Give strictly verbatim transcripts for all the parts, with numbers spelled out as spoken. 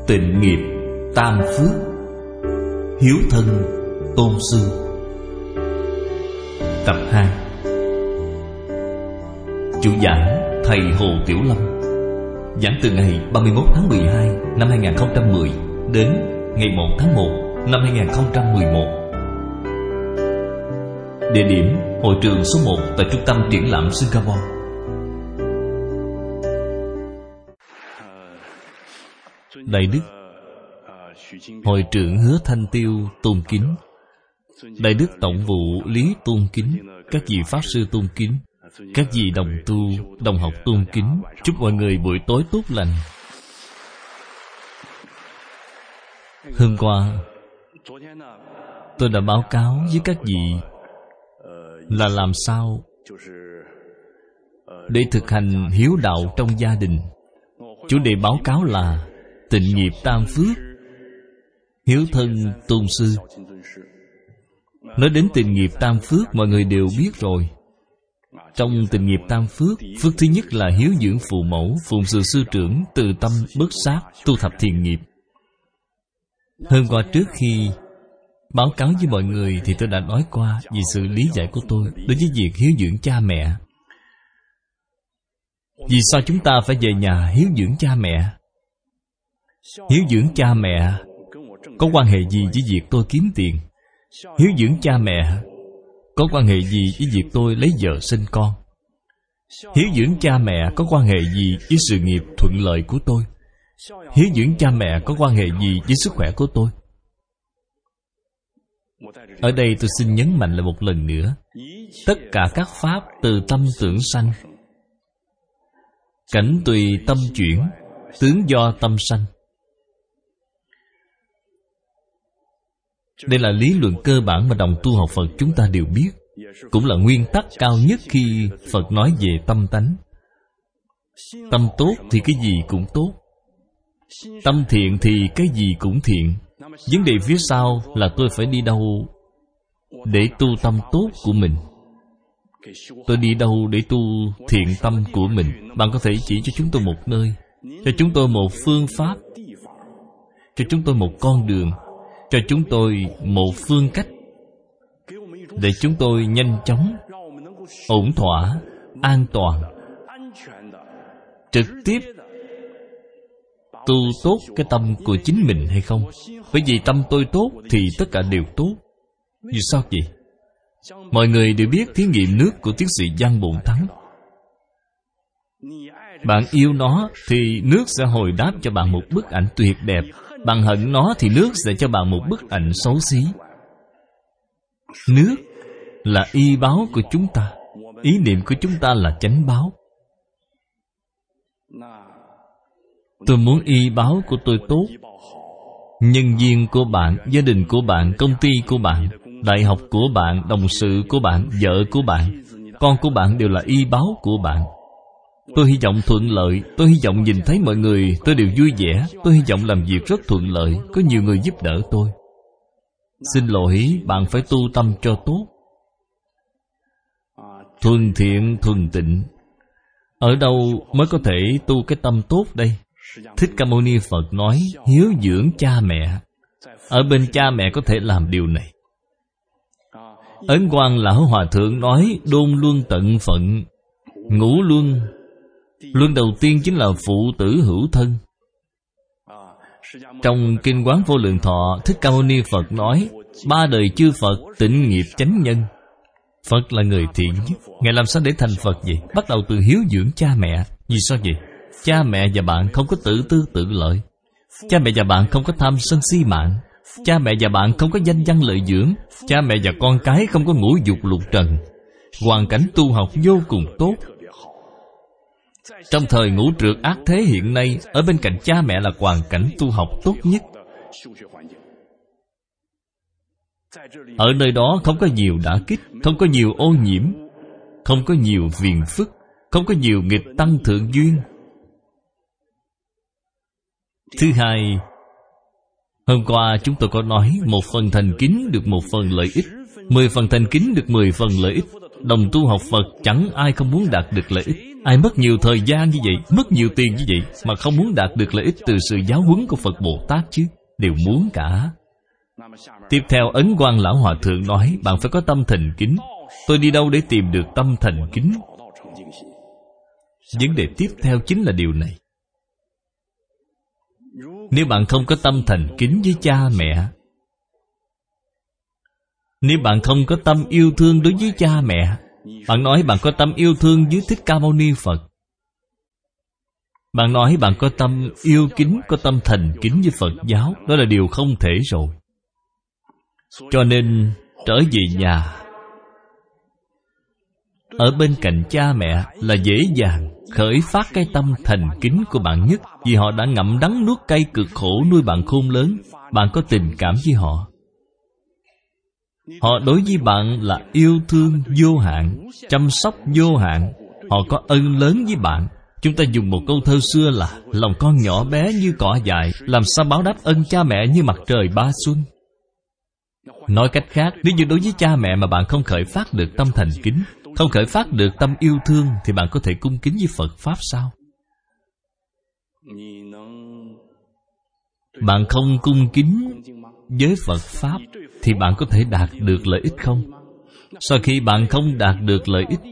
Tịnh nghiệp tam phước, hiếu thân tôn sư. Tập hai. Chủ giảng thầy Hồ Tiểu Lâm. Giảng từ ngày ba mươi mốt tháng mười hai năm hai nghìn không trăm mười đến ngày một tháng một năm hai nghìn không trăm mười một. Địa điểm hội trường số một tại Trung tâm Triển lãm Singapore. Đại Đức Hội trưởng Hứa Thanh Tiêu tôn kính, Đại Đức Tổng vụ Lý tôn kính, các vị Pháp Sư tôn kính, các vị đồng tu, đồng học tôn kính. Chúc mọi người buổi tối tốt lành. Hôm qua tôi đã báo cáo với các vị là làm sao để thực hành hiếu đạo trong gia đình. Chủ đề báo cáo là tịnh nghiệp tam phước, hiếu thân tôn sư. Nói đến tịnh nghiệp tam phước, mọi người đều biết rồi. Trong tịnh nghiệp tam phước, phước thứ nhất là hiếu dưỡng phụ mẫu, phụng sự sư trưởng, từ tâm bất sát, tu thập thiện nghiệp. Hôm qua trước khi báo cáo với mọi người thì tôi đã nói qua về sự lý giải của tôi đối với việc hiếu dưỡng cha mẹ. Vì sao chúng ta phải về nhà hiếu dưỡng cha mẹ? Hiếu dưỡng cha mẹ có quan hệ gì với việc tôi kiếm tiền? Hiếu dưỡng cha mẹ có quan hệ gì với việc tôi lấy vợ sinh con? Hiếu dưỡng cha mẹ có quan hệ gì với sự nghiệp thuận lợi của tôi? Hiếu dưỡng cha mẹ có quan hệ gì với sức khỏe của tôi? Ở đây tôi xin nhấn mạnh lại một lần nữa, tất cả các pháp từ tâm tưởng sanh, cảnh tùy tâm chuyển, tướng do tâm sanh. Đây là lý luận cơ bản mà đồng tu học Phật chúng ta đều biết, cũng là nguyên tắc cao nhất khi Phật nói về tâm tánh. Tâm tốt thì cái gì cũng tốt, tâm thiện thì cái gì cũng thiện. Vấn đề phía sau là tôi phải đi đâu để tu tâm tốt của mình? Tôi đi đâu để tu thiện tâm của mình? Bạn có thể chỉ cho chúng tôi một nơi, cho chúng tôi một phương pháp, cho chúng tôi một con đường, cho chúng tôi một phương cách, để chúng tôi nhanh chóng, ổn thỏa, an toàn, trực tiếp tu tốt cái tâm của chính mình hay không? Bởi vì tâm tôi tốt thì tất cả đều tốt. Vì sao vậy? Mọi người đều biết thí nghiệm nước của tiến sĩ Giang Bổn Thắng. Bạn yêu nó thì nước sẽ hồi đáp cho bạn một bức ảnh tuyệt đẹp. Bạn hận nó thì nước sẽ cho bạn một bức ảnh xấu xí. Nước là y báo của chúng ta, ý niệm của chúng ta là chánh báo. Tôi muốn y báo của tôi tốt. Nhân viên của bạn, gia đình của bạn, công ty của bạn, đại học của bạn, đồng sự của bạn, vợ của bạn, con của bạn đều là y báo của bạn. Tôi hy vọng thuận lợi, tôi hy vọng nhìn thấy mọi người tôi đều vui vẻ, tôi hy vọng làm việc rất thuận lợi, có nhiều người giúp đỡ tôi. Xin lỗi, bạn phải tu tâm cho tốt. Thuần thiện, thuần tịnh. Ở đâu mới có thể tu cái tâm tốt đây? Thích Ca Mâu Ni Phật nói hiếu dưỡng cha mẹ. Ở bên cha mẹ có thể làm điều này. Ấn Quang Lão Hòa Thượng nói đôn luân tận phận, ngũ luân. Luân đầu tiên chính là phụ tử hữu thân. Trong Kinh Quán Vô Lượng Thọ, Thích Ca Mâu Ni Phật nói ba đời chư Phật tịnh nghiệp chánh nhân. Phật là người thiện nhất. Ngài làm sao để thành Phật vậy? Bắt đầu từ hiếu dưỡng cha mẹ. Vì sao vậy? Cha mẹ và bạn không có tự tư tự lợi. Cha mẹ và bạn không có tham sân si mạng. Cha mẹ và bạn không có danh văn lợi dưỡng. Cha mẹ và con cái không có ngũ dục lục trần. Hoàn cảnh tu học vô cùng tốt. Trong thời ngũ trược ác thế hiện nay, ở bên cạnh cha mẹ là hoàn cảnh tu học tốt nhất. Ở nơi đó không có nhiều đả kích, không có nhiều ô nhiễm, không có nhiều phiền phức, không có nhiều nghịch tăng thượng duyên. Thứ hai, hôm qua chúng tôi có nói một phần thành kính được một phần lợi ích, mười phần thành kính được mười phần lợi ích. Đồng tu học Phật chẳng ai không muốn đạt được lợi ích. Ai mất nhiều thời gian như vậy, mất nhiều tiền như vậy, mà không muốn đạt được lợi ích từ sự giáo huấn của Phật Bồ Tát chứ? Đều muốn cả. Tiếp theo Ấn Quang Lão Hòa Thượng nói, bạn phải có tâm thành kính. Tôi đi đâu để tìm được tâm thành kính? Vấn đề tiếp theo chính là điều này. Nếu bạn không có tâm thành kính với cha mẹ, nếu bạn không có tâm yêu thương đối với cha mẹ, bạn nói bạn có tâm yêu thương với Thích Ca Mâu Ni Phật, bạn nói bạn có tâm yêu kính, có tâm thành kính với Phật giáo, đó là điều không thể rồi. Cho nên trở về nhà, ở bên cạnh cha mẹ là dễ dàng khởi phát cái tâm thành kính của bạn nhất. Vì họ đã ngậm đắng nuốt cay cực khổ nuôi bạn khôn lớn. Bạn có tình cảm với họ. Họ đối với bạn là yêu thương vô hạn, chăm sóc vô hạn. Họ có ân lớn với bạn. Chúng ta dùng một câu thơ xưa là lòng con nhỏ bé như cỏ dại, làm sao báo đáp ân cha mẹ như mặt trời ba xuân. Nói cách khác, nếu như đối với cha mẹ mà bạn không khởi phát được tâm thành kính, không khởi phát được tâm yêu thương, thì bạn có thể cung kính với Phật Pháp sao? Bạn không cung kính với Phật Pháp thì bạn có thể đạt được lợi ích không? Sau khi bạn không đạt được lợi ích,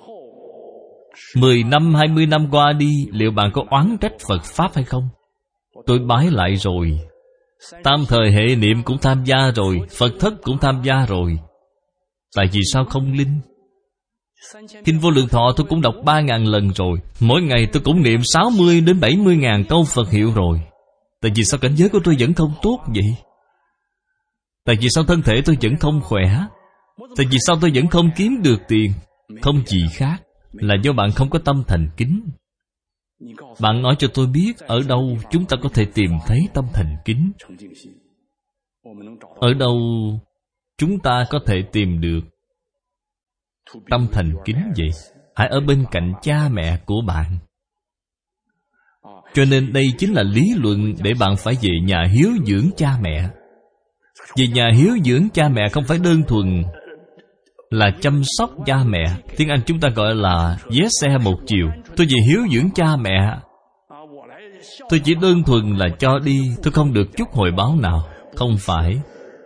Mười năm, hai mươi năm qua đi, liệu bạn có oán trách Phật Pháp hay không? Tôi bái lại rồi, tam thời hệ niệm cũng tham gia rồi, Phật thất cũng tham gia rồi. Tại vì sao không linh? Kinh Vô Lượng Thọ tôi cũng đọc ba ngàn lần rồi. Mỗi ngày tôi cũng niệm sáu mươi đến bảy mươi ngàn câu Phật hiệu rồi. Tại vì sao cảnh giới của tôi vẫn không tốt vậy? Tại vì sao thân thể tôi vẫn không khỏe? Tại vì sao tôi vẫn không kiếm được tiền? Không gì khác, là do bạn không có tâm thành kính. Bạn nói cho tôi biết ở đâu chúng ta có thể tìm thấy tâm thành kính. Ở đâu chúng ta có thể tìm được tâm thành kính vậy? Hãy ở bên cạnh cha mẹ của bạn. Cho nên đây chính là lý luận để bạn phải về nhà hiếu dưỡng cha mẹ. Về nhà hiếu dưỡng cha mẹ không phải đơn thuần là chăm sóc cha mẹ. Tiếng Anh chúng ta gọi là vé xe một chiều. Tôi về hiếu dưỡng cha mẹ, tôi chỉ đơn thuần là cho đi, tôi không được chút hồi báo nào. Không phải.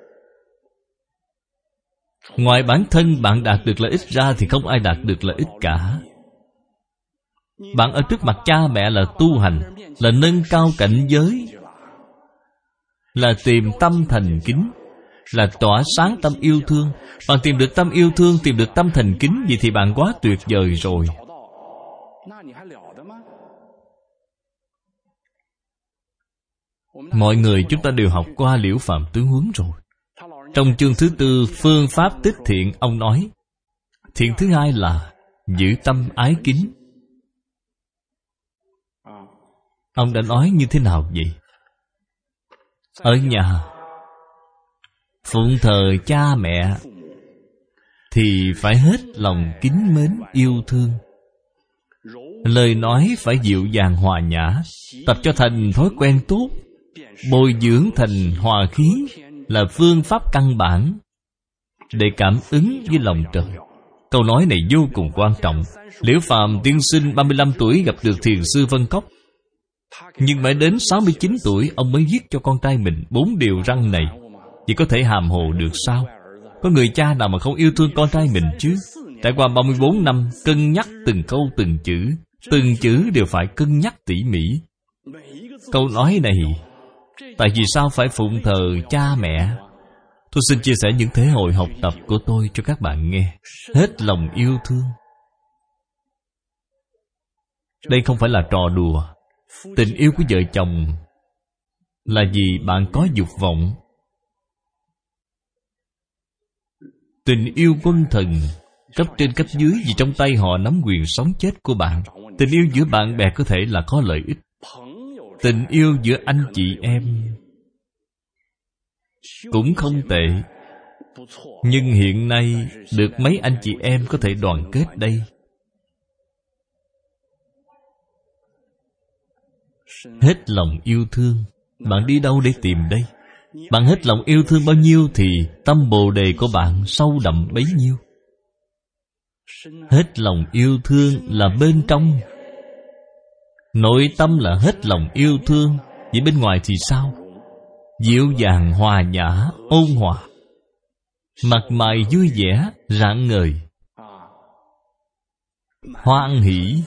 Ngoài bản thân bạn đạt được lợi ích ra thì không ai đạt được lợi ích cả. Bạn ở trước mặt cha mẹ là tu hành, là nâng cao cảnh giới, là tìm tâm thành kính, là tỏa sáng tâm yêu thương. Bạn tìm được tâm yêu thương, tìm được tâm thành kính, vậy thì bạn quá tuyệt vời rồi. Mọi người chúng ta đều học qua Liễu Phạm Tướng Huấn rồi. Trong chương thứ tư, phương pháp tích thiện, ông nói thiện thứ hai là giữ tâm ái kính. Ông đã nói như thế nào vậy? Ở nhà phụng thờ cha mẹ thì phải hết lòng kính mến yêu thương. Lời nói phải dịu dàng hòa nhã, tập cho thành thói quen tốt, bồi dưỡng thành hòa khí là phương pháp căn bản để cảm ứng với lòng trời. Câu nói này vô cùng quan trọng. Liễu Phàm tiên sinh ba mươi lăm tuổi gặp được thiền sư Vân Cốc, nhưng mãi đến sáu mươi chín tuổi ông mới viết cho con trai mình bốn điều răn này. Chỉ có thể hàm hồ được sao? Có người cha nào mà không yêu thương con trai mình chứ? Trải qua ba mươi bốn năm cân nhắc từng câu từng chữ, từng chữ đều phải cân nhắc tỉ mỉ. Câu nói này, tại vì sao phải phụng thờ cha mẹ? Tôi xin chia sẻ những thể hội học tập của tôi cho các bạn nghe. Hết lòng yêu thương. Đây không phải là trò đùa. Tình yêu của vợ chồng là vì bạn có dục vọng. Tình yêu quân thần, cấp trên cấp dưới, vì trong tay họ nắm quyền sống chết của bạn. Tình yêu giữa bạn bè có thể là có lợi ích. Tình yêu giữa anh chị em cũng không tệ. Nhưng hiện nay được mấy anh chị em có thể đoàn kết đây. Hết lòng yêu thương, bạn đi đâu để tìm đây? Bạn hết lòng yêu thương bao nhiêu thì tâm Bồ Đề của bạn sâu đậm bấy nhiêu. Hết lòng yêu thương là bên trong. Nội tâm là hết lòng yêu thương. Vậy bên ngoài thì sao? Dịu dàng, hòa nhã, ôn hòa, mặt mày vui vẻ, rạng ngời, hoan hỷ.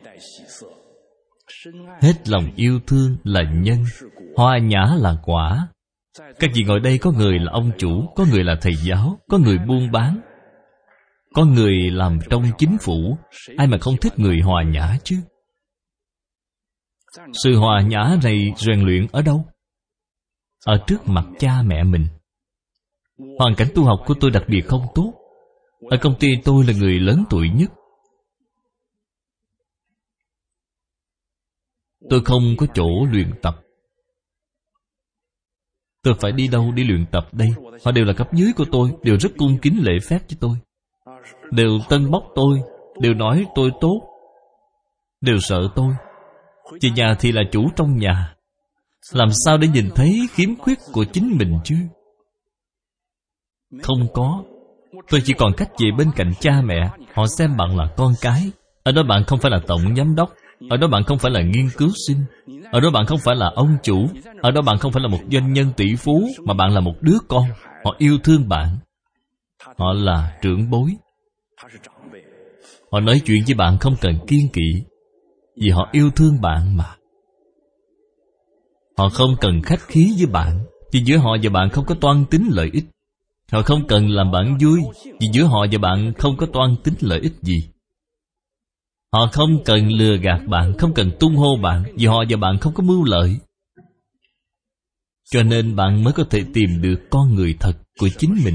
Hết lòng yêu thương là nhân, hòa nhã là quả. Các vị ngồi đây có người là ông chủ, có người là thầy giáo, có người buôn bán, có người làm trong chính phủ. Ai mà không thích người hòa nhã chứ? Sự hòa nhã này rèn luyện ở đâu? Ở trước mặt cha mẹ mình. Hoàn cảnh tu học của tôi đặc biệt không tốt. Ở công ty tôi là người lớn tuổi nhất. Tôi không có chỗ luyện tập. Tôi phải đi đâu đi luyện tập đây? Họ đều là cấp dưới của tôi, đều rất cung kính lễ phép với tôi, đều tân bốc tôi, đều nói tôi tốt, đều sợ tôi. Về nhà thì là chủ trong nhà, làm sao để nhìn thấy khiếm khuyết của chính mình chứ? Không có. Tôi chỉ còn cách về bên cạnh cha mẹ. Họ xem bạn là con cái. Ở đó bạn không phải là tổng giám đốc, ở đó bạn không phải là nghiên cứu sinh, ở đó bạn không phải là ông chủ, ở đó bạn không phải là một doanh nhân tỷ phú, mà bạn là một đứa con. Họ yêu thương bạn. Họ là trưởng bối. Họ nói chuyện với bạn không cần kiêng kỵ, vì họ yêu thương bạn mà. Họ không cần khách khí với bạn, vì giữa họ và bạn không có toan tính lợi ích. Họ không cần làm bạn vui, vì giữa họ và bạn không có toan tính lợi ích gì. Họ không cần lừa gạt bạn, không cần tung hô bạn, vì họ và bạn không có mưu lợi. Cho nên bạn mới có thể tìm được con người thật của chính mình.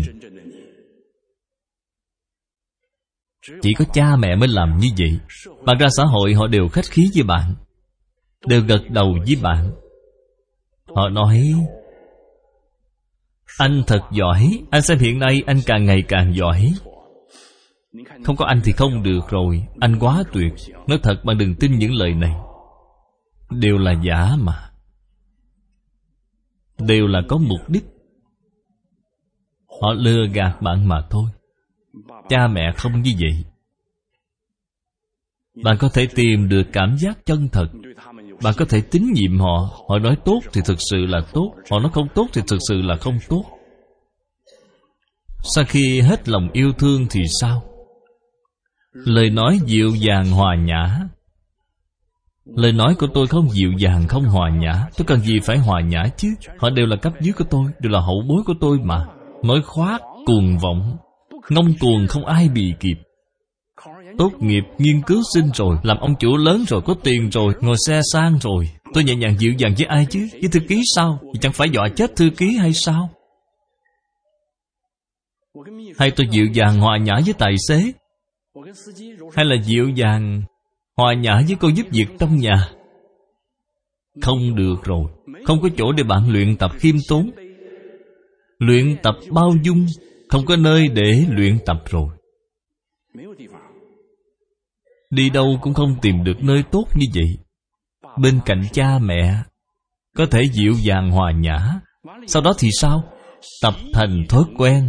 Chỉ có cha mẹ mới làm như vậy. Bạn ra xã hội họ đều khách khí với bạn, đều gật đầu với bạn. Họ nói: anh thật giỏi, anh xem hiện nay anh càng ngày càng giỏi. Không có anh thì không được rồi, anh quá tuyệt. Nói thật, bạn đừng tin những lời này. Đều là giả mà, đều là có mục đích. Họ lừa gạt bạn mà thôi. Cha mẹ không như vậy. Bạn có thể tìm được cảm giác chân thật. Bạn có thể tín nhiệm họ. Họ nói tốt thì thực sự là tốt, họ nói không tốt thì thực sự là không tốt. Sau khi hết lòng yêu thương thì sao? Lời nói dịu dàng hòa nhã. Lời nói của tôi không dịu dàng, không hòa nhã. Tôi cần gì phải hòa nhã chứ? Họ đều là cấp dưới của tôi, đều là hậu bối của tôi mà. Nói khoác, cuồng vọng, ngông cuồng không ai bì kịp. Tốt nghiệp nghiên cứu sinh rồi, làm ông chủ lớn rồi, có tiền rồi, ngồi xe sang rồi. Tôi nhẹ nhàng dịu dàng với ai chứ? Với thư ký sao? Thì chẳng phải dọa chết thư ký hay sao? Hay tôi dịu dàng hòa nhã với tài xế? Hay là dịu dàng hòa nhã với cô giúp việc trong nhà? Không được rồi. Không có chỗ để bạn luyện tập khiêm tốn, luyện tập bao dung. Không có nơi để luyện tập rồi. Đi đâu cũng không tìm được nơi tốt như vậy. Bên cạnh cha mẹ có thể dịu dàng hòa nhã. Sau đó thì sao? Tập thành thói quen,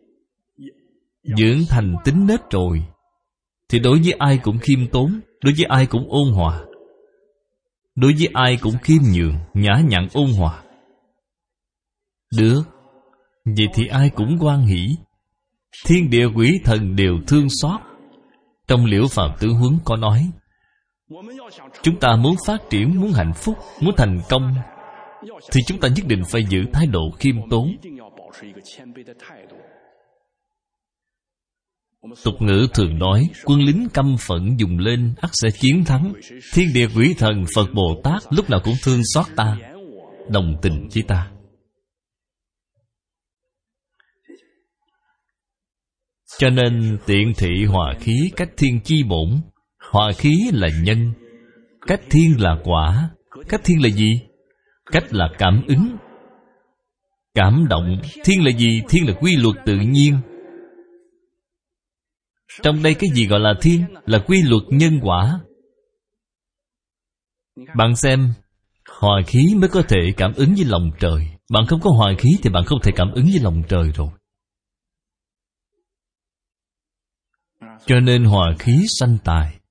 dưỡng thành tính nết rồi, thì đối với ai cũng khiêm tốn, đối với ai cũng ôn hòa, đối với ai cũng khiêm nhường, nhã nhặn ôn hòa. Được. Vậy thì ai cũng hoan hỷ. Thiên địa quỷ thần đều thương xót. Trong Liễu Phàm Tử Huấn có nói, chúng ta muốn phát triển, muốn hạnh phúc, muốn thành công, thì chúng ta nhất định phải giữ thái độ khiêm tốn. Tục ngữ thường nói, quân lính căm phẫn dùng lên ắt sẽ chiến thắng. Thiên địa quỷ thần Phật Bồ Tát lúc nào cũng thương xót ta, đồng tình với ta. Cho nên tiện thị hòa khí, cách thiên chi bổn. Hòa khí là nhân, cách thiên là quả. Cách thiên là gì? Cách là cảm ứng, cảm động. Thiên là gì? Thiên là quy luật tự nhiên. Trong đây cái gì gọi là thiên? Là quy luật nhân quả. Bạn xem, hòa khí mới có thể cảm ứng với lòng trời. Bạn không có hòa khí thì bạn không thể cảm ứng với lòng trời rồi. Cho nên hòa khí sanh tài.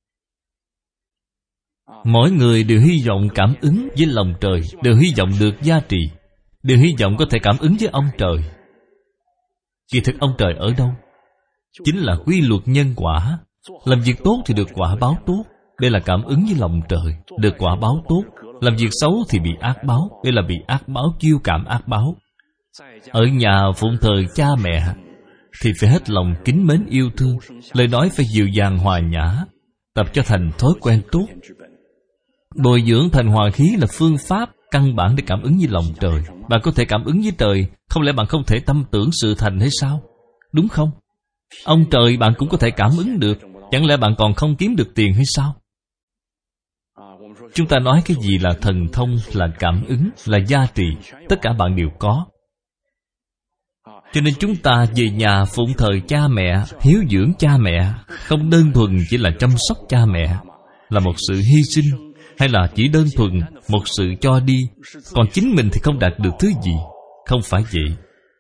Mỗi người đều hy vọng cảm ứng với lòng trời, đều hy vọng được gia trì, đều hy vọng có thể cảm ứng với ông trời. Kỳ thực ông trời ở đâu? Chính là quy luật nhân quả. Làm việc tốt thì được quả báo tốt. Đây là cảm ứng với lòng trời, được quả báo tốt. Làm việc xấu thì bị ác báo. Đây là bị ác báo chiêu cảm ác báo. Ở nhà phụng thờ cha mẹ thì phải hết lòng kính mến yêu thương, lời nói phải dịu dàng hòa nhã, tập cho thành thói quen tốt. Bồi dưỡng thành hòa khí là phương pháp căn bản để cảm ứng với lòng trời. Bạn có thể cảm ứng với trời, không lẽ bạn không thể tâm tưởng sự thành hay sao? Đúng không? Ông trời bạn cũng có thể cảm ứng được, chẳng lẽ bạn còn không kiếm được tiền hay sao? Chúng ta nói cái gì là thần thông, là cảm ứng, là gia trì, tất cả bạn đều có. Cho nên chúng ta về nhà phụng thờ cha mẹ, hiếu dưỡng cha mẹ, không đơn thuần chỉ là chăm sóc cha mẹ, là một sự hy sinh, hay là chỉ đơn thuần một sự cho đi, còn chính mình thì không đạt được thứ gì. Không phải vậy.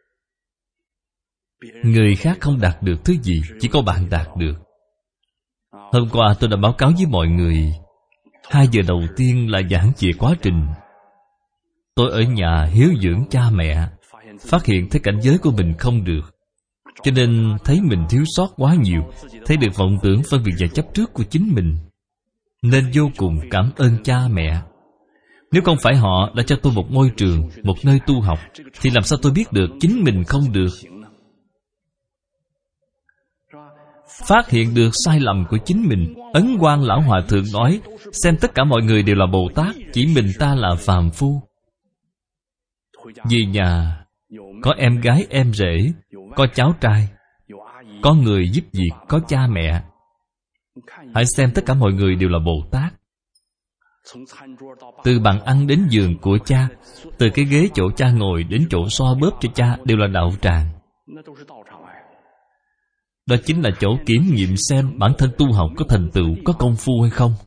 Người khác không đạt được thứ gì, chỉ có bạn đạt được. Hôm qua tôi đã báo cáo với mọi người, hai giờ đầu tiên là giảng về quá trình. Tôi ở nhà hiếu dưỡng cha mẹ, phát hiện thấy cảnh giới của mình không được, cho nên thấy mình thiếu sót quá nhiều, thấy được vọng tưởng phân biệt và chấp trước của chính mình, nên vô cùng cảm ơn cha mẹ. Nếu không phải họ đã cho tôi một ngôi trường, một nơi tu học, thì làm sao tôi biết được chính mình không được? Phát hiện được sai lầm của chính mình. Ấn Quang Lão Hòa Thượng nói, xem tất cả mọi người đều là Bồ Tát, chỉ mình ta là phàm phu. Về nhà có em gái em rể, có cháu trai, có người giúp việc, có cha mẹ. Hãy xem tất cả mọi người đều là Bồ Tát. Từ bàn ăn đến giường của cha, từ cái ghế chỗ cha ngồi đến chỗ xoa bóp cho cha đều là đạo tràng. Đó chính là chỗ kiểm nghiệm xem bản thân tu học có thành tựu, có công phu hay không.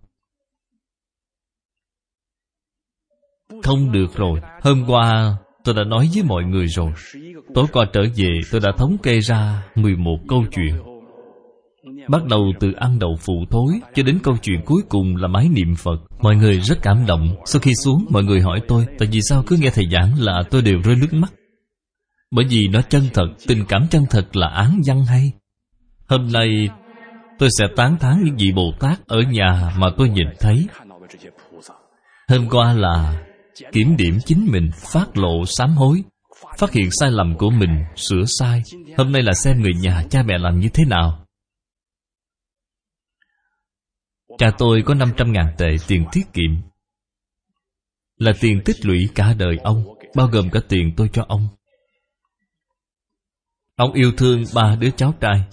Không được rồi. Hôm qua tôi đã nói với mọi người rồi. Tối qua trở về tôi đã thống kê ra mười một câu chuyện. Bắt đầu từ ăn đậu phụ thối cho đến câu chuyện cuối cùng là mái niệm Phật. Mọi người rất cảm động. Sau khi xuống, mọi người hỏi tôi, tại vì sao cứ nghe thầy giảng là tôi đều rơi nước mắt. Bởi vì nó chân thật, tình cảm chân thật là án văn hay. Hôm nay tôi sẽ tán thán những vị Bồ Tát ở nhà mà tôi nhìn thấy. Hôm qua là kiểm điểm chính mình, phát lộ sám hối, phát hiện sai lầm của mình, sửa sai. Hôm nay là xem người nhà, cha mẹ làm như thế nào. Cha tôi có năm trăm ngàn tệ tiền tiết kiệm, là tiền tích lũy cả đời ông, bao gồm cả tiền tôi cho ông. Ông yêu thương ba đứa cháu trai.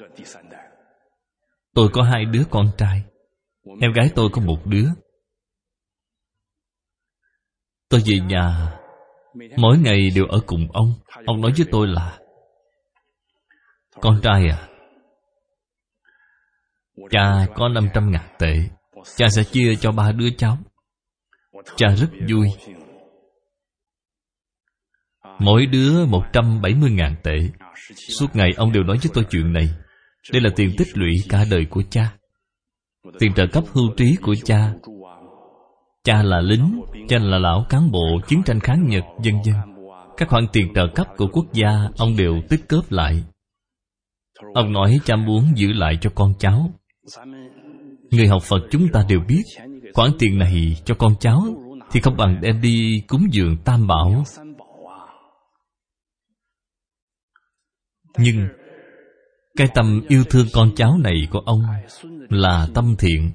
Tôi có hai đứa con trai, em gái tôi có một đứa. Tôi về nhà, mỗi ngày đều ở cùng ông. Ông nói với tôi là, con trai à, cha có năm trăm ngàn tệ, cha sẽ chia cho ba đứa cháu. Cha rất vui. Mỗi đứa một trăm bảy mươi ngàn tệ. Suốt ngày ông đều nói với tôi chuyện này. Đây là tiền tích lũy cả đời của cha, tiền trợ cấp hưu trí của cha. Cha là lính, cha là lão cán bộ chiến tranh kháng Nhật, vân vân. Các khoản tiền trợ cấp của quốc gia ông đều tích góp lại. Ông nói cha muốn giữ lại cho con cháu. Người học Phật chúng ta đều biết, khoản tiền này cho con cháu thì không bằng đem đi cúng dường Tam Bảo. Nhưng cái tâm yêu thương con cháu này của ông là tâm thiện.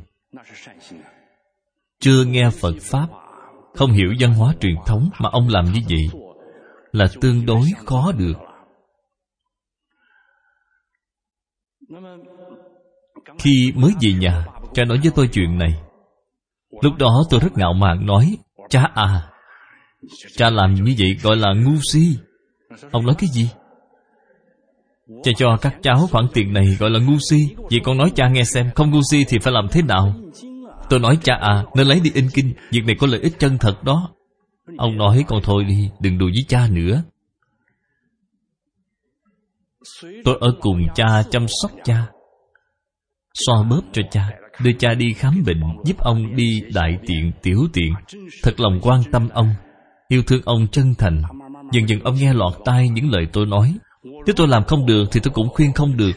Chưa nghe Phật Pháp, không hiểu văn hóa truyền thống mà ông làm như vậy là tương đối khó được. Khi mới về nhà, cha nói với tôi chuyện này. Lúc đó tôi rất ngạo mạn nói, cha à, cha làm như vậy gọi là ngu si. Ông nói cái gì? Cha cho các cháu khoản tiền này gọi là ngu si. Vậy con nói cha nghe xem, không ngu si thì phải làm thế nào? Tôi nói cha à, nên lấy đi in kinh, việc này có lợi ích chân thật đó. Ông nói con thôi đi, đừng đùa với cha nữa. Tôi ở cùng cha, chăm sóc cha. xoa bóp cho cha, đưa cha đi khám bệnh, giúp ông đi đại tiện, tiểu tiện. Thật lòng quan tâm ông, yêu thương ông chân thành. Dần dần ông nghe lọt tai những lời tôi nói. Nếu tôi làm không được thì tôi cũng khuyên không được.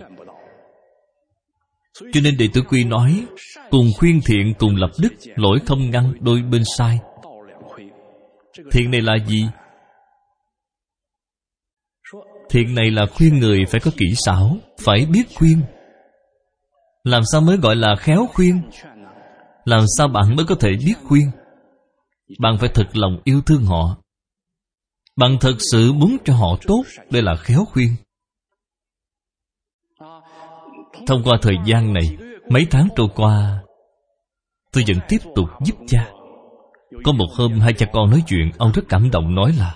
Cho nên Đệ tử Quy nói, cùng khuyên thiện, cùng lập đức, lỗi không ngăn, đôi bên sai. Thiện này là gì? Thiện này là khuyên người phải có kỹ xảo, phải biết khuyên. Làm sao mới gọi là khéo khuyên? Làm sao bạn mới có thể biết khuyên? Bạn phải thật lòng yêu thương họ. Bạn thật sự muốn cho họ tốt, đây là khéo khuyên. Thông qua thời gian này, mấy tháng trôi qua, tôi vẫn tiếp tục giúp cha. Có một hôm hai cha con nói chuyện, ông rất cảm động nói là: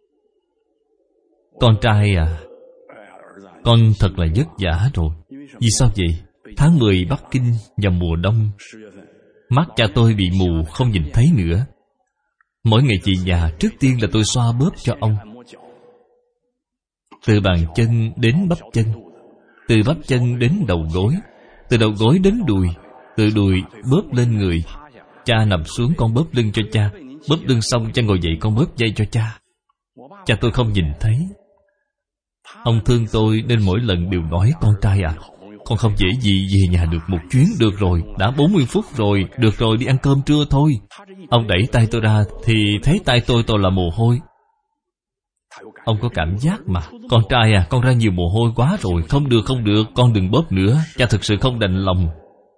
con trai à, con thật là vất vả rồi. Vì sao vậy? Tháng mười Bắc Kinh vào mùa đông, mắt cha tôi bị mù không nhìn thấy nữa. Mỗi ngày về nhà, trước tiên là tôi xoa bóp cho ông, từ bàn chân đến bắp chân, từ bắp chân đến đầu gối, từ đầu gối đến đùi, từ đùi bóp lên người. Cha nằm xuống, con bóp lưng cho cha. Bóp lưng xong, cha ngồi dậy, con bóp dây cho cha. Cha tôi không nhìn thấy. Ông thương tôi nên mỗi lần đều nói: con trai à, con không dễ gì về nhà được một chuyến. Được rồi, đã bốn mươi phút rồi, được rồi, đi ăn cơm trưa thôi. Ông đẩy tay tôi ra thì thấy tay tôi toàn là mồ hôi. Ông có cảm giác mà: con trai à, con ra nhiều mồ hôi quá rồi. Không được, không được, con đừng bóp nữa. Cha thực sự không đành lòng.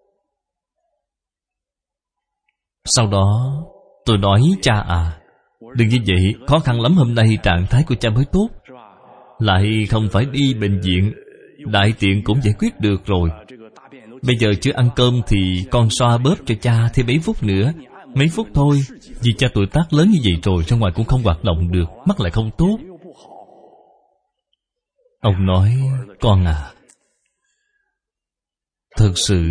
Sau đó tôi nói: cha à, đừng như vậy, khó khăn lắm, hôm nay trạng thái của cha mới tốt. Lại không phải đi bệnh viện, đại tiện cũng giải quyết được rồi. Bây giờ chưa ăn cơm thì con xoa bóp cho cha thêm mấy phút nữa. Mấy phút thôi, vì cha tuổi tác lớn như vậy rồi, ra ngoài cũng không hoạt động được, mắt lại không tốt. Ông nói: con à, thật sự,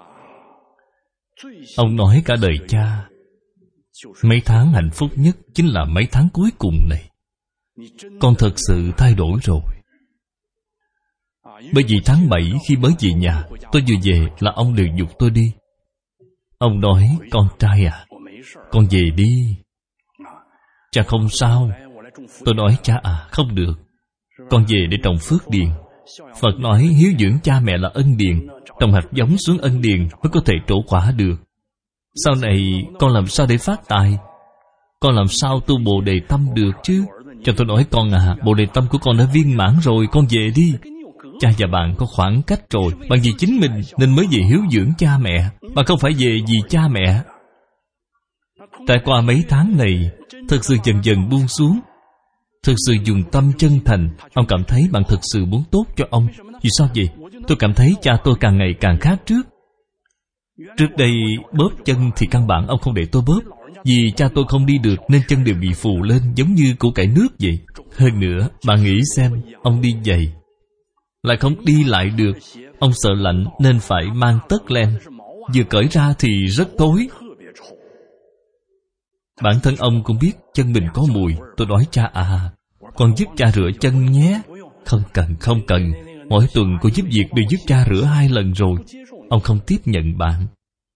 ông nói cả đời cha, mấy tháng hạnh phúc nhất chính là mấy tháng cuối cùng này. Con thật sự thay đổi rồi. Bởi vì tháng bảy khi mới về nhà, tôi vừa về là ông đều giục tôi đi. Ông nói: con trai à, con về đi, cha không sao. Tôi nói: cha à, không được, con về để trồng phước điền. Phật nói hiếu dưỡng cha mẹ là ân điền, trồng hạt giống xuống ân điền mới có thể trổ quả được. Sau này con làm sao để phát tài? Con làm sao tu Bồ Đề Tâm được chứ? Cho tôi nói: con à, Bồ Đề Tâm của con đã viên mãn rồi, con về đi. Cha và bạn có khoảng cách rồi. Bạn vì chính mình nên mới về hiếu dưỡng cha mẹ, bạn không phải về vì cha mẹ. Trải qua mấy tháng này, thực sự dần dần buông xuống, thực sự dùng tâm chân thành. Ông cảm thấy bạn thực sự muốn tốt cho ông. Vì sao vậy? Tôi cảm thấy cha tôi càng ngày càng khác trước. Trước đây bóp chân thì căn bản ông không để tôi bóp, vì cha tôi không đi được nên chân đều bị phù lên giống như củ cải nước vậy. Hơn nữa, bạn nghĩ xem, ông đi giày lại không đi lại được. Ông sợ lạnh nên phải mang tất len, vừa cởi ra thì rất tối. Bản thân ông cũng biết chân mình có mùi. Tôi nói: cha à, con giúp cha rửa chân nhé. Không cần, không cần, mỗi tuần cô giúp việc đều giúp cha rửa hai lần rồi. Ông không tiếp nhận bạn.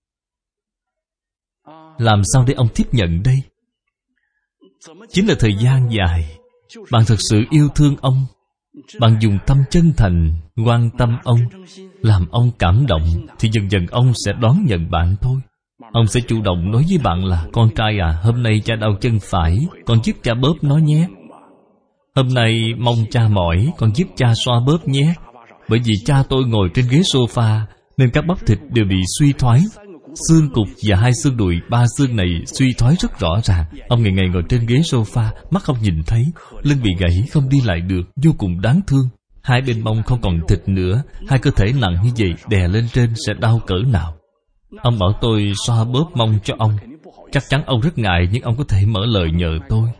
Làm sao để ông tiếp nhận đây? Chính là thời gian dài, bạn thực sự yêu thương ông, bạn dùng tâm chân thành quan tâm ông, làm ông cảm động, thì dần dần ông sẽ đón nhận bạn thôi. Ông sẽ chủ động nói với bạn là: con trai à, hôm nay cha đau chân phải, con giúp cha bóp nó nhé. Hôm nay mông cha mỏi, con giúp cha xoa bóp nhé. Bởi vì cha tôi ngồi trên ghế sofa nên các bắp thịt đều bị suy thoái. Xương cụt và hai xương đùi, ba xương này suy thoái rất rõ ràng. Ông ngày ngày ngồi trên ghế sofa, mắt không nhìn thấy, lưng bị gãy không đi lại được, vô cùng đáng thương. Hai bên mông không còn thịt nữa, hai cơ thể nặng như vậy đè lên trên sẽ đau cỡ nào. Ông bảo tôi xoa bóp mông cho ông. Chắc chắn ông rất ngại, nhưng ông có thể mở lời nhờ tôi.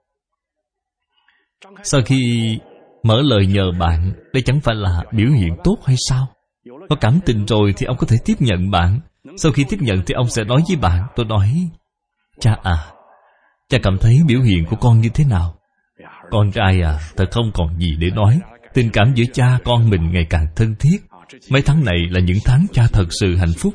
Sau khi mở lời nhờ bạn, đây chẳng phải là biểu hiện tốt hay sao? Có cảm tình rồi thì ông có thể tiếp nhận bạn. Sau khi tiếp nhận thì ông sẽ nói với bạn. Tôi nói: cha à, cha cảm thấy biểu hiện của con như thế nào? Con trai à, thật không còn gì để nói. Tình cảm giữa cha con mình ngày càng thân thiết. Mấy tháng này là những tháng cha thật sự hạnh phúc,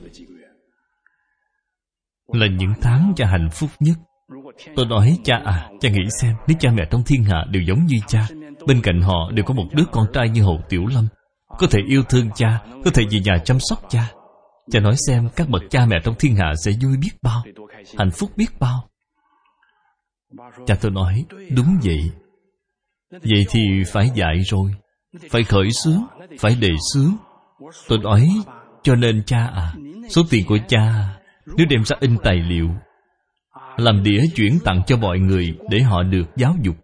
là những tháng cha hạnh phúc nhất. Tôi nói cha à, cha nghĩ xem, nếu cha mẹ trong thiên hạ đều giống như cha, bên cạnh họ đều có một đứa con trai như Hồ Tiểu Lâm, có thể yêu thương cha, có thể về nhà chăm sóc cha. Cha nói xem, các bậc cha mẹ trong thiên hạ sẽ vui biết bao, hạnh phúc biết bao. Cha tôi nói, đúng vậy. Vậy thì phải dạy rồi, phải khởi xướng, phải đề xướng. Tôi nói, cho nên cha à, số tiền của cha nếu đem ra in tài liệu, làm đĩa chuyển tặng cho mọi người để họ được giáo dục.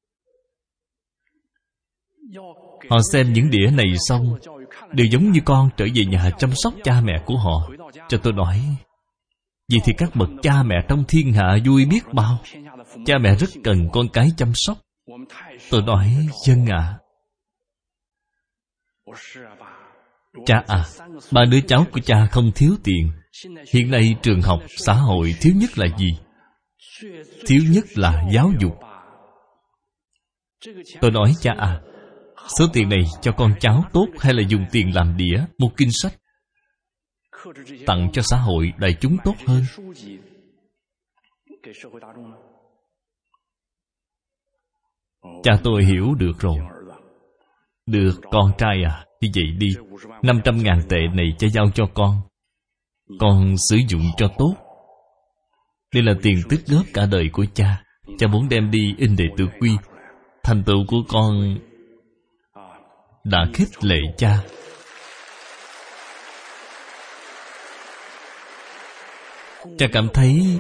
Họ xem những đĩa này xong đều giống như con trở về nhà chăm sóc cha mẹ của họ. Cho tôi nói, vậy thì các bậc cha mẹ trong thiên hạ vui biết bao. Cha mẹ rất cần con cái chăm sóc. Tôi nói, vâng ạ. Cha à, ba đứa cháu của cha không thiếu tiền. Hiện nay trường học, xã hội thiếu nhất là gì? Thiếu nhất là giáo dục. Tôi nói, cha à, số tiền này cho con cháu tốt hay là dùng tiền làm đĩa, mua kinh sách, tặng cho xã hội đại chúng tốt hơn? Cha tôi hiểu được rồi. Được, con trai à, như vậy đi, năm trăm ngàn tệ này cha giao cho con. Con sử dụng cho tốt. Đây là tiền tích góp cả đời của cha. Cha muốn đem đi in đệ tử quy. Thành tựu của con đã khích lệ cha. Cha cảm thấy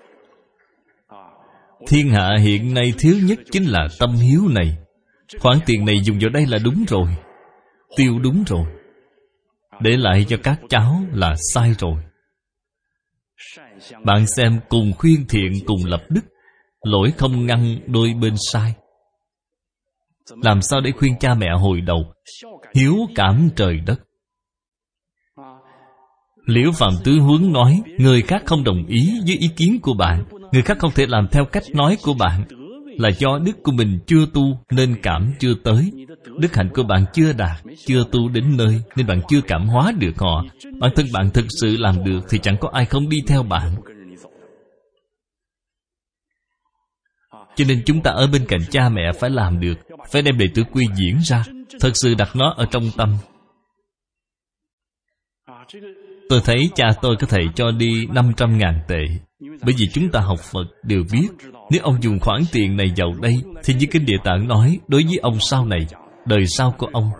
thiên hạ hiện nay thiếu nhất chính là tâm hiếu này. Khoản tiền này dùng vào đây là đúng rồi, tiêu đúng rồi, để lại cho các cháu là sai rồi. Bạn xem, cùng khuyên thiện cùng lập đức, lỗi không ngăn đôi bên sai. Làm sao để khuyên cha mẹ hồi đầu? Hiếu cảm trời đất. Liễu Phạm Tứ Huấn nói, người khác không đồng ý với ý kiến của bạn, người khác không thể làm theo cách nói của bạn, là do đức của mình chưa tu nên cảm chưa tới. Đức hạnh của bạn chưa đạt, chưa tu đến nơi, nên bạn chưa cảm hóa được họ. Bản thân bạn thực sự làm được thì chẳng có ai không đi theo bạn. Cho nên chúng ta ở bên cạnh cha mẹ phải làm được, phải đem đệ tử quy diễn ra, thật sự đặt nó ở trong tâm. Tôi thấy cha tôi có thể cho đi năm trăm ngàn tệ, bởi vì chúng ta học Phật đều biết, nếu ông dùng khoản tiền này vào đây, thì như Kinh Địa Tạng nói, đối với ông sau này, đời sau của ông,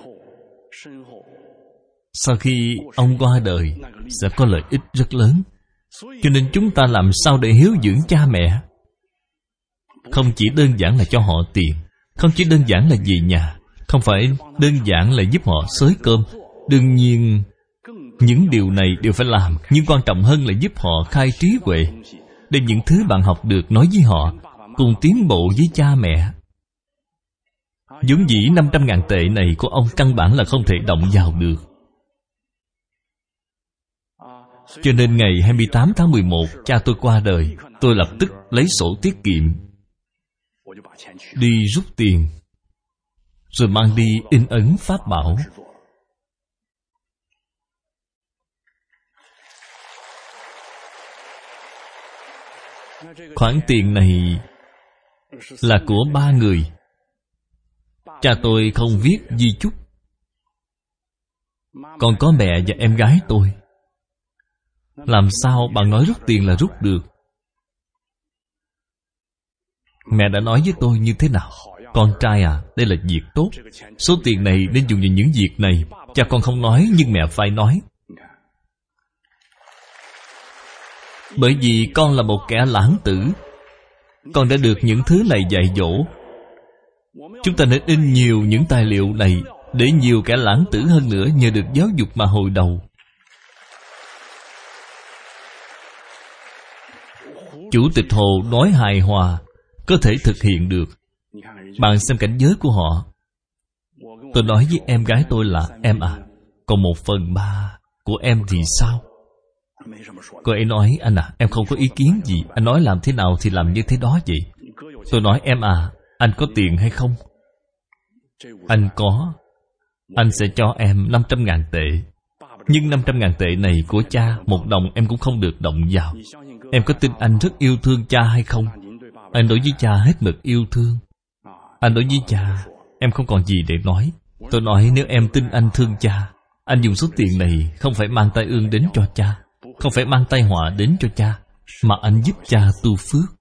sau khi ông qua đời, sẽ có lợi ích rất lớn. Cho nên chúng ta làm sao để hiếu dưỡng cha mẹ? Không chỉ đơn giản là cho họ tiền, không chỉ đơn giản là về nhà, không phải đơn giản là giúp họ xới cơm. Đương nhiên những điều này đều phải làm, nhưng quan trọng hơn là giúp họ khai trí huệ, để những thứ bạn học được nói với họ, cùng tiến bộ với cha mẹ. Vốn dĩ năm trăm ngàn tệ này của ông căn bản là không thể động vào được. Cho nên ngày hai mươi tám tháng mười một, cha tôi qua đời, tôi lập tức lấy sổ tiết kiệm, đi rút tiền, rồi mang đi in ấn pháp bảo. Khoản tiền này là của ba người. Cha tôi không viết di chúc, còn có mẹ và em gái tôi. Làm sao bạn nói rút tiền là rút được? Mẹ đã nói với tôi như thế nào? Con trai à, đây là việc tốt, số tiền này nên dùng vào những việc này. Cha con không nói, nhưng mẹ phải nói. Bởi vì con là một kẻ lãng tử, con đã được những thứ này dạy dỗ. Chúng ta nên in nhiều những tài liệu này, để nhiều kẻ lãng tử hơn nữa nhờ được giáo dục mà hồi đầu. Chủ tịch Hồ nói hài hòa, có thể thực hiện được. Bạn xem cảnh giới của họ. Tôi nói với em gái tôi là, em à, còn một phần ba của em thì sao? Cô ấy nói, anh à, em không có ý kiến gì, anh nói làm thế nào thì làm như thế đó vậy. Tôi nói, em à, anh có tiền hay không? Anh có. anh sẽ cho em năm trăm ngàn tệ. Nhưng năm trăm ngàn tệ này của cha, một đồng em cũng không được động vào. Em có tin anh rất yêu thương cha hay không? Anh đối với cha hết mực yêu thương. Anh đối với cha, em không còn gì để nói. Tôi nói nếu em tin anh thương cha, anh dùng số tiền này không phải mang tai ương đến cho cha, không phải mang tai họa đến cho cha, mà anh giúp cha tu phước.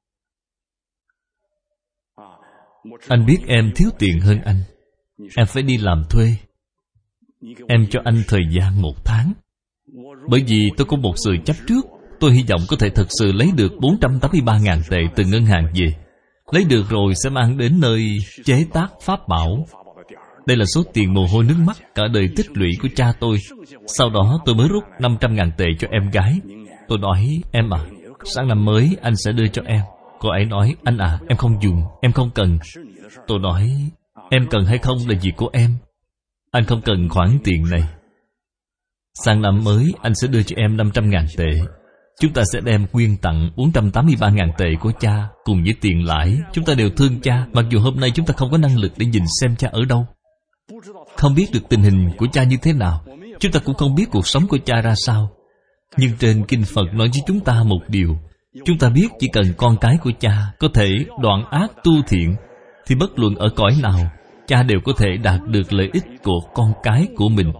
Anh biết em thiếu tiền hơn anh, em phải đi làm thuê. Em cho anh thời gian một tháng. Bởi vì tôi có một sự chấp trước. Tôi hy vọng có thể thật sự lấy được bốn trăm tám mươi ba ngàn tệ từ ngân hàng về. Lấy được rồi sẽ mang đến nơi chế tác pháp bảo. Đây là số tiền mồ hôi nước mắt cả đời tích lũy của cha tôi. Sau đó tôi mới rút năm trăm ngàn tệ cho em gái. Tôi nói, em à, sang năm mới anh sẽ đưa cho em. Cô ấy nói, anh à, em không dùng, em không cần. Tôi nói, em cần hay không là việc của em. Anh không cần khoản tiền này. Sang năm mới anh sẽ đưa cho em năm trăm ngàn tệ. Chúng ta sẽ đem quyên tặng bốn trăm tám mươi ba ngàn tệ của cha cùng với tiền lãi. Chúng ta đều thương cha, mặc dù hôm nay chúng ta không có năng lực để nhìn xem cha ở đâu, không biết được tình hình của cha như thế nào. Chúng ta cũng không biết cuộc sống của cha ra sao. Nhưng trên Kinh Phật nói với chúng ta một điều. Chúng ta biết chỉ cần con cái của cha có thể đoạn ác tu thiện, thì bất luận ở cõi nào, cha đều có thể đạt được lợi ích của con cái của mình.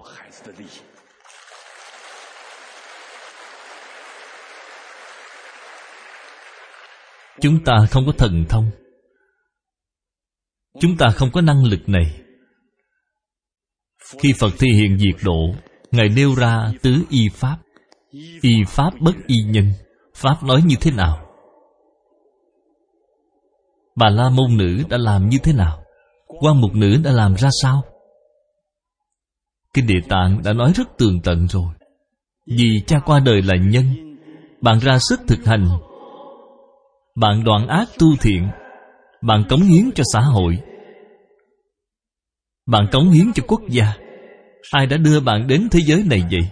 Chúng ta không có thần thông, chúng ta không có năng lực này. Khi Phật thi hiện diệt độ, Ngài nêu ra tứ y pháp. Y pháp bất y nhân. Pháp nói như thế nào? Bà La Môn Nữ đã làm như thế nào? Quan Mục Nữ đã làm ra sao? Kinh Địa Tạng đã nói rất tường tận rồi. Vì cha qua đời là nhân, bạn ra sức thực hành, bạn đoạn ác tu thiện, bạn cống hiến cho xã hội, bạn cống hiến cho quốc gia. Ai đã đưa bạn đến thế giới này vậy?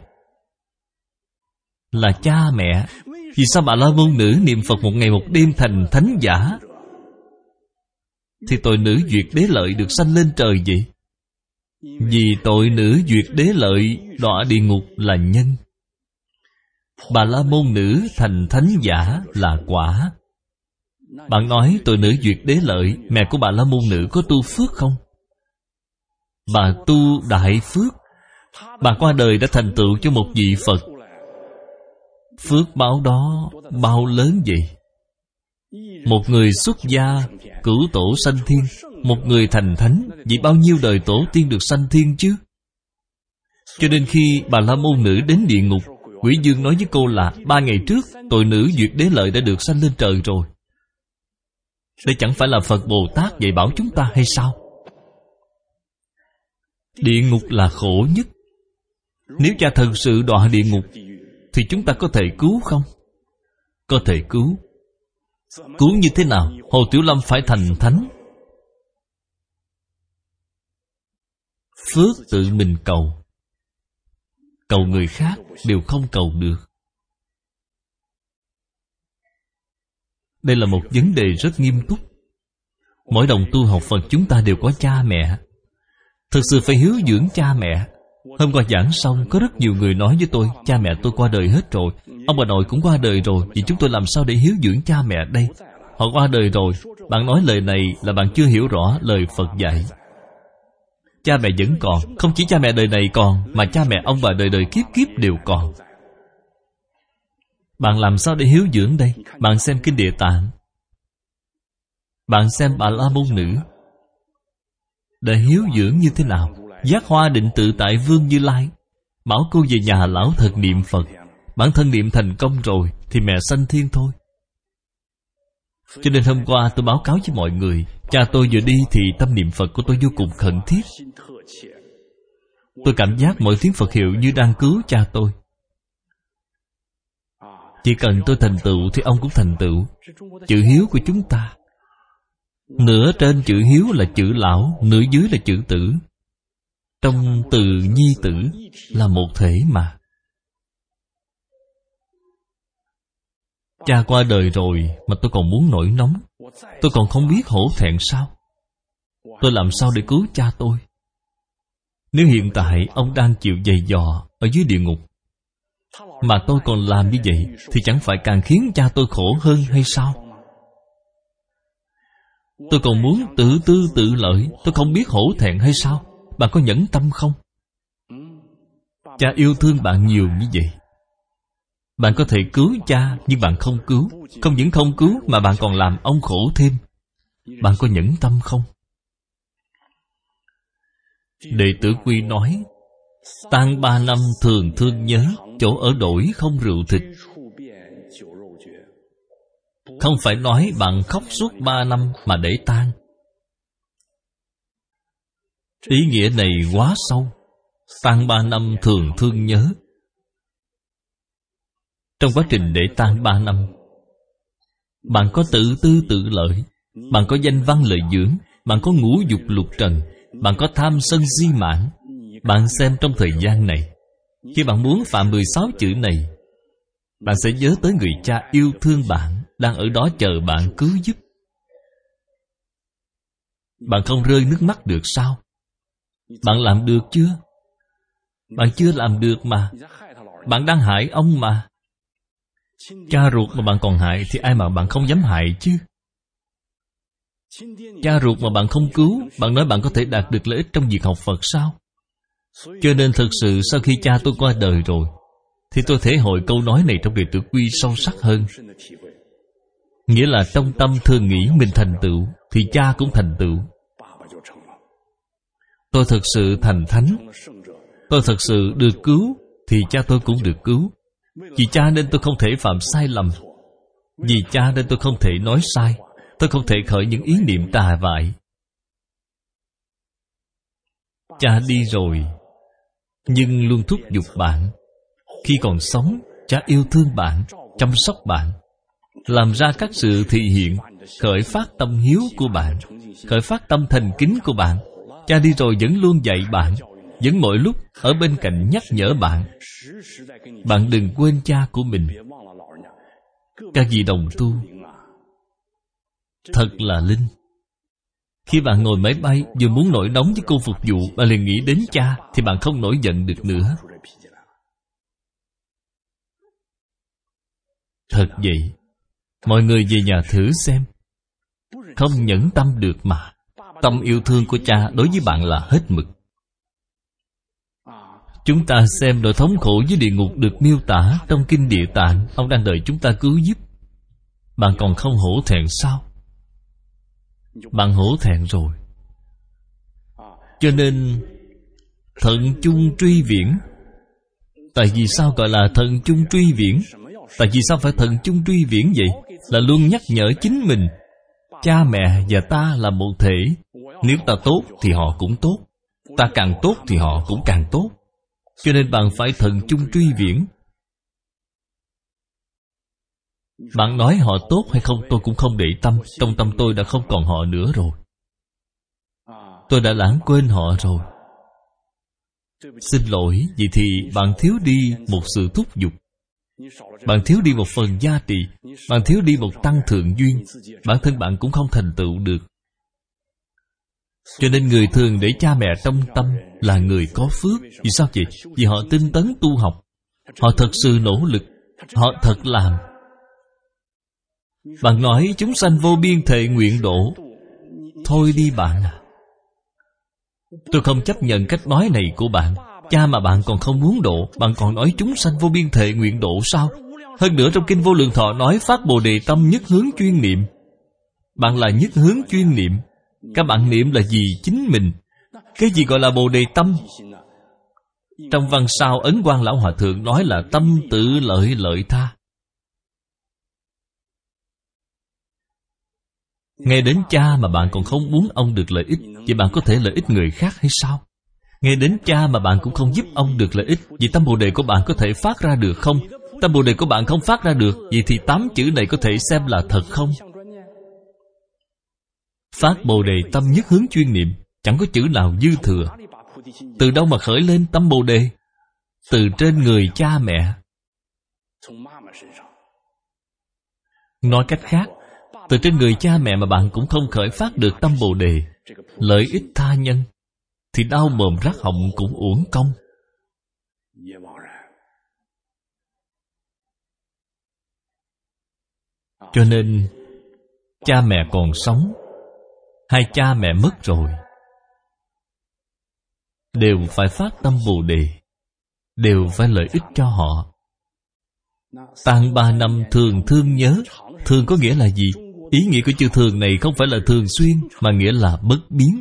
Là cha mẹ. Vì sao Bà La Môn Nữ niệm Phật một ngày một đêm thành thánh giả, thì tội nữ duyệt đế lợi được sanh lên trời vậy? Vì tội nữ duyệt đế lợi đọa địa ngục là nhân. Bà La Môn Nữ thành thánh giả là quả. Bạn nói tội nữ duyệt đế lợi, mẹ của Bà La Môn Nữ có tu phước không? Bà tu đại phước. Bà qua đời đã thành tựu cho một vị Phật. Phước báo đó bao lớn vậy? Một người xuất gia cửu tổ sanh thiên, một người thành thánh, vậy bao nhiêu đời tổ tiên được sanh thiên chứ? Cho nên khi Bà La Môn Nữ đến địa ngục, Quỷ Dương nói với cô là ba ngày trước tội nữ duyệt đế lợi đã được sanh lên trời rồi. Đây chẳng phải là Phật Bồ Tát dạy bảo chúng ta hay sao? Địa ngục là khổ nhất. Nếu cha thật sự đọa địa ngục, thì chúng ta có thể cứu không? Có thể cứu. Cứu như thế nào? Hồ Tiểu Lâm phải thành thánh. Phước tự mình cầu, cầu người khác đều không cầu được. Đây là một vấn đề rất nghiêm túc. Mỗi đồng tu học Phật chúng ta đều có cha mẹ. Thực sự phải hiếu dưỡng cha mẹ. Hôm qua giảng xong, có rất nhiều người nói với tôi, cha mẹ tôi qua đời hết rồi, ông bà nội cũng qua đời rồi, vậy chúng tôi làm sao để hiếu dưỡng cha mẹ đây? Họ qua đời rồi. Bạn nói lời này là bạn chưa hiểu rõ lời Phật dạy. Cha mẹ vẫn còn. Không chỉ cha mẹ đời này còn, mà cha mẹ ông bà đời đời kiếp kiếp đều còn. Bạn làm sao để hiếu dưỡng đây? Bạn xem Kinh Địa Tạng, bạn xem Bà La Môn Nữ đã hiếu dưỡng như thế nào. Giác Hoa Định Tự Tại Vương Như Lai bảo cô về nhà lão thật niệm Phật. Bản thân niệm thành công rồi thì mẹ sanh thiên thôi. Cho nên hôm qua tôi báo cáo với mọi người, cha tôi vừa đi thì tâm niệm Phật của tôi vô cùng khẩn thiết. Tôi cảm giác mọi tiếng Phật hiệu như đang cứu cha tôi. Chỉ cần tôi thành tựu thì ông cũng thành tựu. Chữ hiếu của chúng ta, nửa trên chữ hiếu là chữ lão, nửa dưới là chữ tử. Trong từ nhi tử là một thể mà. Cha qua đời rồi mà tôi còn muốn nổi nóng, tôi còn không biết hổ thẹn sao? Tôi làm sao để cứu cha tôi? Nếu hiện tại ông đang chịu giày dò ở dưới địa ngục, mà tôi còn làm như vậy, thì chẳng phải càng khiến cha tôi khổ hơn hay sao? Tôi còn muốn tự tư tự lợi, tôi không biết hổ thẹn hay sao? Bạn có nhẫn tâm không? Cha yêu thương bạn nhiều như vậy, bạn có thể cứu cha, nhưng bạn không cứu. Không những không cứu, mà bạn còn làm ông khổ thêm. Bạn có nhẫn tâm không? Đệ tử Quy nói, tang ba năm thường thương nhớ, chỗ ở đổi không rượu thịt. Không phải nói bạn khóc suốt ba năm mà để tang. Ý nghĩa này quá sâu. Tang ba năm thường thương nhớ. Trong quá trình để tang ba năm, bạn có tự tư tự lợi, bạn có danh văn lợi dưỡng, bạn có ngũ dục lục trần, bạn có tham sân si mãn. Bạn xem trong thời gian này, khi bạn muốn phạm mười sáu chữ này, bạn sẽ nhớ tới người cha yêu thương bạn, đang ở đó chờ bạn cứu giúp. Bạn không rơi nước mắt được sao? Bạn làm được chưa? Bạn chưa làm được mà. Bạn đang hại ông mà. Cha ruột mà bạn còn hại, thì ai mà bạn không dám hại chứ? Cha ruột mà bạn không cứu, bạn nói bạn có thể đạt được lợi ích trong việc học Phật sao? Cho nên thực sự sau khi cha tôi qua đời rồi, thì tôi thể hội câu nói này trong Đệ tử Quy sâu sắc hơn. Nghĩa là trong tâm thường nghĩ mình thành tựu, thì cha cũng thành tựu. Tôi thực sự thành thánh, tôi thật sự được cứu, thì cha tôi cũng được cứu. Vì cha nên tôi không thể phạm sai lầm, vì cha nên tôi không thể nói sai, tôi không thể khởi những ý niệm tà vại. Cha đi rồi, nhưng luôn thúc giục bạn. Khi còn sống, cha yêu thương bạn, chăm sóc bạn, làm ra các sự thị hiện, khởi phát tâm hiếu của bạn, khởi phát tâm thành kính của bạn. Cha đi rồi vẫn luôn dạy bạn, vẫn mọi lúc ở bên cạnh nhắc nhở bạn. Bạn đừng quên cha của mình. Các vị đồng tu, thật là linh. Khi bạn ngồi máy bay, vừa muốn nổi nóng với cô phục vụ, bạn liền nghĩ đến cha, thì bạn không nổi giận được nữa. Thật vậy. Mọi người về nhà thử xem. Không nhẫn tâm được mà. Tâm yêu thương của cha đối với bạn là hết mực. Chúng ta xem nỗi thống khổ với địa ngục được miêu tả trong Kinh Địa Tạng. Ông đang đợi chúng ta cứu giúp. Bạn còn không hổ thẹn sao? Bạn hổ thẹn rồi. Cho nên thận chung truy viễn. Tại vì sao gọi là thận chung truy viễn? Tại vì sao phải thận chung truy viễn vậy? Là luôn nhắc nhở chính mình, cha mẹ và ta là một thể. Nếu ta tốt thì họ cũng tốt, ta càng tốt thì họ cũng càng tốt. Cho nên bạn phải thận chung truy viễn. Bạn nói họ tốt hay không tôi cũng không để tâm. Trong tâm tôi đã không còn họ nữa rồi. Tôi đã lãng quên họ rồi. Xin lỗi, vậy thì bạn thiếu đi một sự thúc giục. Bạn thiếu đi một phần giá trị. Bạn thiếu đi một tăng thượng duyên. Bản thân bạn cũng không thành tựu được. Cho nên người thường để cha mẹ trong tâm là người có phước. Vì sao vậy? Vì họ tinh tấn tu học, họ thật sự nỗ lực, họ thật làm. Bạn nói chúng sanh vô biên thệ nguyện độ. Thôi đi bạn à. Tôi không chấp nhận cách nói này của bạn. Cha mà bạn còn không muốn độ, bạn còn nói chúng sanh vô biên thệ nguyện độ sao? Hơn nữa trong Kinh Vô Lượng Thọ nói phát Bồ Đề tâm nhất hướng chuyên niệm. Bạn là nhất hướng chuyên niệm. Các bạn niệm là gì? Chính mình. Cái gì gọi là Bồ Đề tâm? Trong văn sao Ấn Quang Lão Hòa Thượng nói là tâm tự lợi lợi tha. Nghe đến cha mà bạn còn không muốn ông được lợi ích, vậy bạn có thể lợi ích người khác hay sao? Nghe đến cha mà bạn cũng không giúp ông được lợi ích, vậy tâm Bồ Đề của bạn có thể phát ra được không? Tâm Bồ Đề của bạn không phát ra được, vậy thì tám chữ này có thể xem là thật không? Phát Bồ Đề tâm nhất hướng chuyên niệm, chẳng có chữ nào dư thừa. Từ đâu mà khởi lên tâm Bồ Đề? Từ trên người cha mẹ. Nói cách khác, từ trên người cha mẹ mà bạn cũng không khởi phát được tâm Bồ Đề, lợi ích tha nhân, thì đau mồm rát họng cũng uổng công. Cho nên cha mẹ còn sống hay cha mẹ mất rồi đều phải phát tâm Bồ Đề, đều phải lợi ích cho họ. Tang ba năm thường thương nhớ. Thường có nghĩa là gì? Ý nghĩa của chữ thường này không phải là thường xuyên, mà nghĩa là bất biến.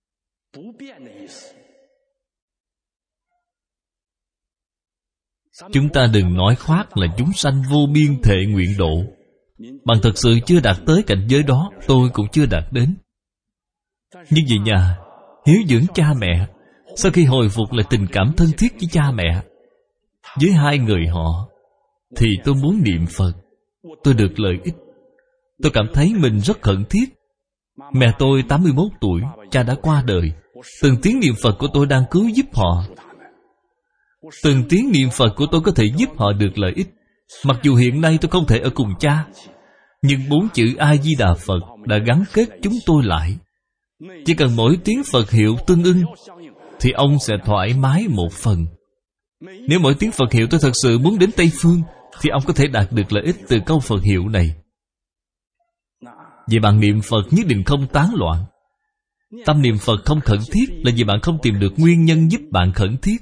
Chúng ta đừng nói khoác là chúng sanh vô biên thệ nguyện độ. Bạn thật sự chưa đạt tới cảnh giới đó, tôi cũng chưa đạt đến. Nhưng về nhà hiếu dưỡng cha mẹ, sau khi hồi phục lại tình cảm thân thiết với cha mẹ, với hai người họ, thì tôi muốn niệm Phật. Tôi được lợi ích. Tôi cảm thấy mình rất khẩn thiết. Mẹ tôi tám mươi mốt tuổi, cha đã qua đời. Từng tiếng niệm Phật của tôi đang cứu giúp họ. Từng tiếng niệm Phật của tôi có thể giúp họ được lợi ích. Mặc dù hiện nay tôi không thể ở cùng cha, nhưng bốn chữ A-di-đà Phật đã gắn kết chúng tôi lại. Chỉ cần mỗi tiếng Phật hiệu tương ưng, thì ông sẽ thoải mái một phần. Nếu mỗi tiếng Phật hiệu tôi thật sự muốn đến Tây Phương, thì ông có thể đạt được lợi ích từ câu Phật hiệu này. Vì bạn niệm Phật nhất định không tán loạn. Tâm niệm Phật không khẩn thiết là vì bạn không tìm được nguyên nhân giúp bạn khẩn thiết.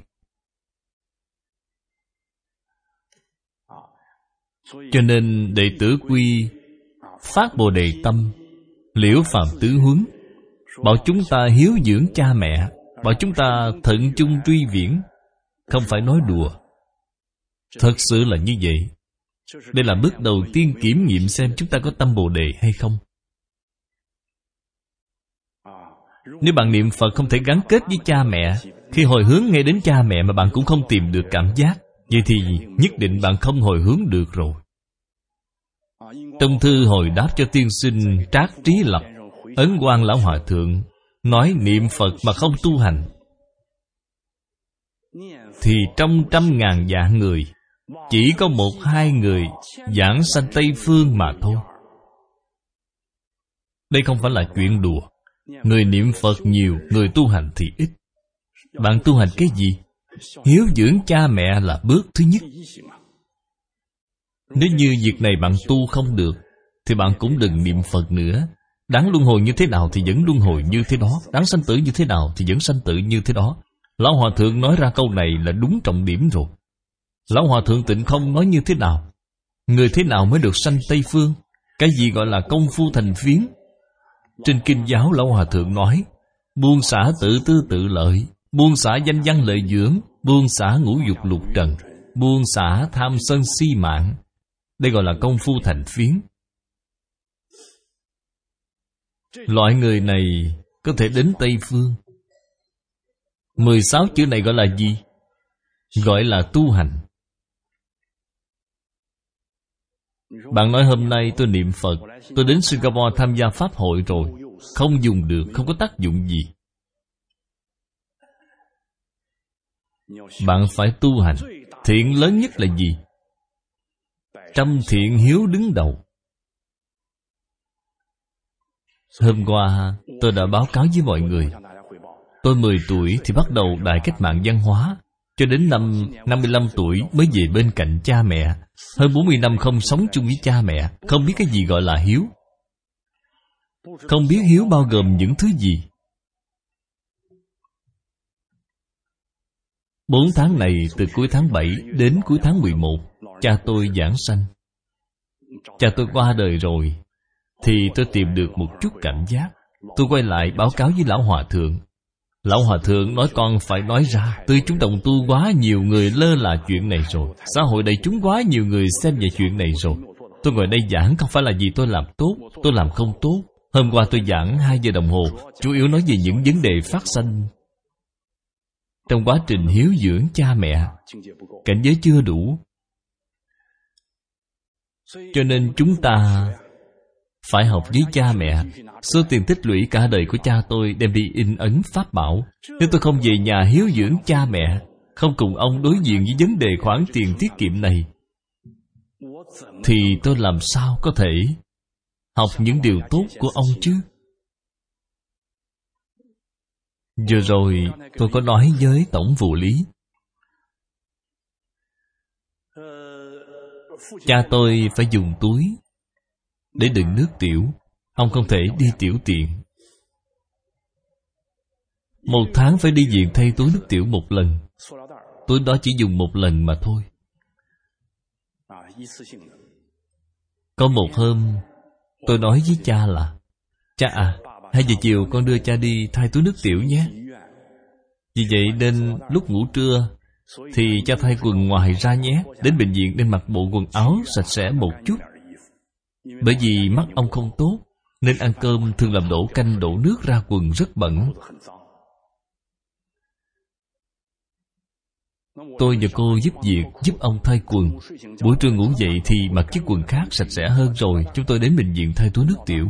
Cho nên đệ tử quy phát Bồ Đề tâm, liễu phàm tứ huấn, bảo chúng ta hiếu dưỡng cha mẹ, bảo chúng ta thận chung truy viễn. Không phải nói đùa. Thật sự là như vậy. Đây là bước đầu tiên kiểm nghiệm xem chúng ta có tâm Bồ Đề hay không. Nếu bạn niệm Phật không thể gắn kết với cha mẹ, khi hồi hướng ngay đến cha mẹ mà bạn cũng không tìm được cảm giác, vậy thì nhất định bạn không hồi hướng được rồi. Trong thư hồi đáp cho tiên sinh Trác Trí Lập, Ấn Quang Lão Hòa Thượng nói niệm Phật mà không tu hành, thì trong trăm ngàn vạn người chỉ có một hai người giảng sanh Tây Phương mà thôi. Đây không phải là chuyện đùa. Người niệm Phật nhiều, người tu hành thì ít. Bạn tu hành cái gì? Hiếu dưỡng cha mẹ là bước thứ nhất. Nếu như việc này bạn tu không được, thì bạn cũng đừng niệm Phật nữa. Đáng luân hồi như thế nào thì vẫn luân hồi như thế đó. Đáng sanh tử như thế nào thì vẫn sanh tử như thế đó. Lão Hòa Thượng nói ra câu này là đúng trọng điểm rồi. Lão Hòa Thượng Tịnh Không nói như thế nào? Người thế nào mới được sanh Tây Phương? Cái gì gọi là công phu thành phiến? Trên Kinh Giáo Lão Hòa Thượng nói, buông xả tự tư tự lợi, buông xả danh văn lợi dưỡng, buông xả ngũ dục lục trần, buông xả tham sân si mạng. Đây gọi là công phu thành phiến. Loại người này có thể đến Tây Phương. Mười sáu chữ này gọi là gì? Gọi là tu hành. Bạn nói hôm nay tôi niệm Phật, tôi đến Singapore tham gia Pháp hội rồi, không dùng được, không có tác dụng gì. Bạn phải tu hành. Thiện lớn nhất là gì? Trăm thiện hiếu đứng đầu. Hôm qua tôi đã báo cáo với mọi người, tôi mười tuổi thì bắt đầu đại cách mạng văn hóa, cho đến năm năm mươi lăm tuổi mới về bên cạnh cha mẹ. Hơn bốn mươi năm không sống chung với cha mẹ, không biết cái gì gọi là hiếu. Không biết hiếu bao gồm những thứ gì. Bốn tháng này, từ cuối tháng bảy đến cuối tháng mười một, cha tôi giảng sanh. Cha tôi qua đời rồi, thì tôi tìm được một chút cảm giác. Tôi quay lại báo cáo với Lão Hòa Thượng. Lão Hòa Thượng nói con phải nói ra, từ chúng đồng tu quá nhiều người lơ là chuyện này rồi, xã hội đầy chúng quá nhiều người xem về chuyện này rồi. Tôi ngồi đây giảng không phải là vì tôi làm tốt, tôi làm không tốt. Hôm qua tôi giảng hai giờ đồng hồ, chủ yếu nói về những vấn đề phát sanh trong quá trình hiếu dưỡng cha mẹ. Cảnh giới chưa đủ, cho nên chúng ta phải học với cha mẹ. Số tiền tích lũy cả đời của cha tôi đem đi in ấn pháp bảo. Nếu tôi không về nhà hiếu dưỡng cha mẹ, không cùng ông đối diện với vấn đề khoản tiền tiết kiệm này, thì tôi làm sao có thể học những điều tốt của ông chứ? Vừa rồi tôi có nói với tổng vụ lý, cha tôi phải dùng túi để đựng nước tiểu. Ông không thể đi tiểu tiện. Một tháng phải đi viện thay túi nước tiểu một lần. Túi đó chỉ dùng một lần mà thôi. Có một hôm tôi nói với cha là: cha à, hai giờ chiều con đưa cha đi thay túi nước tiểu nhé. Vì vậy nên lúc ngủ trưa thì cha thay quần ngoài ra nhé. Đến bệnh viện nên mặc bộ quần áo sạch sẽ một chút. Bởi vì mắt ông không tốt, nên ăn cơm thường làm đổ canh đổ nước ra quần rất bẩn. Tôi và cô giúp việc giúp ông thay quần. Buổi trưa ngủ dậy thì mặc chiếc quần khác sạch sẽ hơn rồi. Chúng tôi đến bệnh viện thay túi nước tiểu.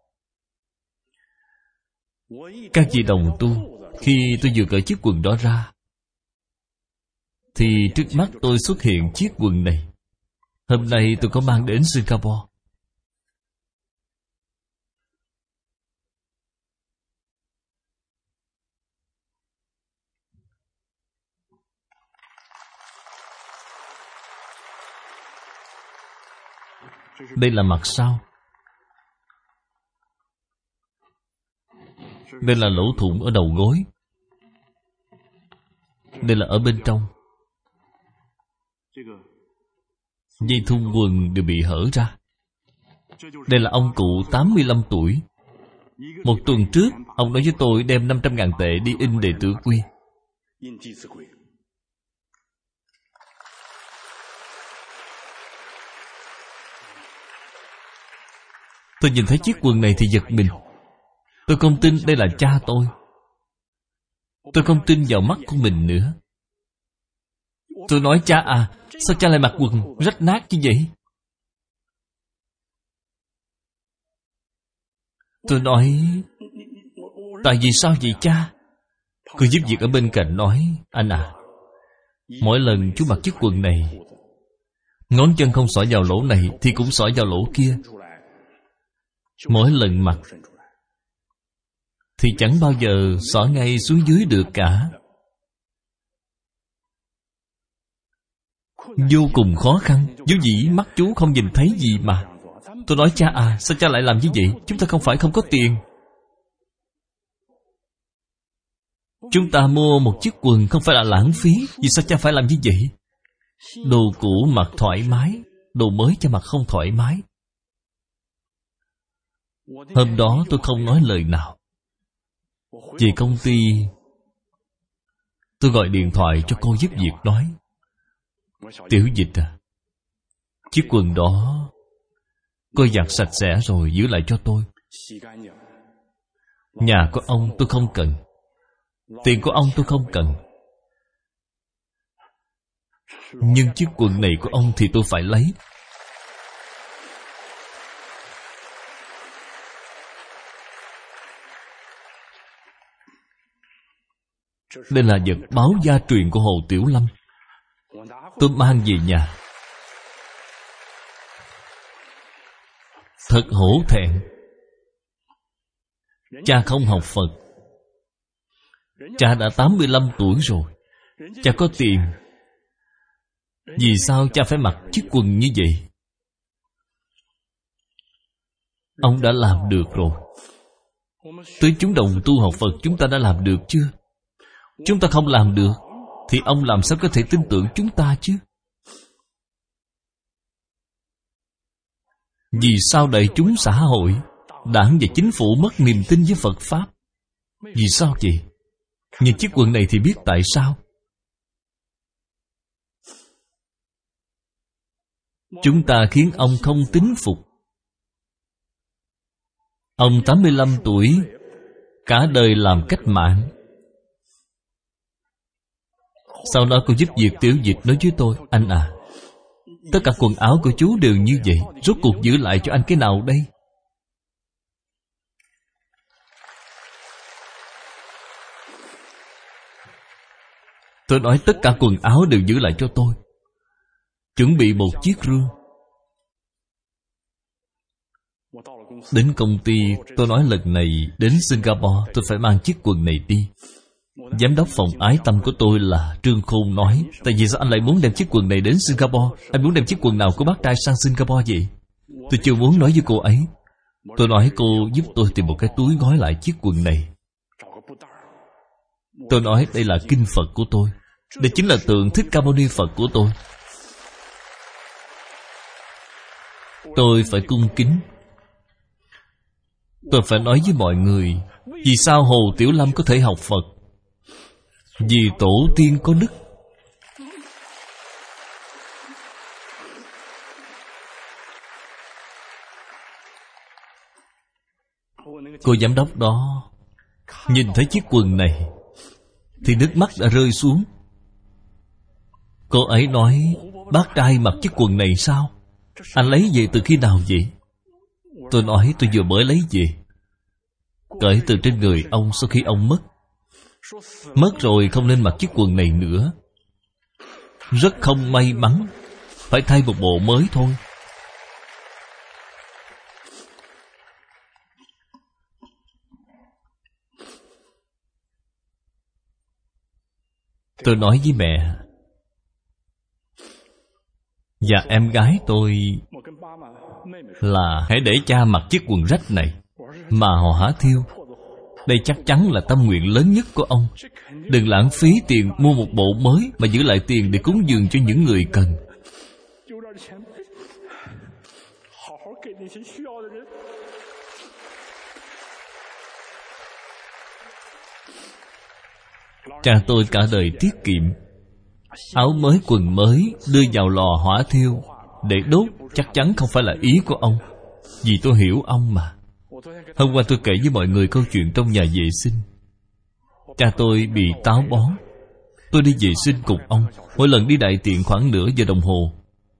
Các vị đồng tu, khi tôi vừa cởi chiếc quần đó ra thì trước mắt tôi xuất hiện chiếc quần này. Hôm nay tôi có mang đến Singapore. Đây là mặt sau. Đây là lỗ thủng ở đầu gối. Đây là ở bên trong. Dây thun quần đều bị hở ra. Đây là ông cụ tám mươi lăm tuổi. Một tuần trước ông nói với tôi đem năm trăm ngàn tệ đi in đề tử quy. Tôi nhìn thấy chiếc quần này thì giật mình. Tôi không tin đây là cha tôi. Tôi không tin vào mắt của mình nữa. Tôi nói: cha à, sao cha lại mặc quần rách nát như vậy? Tôi nói: tại vì sao vậy cha? Cô giúp việc ở bên cạnh nói: anh à, mỗi lần chú mặc chiếc quần này, ngón chân không xỏ vào lỗ này thì cũng xỏ vào lỗ kia. Mỗi lần mặc thì chẳng bao giờ xỏ ngay xuống dưới được cả. Vô cùng khó khăn. Dấu dĩ mắt chú không nhìn thấy gì mà. Tôi nói: cha à, sao cha lại làm như vậy? Chúng ta không phải không có tiền. Chúng ta mua một chiếc quần không phải là lãng phí. Vì sao cha phải làm như vậy? Đồ cũ mặc thoải mái, đồ mới cha mặc không thoải mái. Hôm đó tôi không nói lời nào. Về công ty, tôi gọi điện thoại cho cô giúp việc nói: Tiểu Dịch à, chiếc quần đó cô giặt sạch sẽ rồi giữ lại cho tôi. Nhà của ông tôi không cần, tiền của ông tôi không cần, nhưng chiếc quần này của ông thì tôi phải lấy. Đây là vật báo gia truyền của Hồ Tiểu Lâm. Tôi mang về nhà. Thật hổ thẹn. Cha không học Phật. Cha đã tám mươi lăm tuổi rồi. Cha có tiền. Vì sao cha phải mặc chiếc quần như vậy? Ông đã làm được rồi. Tới chúng đồng tu học Phật chúng ta đã làm được chưa? Chúng ta không làm được thì ông làm sao có thể tin tưởng chúng ta chứ? Vì sao đại chúng xã hội, đảng và chính phủ mất niềm tin với Phật Pháp? Vì sao vậy? Nhìn chiếc quần này thì biết tại sao. Chúng ta khiến ông không tín phục. Ông tám mươi lăm tuổi, cả đời làm cách mạng. Sau đó cô giúp việc Tiểu Dịch nói với tôi: anh à, tất cả quần áo của chú đều như vậy, rốt cuộc giữ lại cho anh cái nào đây? Tôi nói tất cả quần áo đều giữ lại cho tôi. Chuẩn bị một chiếc rương. Đến công ty tôi nói lần này đến Singapore tôi phải mang chiếc quần này đi. Giám đốc phòng ái tâm của tôi là Trương Khôn nói: tại vì sao anh lại muốn đem chiếc quần này đến Singapore? Anh muốn đem chiếc quần nào của bác trai sang Singapore vậy? Tôi chưa muốn nói với cô ấy. Tôi nói cô giúp tôi tìm một cái túi gói lại chiếc quần này. Tôi nói đây là kinh Phật của tôi. Đây chính là tượng Thích Ca Mâu Ni Phật của tôi. Tôi phải cung kính. Tôi phải nói với mọi người: vì sao Hồ Tiểu Lâm có thể học Phật? Vì tổ tiên có đức. Cô giám đốc đó nhìn thấy chiếc quần này thì nước mắt đã rơi xuống. Cô ấy nói: bác trai mặc chiếc quần này sao? Anh lấy về từ khi nào vậy? Tôi nói tôi vừa mới lấy về, cởi từ trên người ông sau khi ông mất. Mất rồi không nên mặc chiếc quần này nữa. Rất không may mắn, phải thay một bộ mới thôi. Tôi nói với mẹ: và em gái tôi là hãy để cha mặc chiếc quần rách này mà họ hả thiêu. Đây chắc chắn là tâm nguyện lớn nhất của ông. Đừng lãng phí tiền mua một bộ mới, mà giữ lại tiền để cúng dường cho những người cần. Cha tôi cả đời tiết kiệm. Áo mới quần mới đưa vào lò hỏa thiêu để đốt chắc chắn không phải là ý của ông. Vì tôi hiểu ông mà. Hôm qua tôi kể với mọi người câu chuyện trong nhà vệ sinh. Cha tôi bị táo bón. Tôi đi vệ sinh cùng ông. Mỗi lần đi đại tiện khoảng nửa giờ đồng hồ.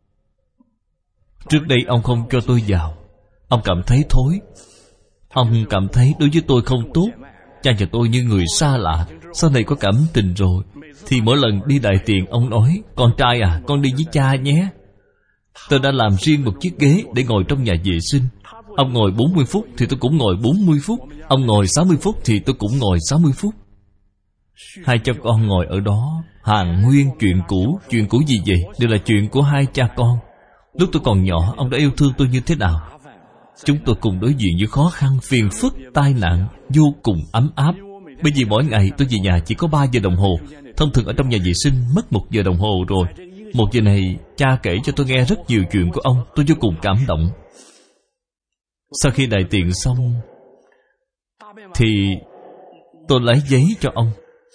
Trước đây ông không cho tôi vào. Ông cảm thấy thối. Ông cảm thấy đối với tôi không tốt. Cha và tôi như người xa lạ. Sau này có cảm tình rồi thì mỗi lần đi đại tiện ông nói: con trai à, con đi với cha nhé. Tôi đã làm riêng một chiếc ghế để ngồi trong nhà vệ sinh. Ông ngồi bốn mươi phút thì tôi cũng ngồi bốn mươi phút. Ông ngồi sáu mươi phút thì tôi cũng ngồi sáu mươi phút. Hai cha con ngồi ở đó, hàng nguyên chuyện cũ. Chuyện cũ gì vậy? Đều là chuyện của hai cha con. Lúc tôi còn nhỏ, ông đã yêu thương tôi như thế nào? Chúng tôi cùng đối diện với khó khăn, phiền phức, tai nạn, vô cùng ấm áp. Bởi vì mỗi ngày tôi về nhà chỉ có ba giờ đồng hồ. Thông thường ở trong nhà vệ sinh mất một giờ đồng hồ rồi. Một giờ này cha kể cho tôi nghe rất nhiều chuyện của ông. Tôi vô cùng cảm động. Sau khi đại tiện xong thì tôi lấy giấy cho ông.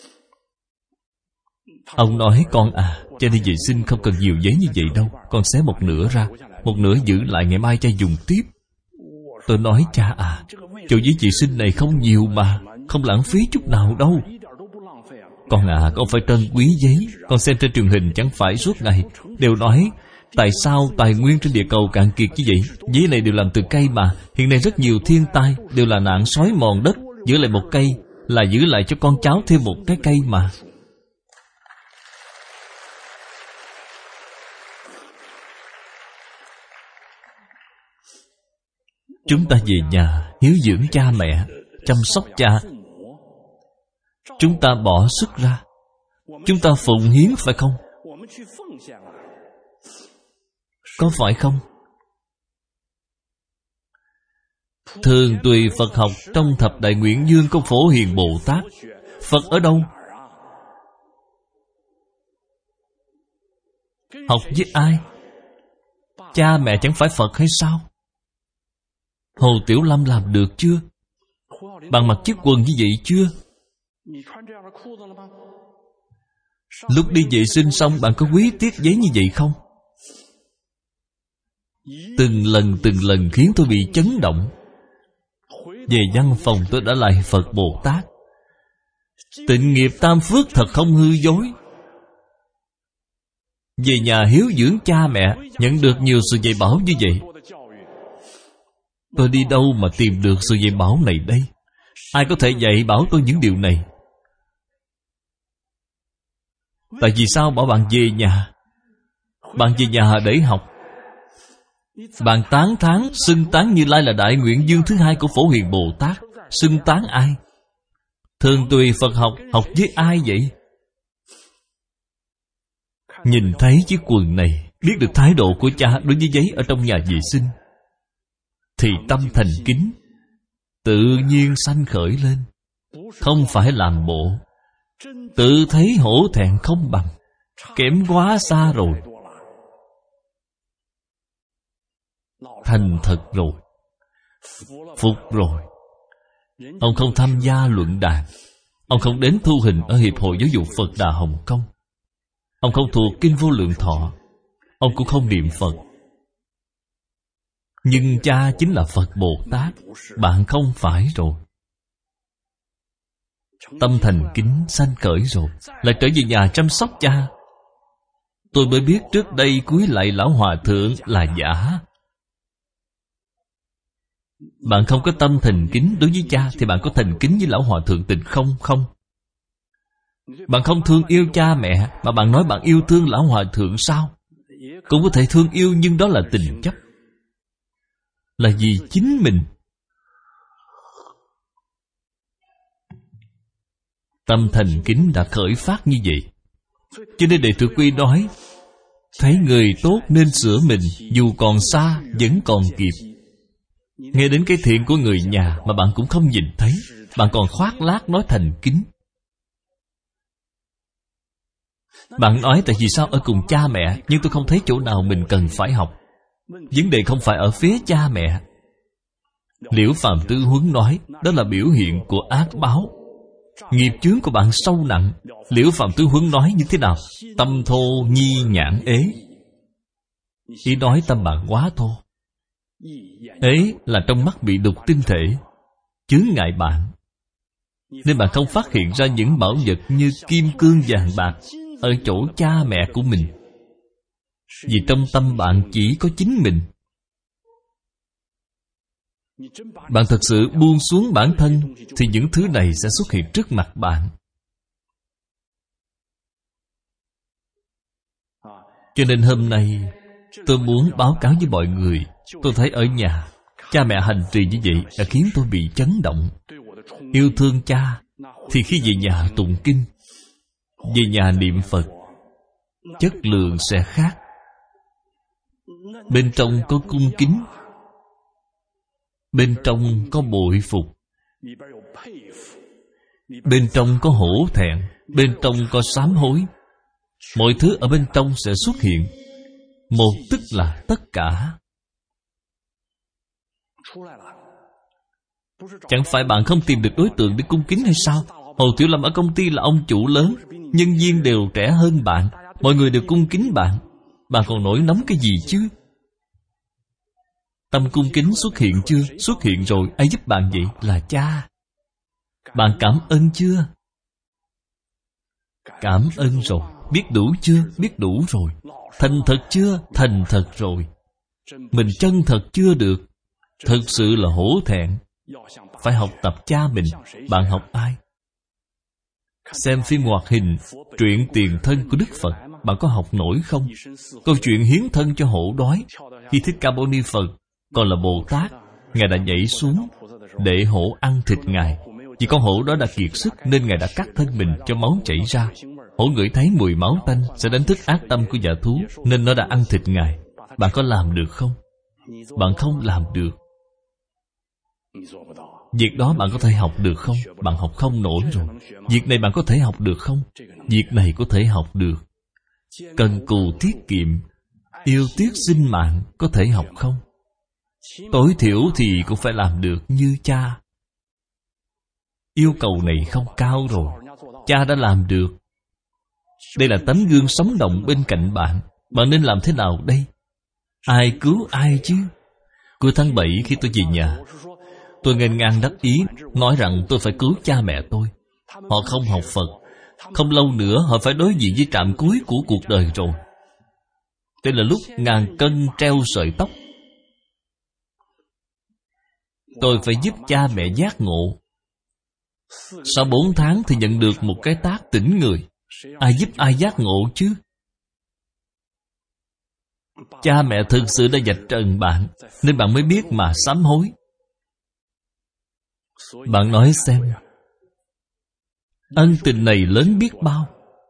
Ông nói: con à, cha đi vệ sinh không cần nhiều giấy như vậy đâu. Con xé một nửa ra, một nửa giữ lại ngày mai cha dùng tiếp. Tôi nói: cha à, chỗ giấy vệ sinh này không nhiều mà, không lãng phí chút nào đâu. Con à, con phải trân quý giấy. Con xem trên truyền hình chẳng phải suốt ngày đều nói tại sao tài nguyên trên địa cầu cạn kiệt như vậy. Giấy này đều làm từ cây mà. Hiện nay rất nhiều thiên tai đều là nạn xói mòn đất. Giữ lại một cây là giữ lại cho con cháu thêm một cái cây mà. Chúng ta về nhà hiếu dưỡng cha mẹ, chăm sóc cha. Chúng ta bỏ sức ra, chúng ta phụng hiến, phải không? Có phải không? Thường tùy Phật học trong thập đại nguyện dương của Phổ Hiền Bồ Tát. Phật ở đâu? Học với ai? Cha mẹ chẳng phải Phật hay sao? Hồ Tiểu Lâm làm được chưa? Bạn mặc chiếc quần như vậy chưa? Lúc đi vệ sinh xong bạn có quý tiếc giấy như vậy không? Từng lần từng lần khiến tôi bị chấn động. Về văn phòng tôi đã lại Phật Bồ Tát. Tịnh nghiệp tam phước thật không hư dối. Về nhà hiếu dưỡng cha mẹ, nhận được nhiều sự dạy bảo như vậy. Tôi đi đâu mà tìm được sự dạy bảo này đây? Ai có thể dạy bảo tôi những điều này? Tại vì sao bảo bạn về nhà? Bạn về nhà để học. Bạn tán thán, xưng tán Như Lai là đại nguyện dương thứ hai của Phổ Hiền Bồ Tát. Xưng tán ai? Thường tùy Phật học, học với ai vậy? Nhìn thấy chiếc quần này, biết được thái độ của cha đối với giấy ở trong nhà vệ sinh, thì tâm thành kính tự nhiên sanh khởi lên. Không phải làm bộ, tự thấy hổ thẹn không bằng, kém quá xa rồi. Thành thật rồi, phục rồi. Ông không tham gia luận đàn, ông không đến thu hình ở Hiệp hội Giáo dục Phật Đà Hồng Kông, ông không thuộc Kinh Vô Lượng Thọ, ông cũng không niệm Phật. Nhưng cha chính là Phật Bồ Tát, bạn không phải rồi. Tâm thành kính sanh khởi rồi, lại trở về nhà chăm sóc cha. Tôi mới biết trước đây cúi lạy Lão Hòa Thượng là giả. Bạn không có tâm thành kính đối với cha, thì bạn có thành kính với Lão Hòa Thượng Tịnh không? Không. Bạn không thương yêu cha mẹ, mà bạn nói bạn yêu thương Lão Hòa Thượng sao? Cũng có thể thương yêu, nhưng đó là tình chấp, là vì chính mình. Tâm thành kính đã khởi phát như vậy. Cho nên Đệ Tử Quy nói, thấy người tốt nên sửa mình, dù còn xa vẫn còn kịp. Nghe đến cái thiện của người nhà mà bạn cũng không nhìn thấy, bạn còn khoác lác nói thành kính. Bạn nói tại vì sao ở cùng cha mẹ, nhưng tôi không thấy chỗ nào mình cần phải học. Vấn đề không phải ở phía cha mẹ. Liễu Phàm Tư Huấn nói, đó là biểu hiện của ác báo. Nghiệp chướng của bạn sâu nặng. Liễu Phàm Tư Huấn nói như thế nào? Tâm thô nhi nhãn ế. Ý nói tâm bạn quá thô. Ế là trong mắt bị đục tinh thể, chướng ngại bạn, nên bạn không phát hiện ra những bảo vật như kim cương vàng bạc ở chỗ cha mẹ của mình. Vì trong tâm bạn chỉ có chính mình. Bạn thật sự buông xuống bản thân, thì những thứ này sẽ xuất hiện trước mặt bạn. Cho nên hôm nay tôi muốn báo cáo với mọi người, tôi thấy ở nhà cha mẹ hành trì như vậy đã khiến tôi bị chấn động. Yêu thương cha thì khi về nhà tụng kinh, về nhà niệm Phật, chất lượng sẽ khác. Bên trong có cung kính, bên trong có bội phục, bên trong có hổ thẹn, bên trong có sám hối. Mọi thứ ở bên trong sẽ xuất hiện. Một tức là tất cả. Chẳng phải bạn không tìm được đối tượng để cung kính hay sao? Hồ Tiểu Lâm ở công ty là ông chủ lớn, nhân viên đều trẻ hơn bạn, mọi người đều cung kính bạn. Bạn còn nổi nóng cái gì chứ? Tâm cung kính xuất hiện chưa? Xuất hiện rồi. Ai giúp bạn vậy? Là cha. Bạn cảm ơn chưa? Cảm ơn rồi. Biết đủ chưa? Biết đủ rồi. Thành thật chưa? Thành thật rồi. Mình chân thật chưa được. Thật sự là hổ thẹn. Phải học tập cha mình. Bạn học ai? Xem phim hoạt hình Truyện Tiền Thân của Đức Phật, bạn có học nổi không? Câu chuyện hiến thân cho hổ đói. Khi Thích Ca Mâu Ni Phật còn là Bồ Tát, Ngài đã nhảy xuống để hổ ăn thịt Ngài. Vì con hổ đó đã kiệt sức nên Ngài đã cắt thân mình cho máu chảy ra. Hổ ngửi thấy mùi máu tanh sẽ đánh thức ác tâm của dã thú, nên nó đã ăn thịt Ngài. Bạn có làm được không? Bạn không làm được. Việc đó bạn có thể học được không? Bạn học không nổi rồi. Việc này bạn có thể học được không? Việc này có thể học được. Cần cù tiết kiệm, yêu tiếc sinh mạng có thể học không? Tối thiểu thì cũng phải làm được như cha. Yêu cầu này không cao rồi. Cha đã làm được. Đây là tấm gương sống động bên cạnh bạn. Bạn nên làm thế nào đây? Ai cứu ai chứ? Cuối tháng bảy khi tôi về nhà, tôi nghênh ngang đắc ý nói rằng tôi phải cứu cha mẹ tôi. Họ không học Phật. Không lâu nữa họ phải đối diện với trạm cuối của cuộc đời rồi. Đây là lúc ngàn cân treo sợi tóc. Tôi phải giúp cha mẹ giác ngộ. Sau bốn tháng thì nhận được một cái tát tỉnh người. Ai giúp ai giác ngộ chứ? Cha mẹ thực sự đã vạch trần bạn, nên bạn mới biết mà sám hối. Bạn nói xem, Ân tình này lớn biết bao.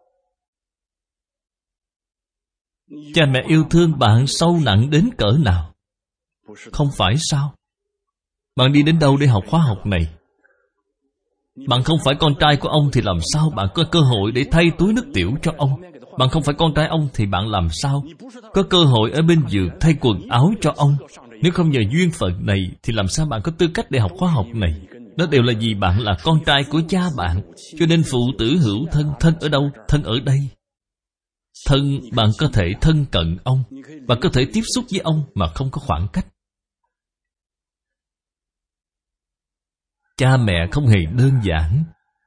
Cha mẹ yêu thương bạn sâu nặng đến cỡ nào? Không phải sao? Bạn đi đến đâu để học khóa học này? Bạn không phải con trai của ông thì làm sao bạn có cơ hội để thay túi nước tiểu cho ông? Bạn không phải con trai ông thì bạn làm sao có cơ hội ở bên giường thay quần áo cho ông? Nếu không nhờ duyên phận này thì làm sao bạn có tư cách để học khóa học này? Đó đều là vì bạn là con trai của cha bạn. Cho nên phụ tử hữu thân. Thân ở đâu? Thân ở đây. Thân, bạn có thể thân cận ông, bạn có thể tiếp xúc với ông mà không có khoảng cách. Cha mẹ không hề đơn giản.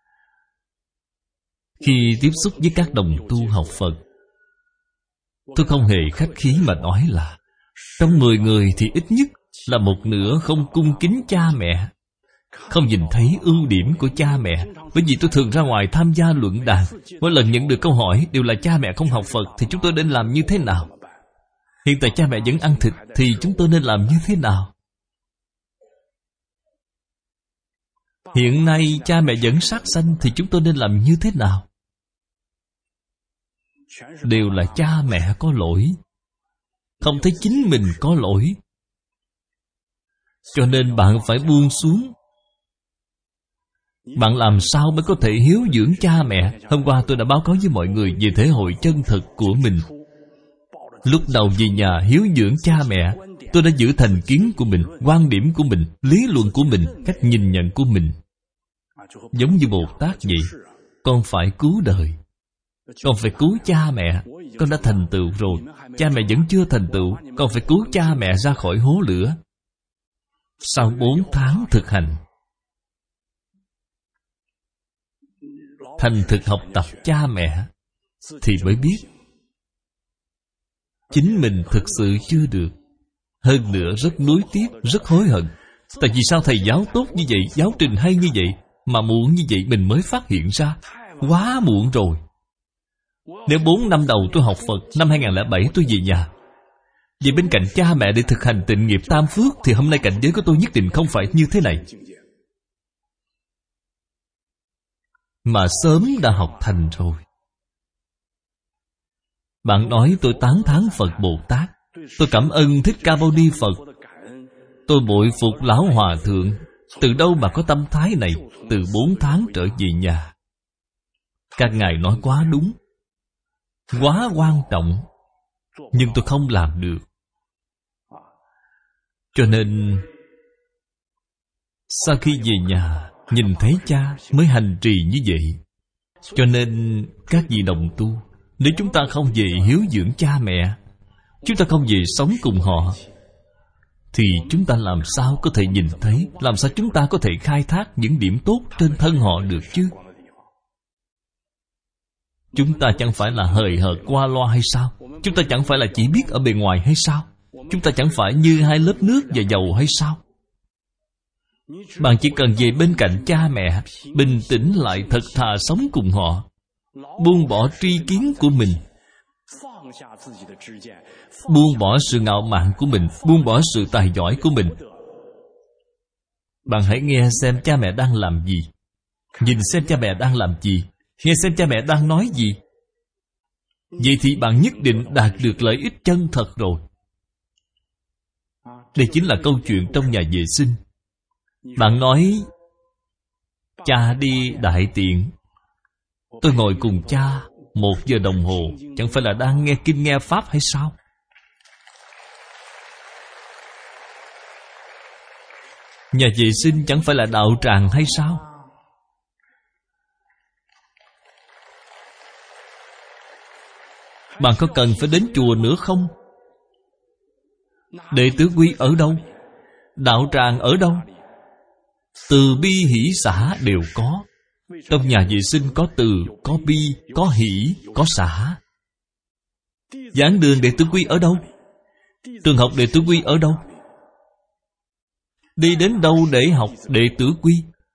Khi tiếp xúc với các đồng tu học Phật, tôi không hề khách khí mà nói là trong mười người thì ít nhất là một nửa không cung kính cha mẹ, không nhìn thấy ưu điểm của cha mẹ. Bởi vì tôi thường ra ngoài tham gia luận đàn, mỗi lần nhận được câu hỏi đều là cha mẹ không học Phật thì chúng tôi nên làm như thế nào? Hiện tại cha mẹ vẫn ăn thịt thì chúng tôi nên làm như thế nào? Hiện nay cha mẹ vẫn sát sanh thì chúng tôi nên làm như thế nào? Đều là cha mẹ có lỗi, không thấy chính mình có lỗi. Cho nên bạn phải buông xuống. Bạn làm sao mới có thể hiếu dưỡng cha mẹ? Hôm qua tôi đã báo cáo với mọi người về thể hội chân thực của mình. Lúc đầu về nhà hiếu dưỡng cha mẹ, tôi đã giữ thành kiến của mình, quan điểm của mình, lý luận của mình, cách nhìn nhận của mình. Giống như Bồ Tát vậy, con phải cứu đời, con phải cứu cha mẹ. Con đã thành tựu rồi, cha mẹ vẫn chưa thành tựu, con phải cứu cha mẹ ra khỏi hố lửa. Sau bốn tháng thực hành, thành thực học tập cha mẹ, thì mới biết chính mình thực sự chưa được. Hơn nữa rất nuối tiếc, rất hối hận. Tại vì sao thầy giáo tốt như vậy, giáo trình hay như vậy, mà muộn như vậy mình mới phát hiện ra? Quá muộn rồi. Nếu bốn năm đầu tôi học Phật, năm hai không không bảy tôi về nhà, về bên cạnh cha mẹ để thực hành tịnh nghiệp tam phước, thì hôm nay cảnh giới của tôi nhất định không phải như thế này. Mà sớm đã học thành rồi. Bạn nói tôi tán thán Phật Bồ Tát, tôi cảm ơn Thích Ca Mâu Ni Phật, tôi bội phục Lão Hòa Thượng. Từ đâu mà có tâm thái này? Từ bốn tháng trở về nhà. Các ngài nói quá đúng, quá quan trọng, nhưng tôi không làm được. Cho nên sau khi về nhà nhìn thấy cha mới hành trì như vậy. Cho nên các vị đồng tu, nếu chúng ta không về hiếu dưỡng cha mẹ, chúng ta không về sống cùng họ, thì chúng ta làm sao có thể nhìn thấy, làm sao chúng ta có thể khai thác những điểm tốt trên thân họ được chứ? Chúng ta chẳng phải là hời hợt qua loa hay sao? Chúng ta chẳng phải là chỉ biết ở bề ngoài hay sao? Chúng ta chẳng phải như hai lớp nước và dầu hay sao? Bạn chỉ cần về bên cạnh cha mẹ, bình tĩnh lại, thật thà sống cùng họ, buông bỏ tri kiến của mình, buông bỏ sự ngạo mạn của mình, buông bỏ sự tài giỏi của mình. Bạn hãy nghe xem cha mẹ đang làm gì, nhìn xem cha mẹ đang làm gì, nghe xem cha mẹ đang nói gì. Vậy thì bạn nhất định đạt được lợi ích chân thật rồi. Đây chính là câu chuyện trong nhà vệ sinh. Bạn nói cha đi đại tiện, tôi ngồi cùng cha một giờ đồng hồ, chẳng phải là đang nghe kinh nghe pháp hay sao? Nhà vệ sinh chẳng phải là đạo tràng hay sao? Bạn có cần phải đến chùa nữa không? Đệ tử quy ở đâu? Đạo tràng ở đâu? Từ bi hỷ xả đều có. Trong nhà vệ sinh có từ, có bi, có hỷ, có xả. Giảng đường đệ tử quy ở đâu? Trường học đệ tử quy ở đâu? Đi đến đâu để học đệ tử quy?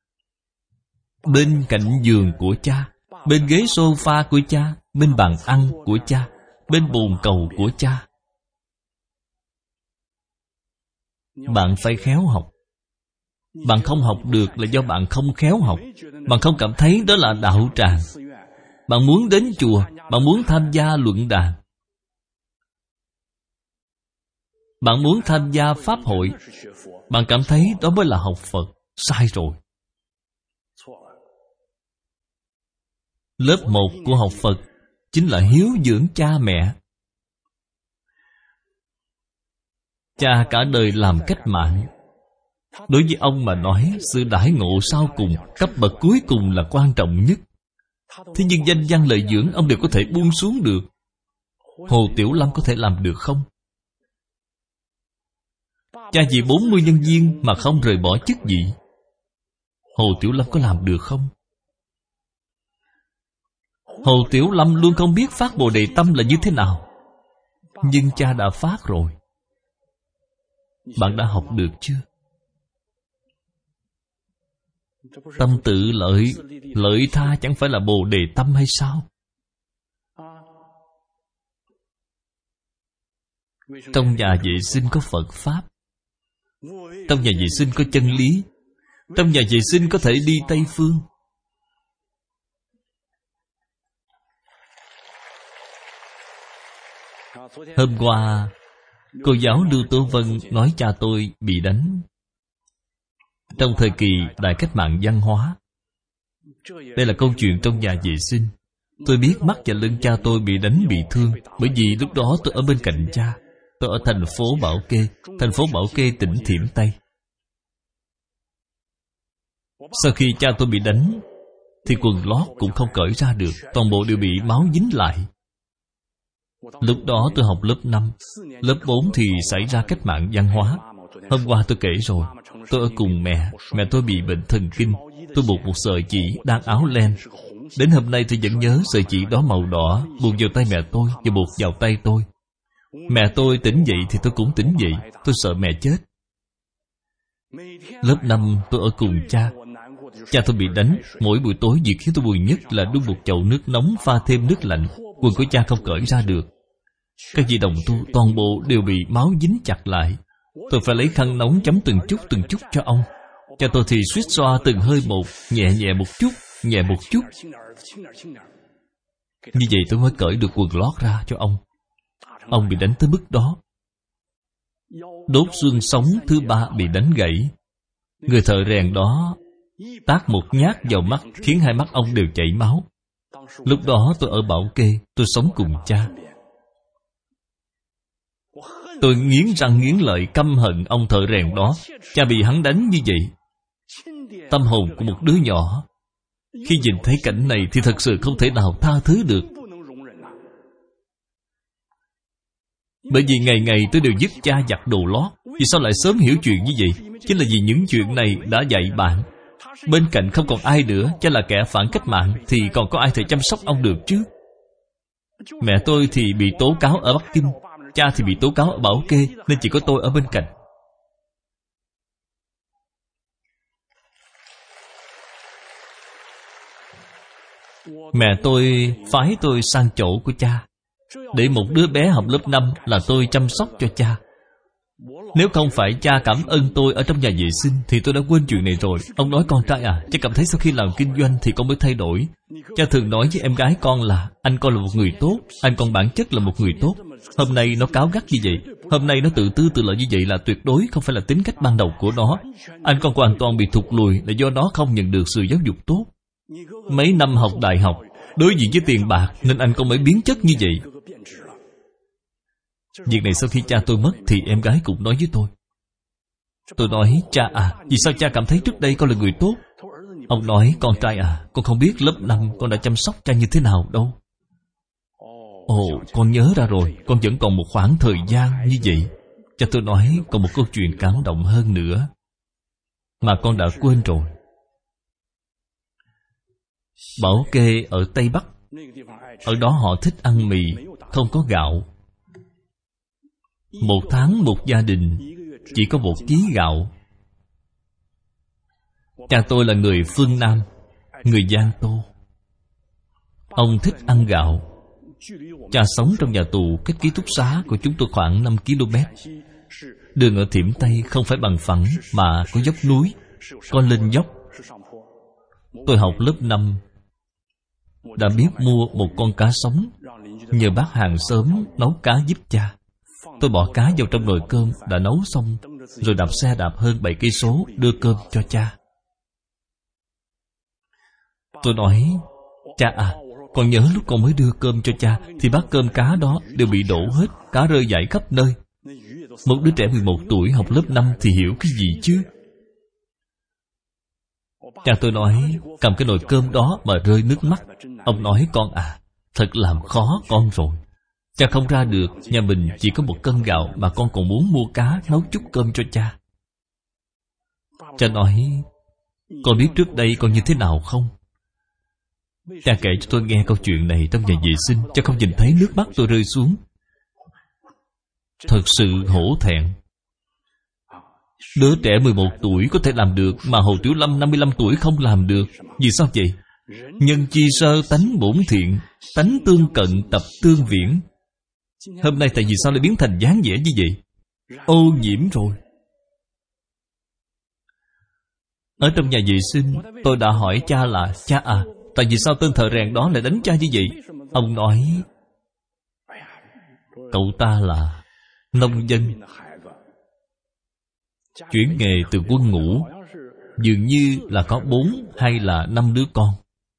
Bên cạnh giường của cha, bên ghế sofa của cha, bên bàn ăn của cha, bên bồn cầu của cha. Bạn phải khéo học. Bạn không học được là do bạn không khéo học. Bạn không cảm thấy đó là đạo tràng. Bạn muốn đến chùa, bạn muốn tham gia luận đàn, bạn muốn tham gia pháp hội, bạn cảm thấy đó mới là học Phật. Sai rồi. Lớp một của học Phật chính là hiếu dưỡng cha mẹ. Cha cả đời làm cách mạng. Đối với ông mà nói, sự đãi ngộ sau cùng, cấp bậc cuối cùng là quan trọng nhất. Thế nhưng danh văn lợi dưỡng ông đều có thể buông xuống được. Hồ Tiểu Lâm có thể làm được không? Cha vì bốn mươi nhân viên mà không rời bỏ chức vị. Hồ Tiểu Lâm có làm được không? Hồ Tiểu Lâm luôn không biết phát Bồ Đề tâm là như thế nào. Nhưng cha đã phát rồi. Bạn đã học được chưa? Tâm tự lợi, lợi tha chẳng phải là Bồ Đề tâm hay sao? Trong nhà vệ sinh có Phật Pháp. Trong nhà vệ sinh có chân lý. Trong nhà vệ sinh có thể đi Tây Phương. Hôm qua, cô giáo Lưu Tố Vân nói cha tôi bị đánh trong thời kỳ đại cách mạng văn hóa. Đây là câu chuyện trong nhà vệ sinh. Tôi biết mắt và lưng cha tôi bị đánh bị thương, bởi vì lúc đó tôi ở bên cạnh cha. Tôi ở thành phố Bảo Kê, thành phố Bảo Kê, tỉnh Thiểm Tây. Sau khi cha tôi bị đánh, thì quần lót cũng không cởi ra được, toàn bộ đều bị máu dính lại. Lúc đó tôi học lớp năm. Lớp bốn thì xảy ra cách mạng văn hóa. Hôm qua tôi kể rồi. Tôi ở cùng mẹ. Mẹ tôi bị bệnh thần kinh. Tôi buộc một sợi chỉ đan áo len. Đến hôm nay tôi vẫn nhớ sợi chỉ đó màu đỏ, buộc vào tay mẹ tôi và buộc vào tay tôi. Mẹ tôi tỉnh dậy thì tôi cũng tỉnh dậy. Tôi sợ mẹ chết. Lớp năm tôi ở cùng cha. Cha tôi bị đánh. Mỗi buổi tối việc khiến tôi buồn nhất là đun một chậu nước nóng pha thêm nước lạnh. Quần của cha không cởi ra được. Các vị đồng tu toàn bộ đều bị máu dính chặt lại. Tôi phải lấy khăn nóng chấm từng chút từng chút cho ông. Cha tôi thì suýt xoa từng hơi một, nhẹ nhẹ một chút, nhẹ một chút. Như vậy tôi mới cởi được quần lót ra cho ông. Ông bị đánh tới mức đó. Đốt xương sống thứ ba bị đánh gãy. Người thợ rèn đó tát một nhát vào mắt, khiến hai mắt ông đều chảy máu. Lúc đó tôi ở Bảo Kê, tôi sống cùng cha. Tôi nghiến răng nghiến lợi căm hận ông thợ rèn đó. Cha bị hắn đánh như vậy. Tâm hồn của một đứa nhỏ khi nhìn thấy cảnh này thì thật sự không thể nào tha thứ được. Bởi vì ngày ngày tôi đều giúp cha giặt đồ lót. Vì sao lại sớm hiểu chuyện như vậy? Chính là vì những chuyện này đã dạy bạn. Bên cạnh không còn ai nữa, cha là kẻ phản cách mạng, thì còn có ai thể chăm sóc ông được chứ? Mẹ tôi thì bị tố cáo ở Bắc Kinh, cha thì bị tố cáo ở Bảo Kê, nên chỉ có tôi ở bên cạnh. Mẹ tôi phái tôi sang chỗ của cha, để một đứa bé học lớp năm là tôi chăm sóc cho cha. Nếu không phải cha cảm ơn tôi ở trong nhà vệ sinh thì tôi đã quên chuyện này rồi. Ông nói con trai à, cha cảm thấy sau khi làm kinh doanh thì con mới thay đổi. Cha thường nói với em gái con là anh con là một người tốt, anh con bản chất là một người tốt. Hôm nay nó cáu gắt như vậy, hôm nay nó tự tư tự lợi như vậy là tuyệt đối không phải là tính cách ban đầu của nó. Anh con hoàn toàn bị thụt lùi là do nó không nhận được sự giáo dục tốt. Mấy năm học đại học, đối diện với tiền bạc nên anh con mới biến chất như vậy. Việc này sau khi cha tôi mất thì em gái cũng nói với tôi. Tôi nói, cha à, vì sao cha cảm thấy trước đây con là người tốt? Ông nói, con trai à, con không biết lớp năm con đã chăm sóc cha như thế nào đâu. Ồ, con nhớ ra rồi, con vẫn còn một khoảng thời gian như vậy. Cha tôi nói còn một câu chuyện cảm động hơn nữa mà con đã quên rồi. Bảo Kê ở Tây Bắc, ở đó họ thích ăn mì, không có gạo. Một tháng một gia đình chỉ có một ký gạo. Cha tôi là người phương Nam, người Giang Tô. Ông thích ăn gạo. Cha sống trong nhà tù cách ký túc xá của chúng tôi khoảng năm ki lô mét. Đường ở Thiểm Tây không phải bằng phẳng mà có dốc núi, Có lên dốc. Tôi học lớp năm, đã biết mua một con cá sống, nhờ bác hàng xóm nấu cá giúp cha. Tôi bỏ cá vào trong nồi cơm đã nấu xong, rồi đạp xe đạp hơn bảy cây số đưa cơm cho cha. Tôi nói, cha à, con nhớ lúc con mới đưa cơm cho cha thì bát cơm cá đó đều bị đổ hết, cá rơi rải khắp nơi. Một đứa trẻ mười một tuổi học lớp năm thì hiểu cái gì chứ? Cha tôi nói, cầm cái nồi cơm đó mà rơi nước mắt. Ông nói, con à, thật làm khó con rồi. Cha không ra được, nhà mình chỉ có một cân gạo mà con còn muốn mua cá nấu chút cơm cho cha. Cha nói, con biết trước đây con như thế nào không? Cha kể cho tôi nghe câu chuyện này trong nhà vệ sinh. Cha không nhìn thấy nước mắt tôi rơi xuống. Thật sự hổ thẹn. Đứa trẻ mười một tuổi có thể làm được, mà Hồ Tiểu Lâm năm mươi lăm tuổi không làm được. Vì sao vậy? Nhân chi sơ tánh bổn thiện, tánh tương cận tập tương viễn. Hôm nay tại vì sao lại biến thành dáng vẻ như vậy? Ô nhiễm rồi. Ở trong nhà vệ sinh, tôi đã hỏi cha là, cha à, tại vì sao tên thợ rèn đó lại đánh cha như vậy? Ông nói, cậu ta là nông dân, chuyển nghề từ quân ngũ, dường như là có bốn hay là năm đứa con.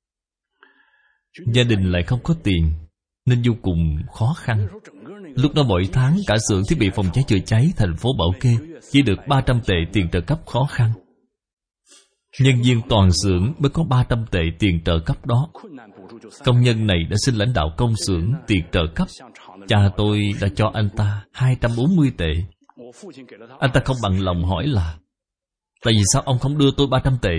Gia đình lại không có tiền, nên vô cùng khó khăn. Lúc đó mỗi tháng cả xưởng thiết bị phòng cháy chữa cháy thành phố Bảo Kê chỉ được ba trăm tệ tiền trợ cấp khó khăn. Nhân viên toàn xưởng mới có ba trăm tệ tiền trợ cấp đó. Công nhân này đã xin lãnh đạo công xưởng tiền trợ cấp. Cha tôi đã cho anh ta hai trăm bốn mươi tệ. Anh ta không bằng lòng hỏi là, tại vì sao ông không đưa tôi ba trăm tệ?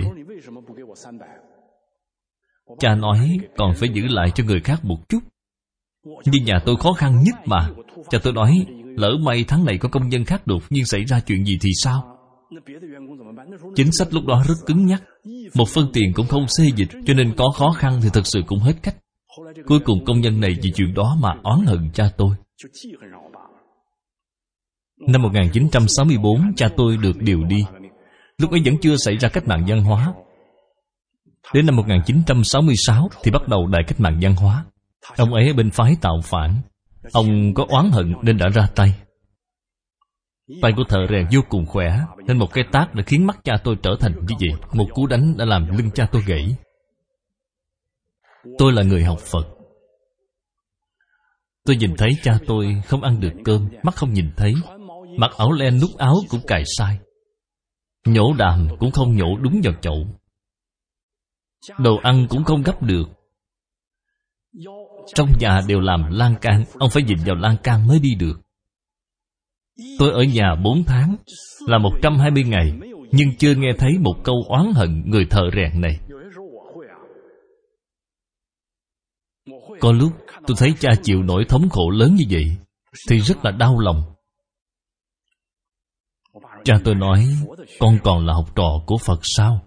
Cha nói, còn phải giữ lại cho người khác một chút. Nhưng nhà tôi khó khăn nhất mà. Cha tôi nói, lỡ may tháng này có công nhân khác đột nhiên xảy ra chuyện gì thì sao? Chính sách lúc đó rất cứng nhắc, một phân tiền cũng không xê dịch, cho nên có khó khăn thì thực sự cũng hết cách. Cuối cùng công nhân này vì chuyện đó mà oán hận cha tôi. Năm một nghìn chín trăm sáu mươi tư, cha tôi được điều đi. Lúc ấy vẫn chưa xảy ra cách mạng văn hóa. Đến năm một nghìn chín trăm sáu mươi sáu thì bắt đầu đại cách mạng văn hóa. Ông ấy ở bên phái tạo phản. Ông có oán hận nên đã ra tay. Tay của thợ rèn vô cùng khỏe, nên một cái tát đã khiến mắt cha tôi trở thành như vậy. Một cú đánh đã làm lưng cha tôi gãy. Tôi là người học Phật. Tôi nhìn thấy cha tôi không ăn được cơm, mắt không nhìn thấy. Mặc áo len nút áo cũng cài sai. Nhổ đàm cũng không nhổ đúng vào chậu. Đồ ăn cũng không gấp được. Trong nhà đều làm lan can, ông phải nhìn vào lan can mới đi được. Tôi ở nhà bốn tháng, là một trăm hai mươi ngày, nhưng chưa nghe thấy một câu oán hận người thợ rèn này. Có lúc tôi thấy cha chịu nỗi thống khổ lớn như vậy thì rất là đau lòng. Cha tôi nói, con còn là học trò của Phật sao?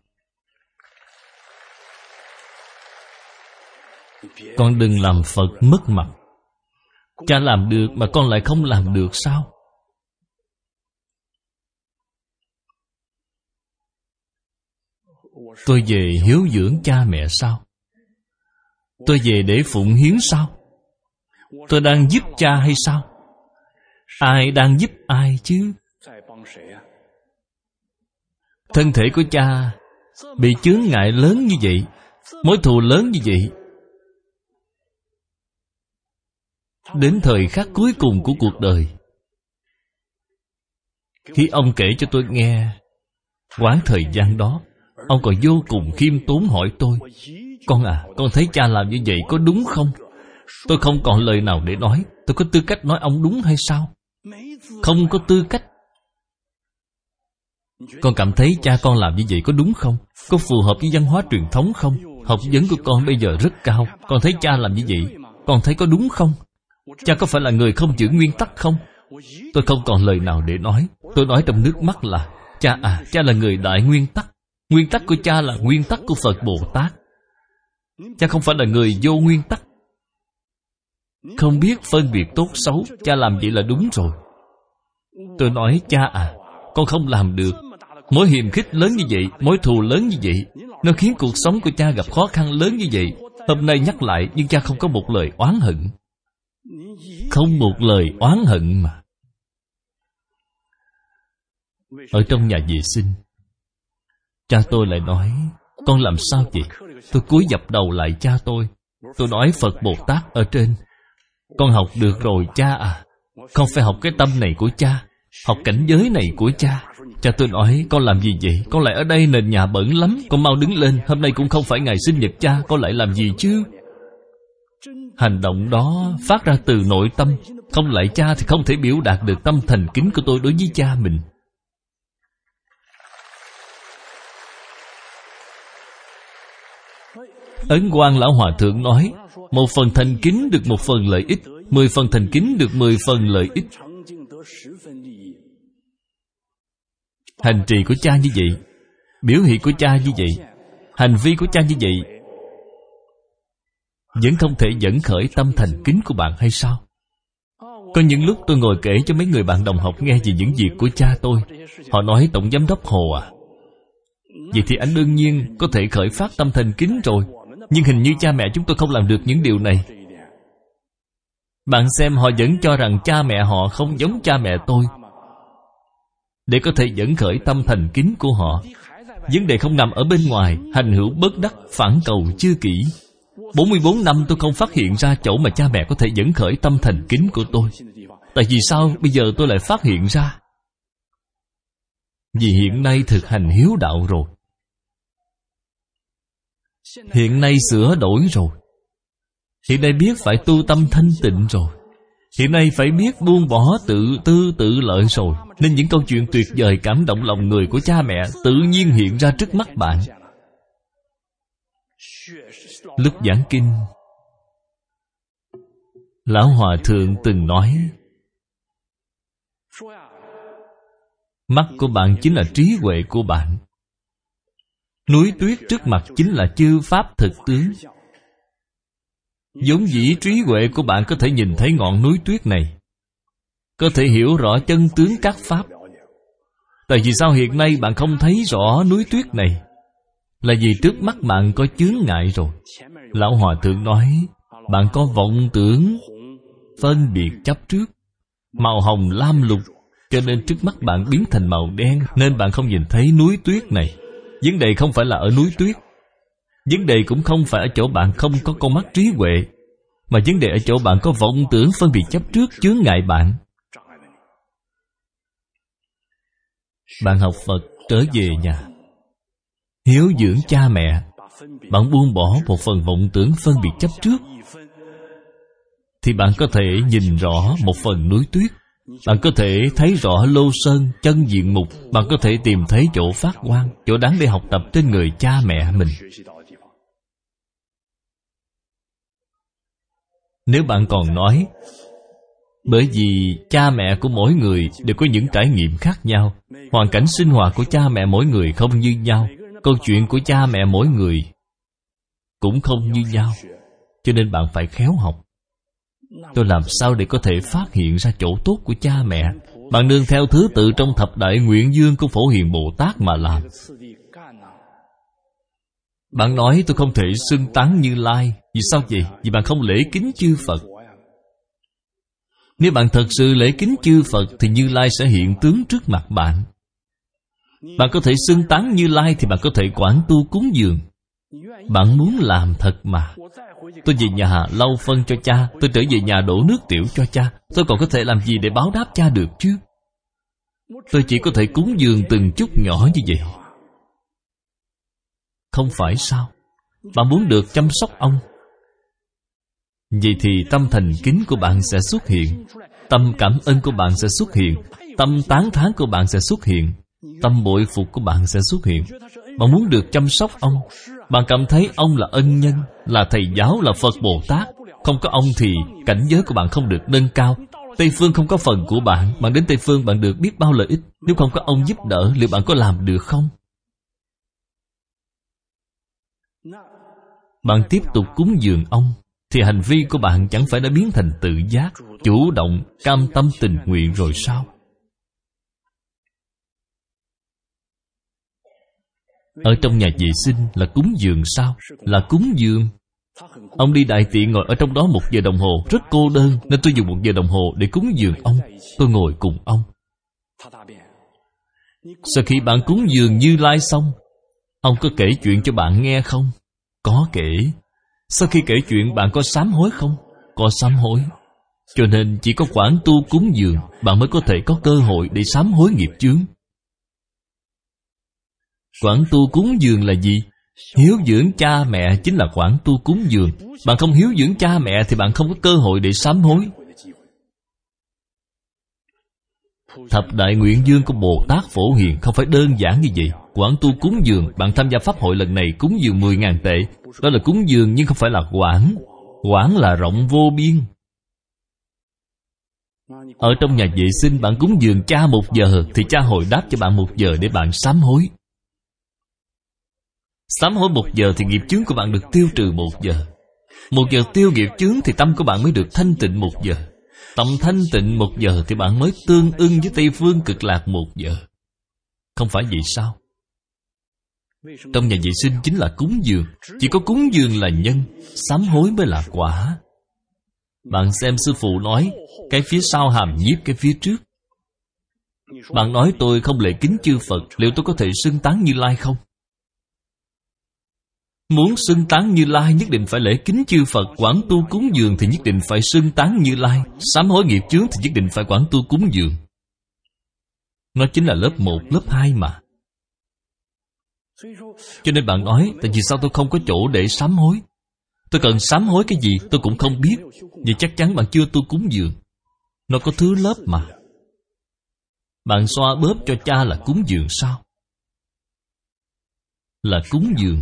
Con đừng làm Phật mất mặt. Cha làm được mà con lại không làm được sao? Tôi về hiếu dưỡng cha mẹ sao? Tôi về để phụng hiến sao? Tôi đang giúp cha hay sao? Ai đang giúp ai chứ? Thân thể của cha bị chướng ngại lớn như vậy, mối thù lớn như vậy. Đến thời khắc cuối cùng của cuộc đời, khi ông kể cho tôi nghe quãng thời gian đó, ông còn vô cùng khiêm tốn hỏi tôi, con à, con thấy cha làm như vậy có đúng không? Tôi không còn lời nào để nói. Tôi có tư cách nói ông đúng hay sao? Không có tư cách. Con cảm thấy cha con làm như vậy có đúng không? Có phù hợp với văn hóa truyền thống không? Học vấn của con bây giờ rất cao. Con thấy cha làm như vậy, con thấy có đúng không? Cha có phải là người không giữ nguyên tắc không? Tôi không còn lời nào để nói. Tôi nói trong nước mắt là, cha à, cha là người đại nguyên tắc. Nguyên tắc của cha là nguyên tắc của Phật Bồ Tát. Cha không phải là người vô nguyên tắc. Không biết phân biệt tốt xấu, cha làm vậy là đúng rồi. Tôi nói, cha à, con không làm được. Mối hiềm khích lớn như vậy, mối thù lớn như vậy, nó khiến cuộc sống của cha gặp khó khăn lớn như vậy. Hôm nay nhắc lại, nhưng cha không có một lời oán hận. Không một lời oán hận mà. Ở trong nhà vệ sinh, cha tôi lại nói, con làm sao vậy? Tôi cúi dập đầu lại cha tôi. Tôi nói, Phật Bồ Tát ở trên, con học được rồi cha à. Con phải học cái tâm này của cha, học cảnh giới này của cha. Cha tôi nói, con làm gì vậy? Con lại ở đây, nền nhà bẩn lắm. Con mau đứng lên, hôm nay cũng không phải ngày sinh nhật cha, con lại làm gì chứ? Hành động đó phát ra từ nội tâm. Không lạy cha thì không thể biểu đạt được tâm thành kính của tôi đối với cha mình. Ấn Quang Lão Hòa Thượng nói, một phần thành kính được một phần lợi ích, mười phần thành kính được mười phần lợi ích. Hành trì của cha như vậy, biểu hiện của cha như vậy, hành vi của cha như vậy, vẫn không thể dẫn khởi tâm thành kính của bạn hay sao? Có những lúc tôi ngồi kể cho mấy người bạn đồng học nghe về những việc của cha tôi. Họ nói, Tổng Giám đốc Hồ à, vậy thì anh đương nhiên có thể khởi phát tâm thành kính rồi. Nhưng hình như cha mẹ chúng tôi không làm được những điều này. Bạn xem, họ vẫn cho rằng cha mẹ họ không giống cha mẹ tôi. Để có thể dẫn khởi tâm thành kính của họ, vấn đề không nằm ở bên ngoài, hành hữu bất đắc, phản cầu chưa kỹ. Bốn mươi bốn năm tôi không phát hiện ra chỗ mà cha mẹ có thể dẫn khởi tâm thành kính của tôi. Tại vì sao bây giờ tôi lại phát hiện ra? Vì hiện nay thực hành hiếu đạo rồi. Hiện nay sửa đổi rồi. Hiện nay biết phải tu tâm thanh tịnh rồi. Hiện nay phải biết buông bỏ tự tư tự lợi rồi. Nên những câu chuyện tuyệt vời cảm động lòng người của cha mẹ tự nhiên hiện ra trước mắt bạn. Lúc giảng kinh, Lão Hòa Thượng từng nói, mắt của bạn chính là trí huệ của bạn. Núi tuyết trước mặt chính là chư pháp thực tướng. Vốn dĩ trí huệ của bạn có thể nhìn thấy ngọn núi tuyết này, có thể hiểu rõ chân tướng các pháp. Tại vì sao hiện nay bạn không thấy rõ núi tuyết này? Là vì trước mắt bạn có chướng ngại rồi. Lão Hòa Thượng nói, bạn có vọng tưởng, phân biệt chấp trước, màu hồng lam lục, cho nên trước mắt bạn biến thành màu đen, nên bạn không nhìn thấy núi tuyết này. Vấn đề không phải là ở núi tuyết, vấn đề cũng không phải ở chỗ bạn không có con mắt trí huệ, mà vấn đề ở chỗ bạn có vọng tưởng phân biệt chấp trước chướng ngại bạn. Bạn học Phật trở về nhà, hiếu dưỡng cha mẹ, bạn buông bỏ một phần vọng tưởng phân biệt chấp trước, thì bạn có thể nhìn rõ một phần núi tuyết. Bạn có thể thấy rõ lô sơn, chân diện mục. Bạn có thể tìm thấy chỗ phát quang, chỗ đáng để học tập trên người cha mẹ mình. Nếu bạn còn nói, bởi vì cha mẹ của mỗi người đều có những trải nghiệm khác nhau, hoàn cảnh sinh hoạt của cha mẹ mỗi người không như nhau, câu chuyện của cha mẹ mỗi người cũng không như nhau, cho nên bạn phải khéo học. Tôi làm sao để có thể phát hiện ra chỗ tốt của cha mẹ? Bạn nương theo thứ tự trong thập đại nguyện dương của Phổ Hiền Bồ Tát mà làm. Bạn nói tôi không thể xưng tán Như Lai. Vì sao vậy? Vì bạn không lễ kính chư Phật. Nếu bạn thật sự lễ kính chư Phật thì Như Lai sẽ hiện tướng trước mặt bạn. Bạn có thể xưng tán Như Lai thì bạn có thể quản tu cúng dường. Bạn muốn làm thật mà. Tôi về nhà lau phân cho cha, tôi trở về nhà đổ nước tiểu cho cha. Tôi còn có thể làm gì để báo đáp cha được chứ? Tôi chỉ có thể cúng dường từng chút nhỏ như vậy. Không phải sao? Bạn muốn được chăm sóc ông, vậy thì tâm thành kính của bạn sẽ xuất hiện, tâm cảm ơn của bạn sẽ xuất hiện, tâm tán thán của bạn sẽ xuất hiện, tâm bội phục của bạn sẽ xuất hiện. Bạn muốn được chăm sóc ông, bạn cảm thấy ông là ân nhân, là thầy giáo, là Phật Bồ Tát. Không có ông thì cảnh giới của bạn không được nâng cao. Tây Phương không có phần của bạn, bạn đến Tây Phương bạn được biết bao lợi ích. Nếu không có ông giúp đỡ, liệu bạn có làm được không? Bạn tiếp tục cúng dường ông, thì hành vi của bạn chẳng phải đã biến thành tự giác, chủ động, cam tâm tình nguyện rồi sao? Ở trong nhà vệ sinh là cúng dường sao? Là cúng dường. Ông đi đại tiện ngồi ở trong đó một giờ đồng hồ, rất cô đơn, nên tôi dùng một giờ đồng hồ để cúng dường ông. Tôi ngồi cùng ông. Sau khi bạn cúng dường Như Lai xong, ông có kể chuyện cho bạn nghe không? Có kể. Sau khi kể chuyện, bạn có sám hối không? Có sám hối. Cho nên chỉ có quảng tu cúng dường, bạn mới có thể có cơ hội để sám hối nghiệp chướng. Quảng tu cúng dường là gì? Hiếu dưỡng cha mẹ chính là quảng tu cúng dường. Bạn không hiếu dưỡng cha mẹ thì bạn không có cơ hội để sám hối. Thập đại nguyện dương của Bồ Tát Phổ Hiền không phải đơn giản như vậy. Quảng tu cúng dường, bạn tham gia pháp hội lần này cúng dường mười ngàn tệ. Đó là cúng dường nhưng không phải là quảng. Quảng là rộng vô biên. Ở trong nhà vệ sinh bạn cúng dường cha một giờ, thì cha hồi đáp cho bạn một giờ để bạn sám hối. Sám hối một giờ thì nghiệp chướng của bạn được tiêu trừ một giờ. Một giờ tiêu nghiệp chướng thì tâm của bạn mới được thanh tịnh một giờ. Tâm thanh tịnh một giờ thì bạn mới tương ưng với Tây Phương Cực Lạc một giờ. Không phải vậy sao? Trong nhà vệ sinh chính là cúng dường. Chỉ có cúng dường là nhân, sám hối mới là quả. Bạn xem sư phụ nói, cái phía sau hàm nhiếp cái phía trước. Bạn nói tôi không lễ kính chư Phật, liệu tôi có thể xưng tán Như Lai không? Muốn xưng tán Như Lai nhất định phải lễ kính chư Phật. Quảng tu cúng dường thì nhất định phải xưng tán Như Lai. Sám hối nghiệp chướng thì nhất định phải quảng tu cúng dường. Nó chính là lớp một, lớp hai mà. Cho nên bạn nói, tại vì sao tôi không có chỗ để sám hối? Tôi cần sám hối cái gì tôi cũng không biết. Vậy chắc chắn bạn chưa tu cúng dường. Nó có thứ lớp mà. Bạn xoa bóp cho cha là cúng dường sao? Là cúng dường.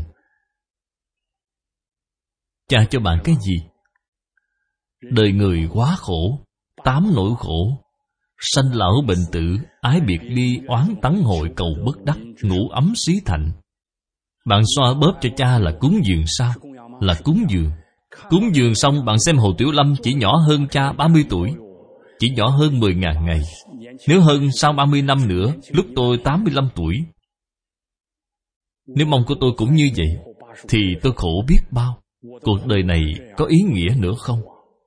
Cha cho bạn cái gì? Đời người quá khổ, tám nỗi khổ: sanh lão bệnh tử, ái biệt ly, oán tắng hội, cầu bất đắc, ngủ ấm xí thành. Bạn xoa bóp cho cha là cúng dường sao? Là cúng dường. Cúng dường xong bạn xem Hồ Tiểu Lâm chỉ nhỏ hơn cha ba mươi tuổi, chỉ nhỏ hơn mười ngàn ngày. Nếu hơn sau ba mươi năm nữa, lúc tôi tám mươi lăm tuổi, nếu mong của tôi cũng như vậy, thì tôi khổ biết bao. Cuộc đời này có ý nghĩa nữa không?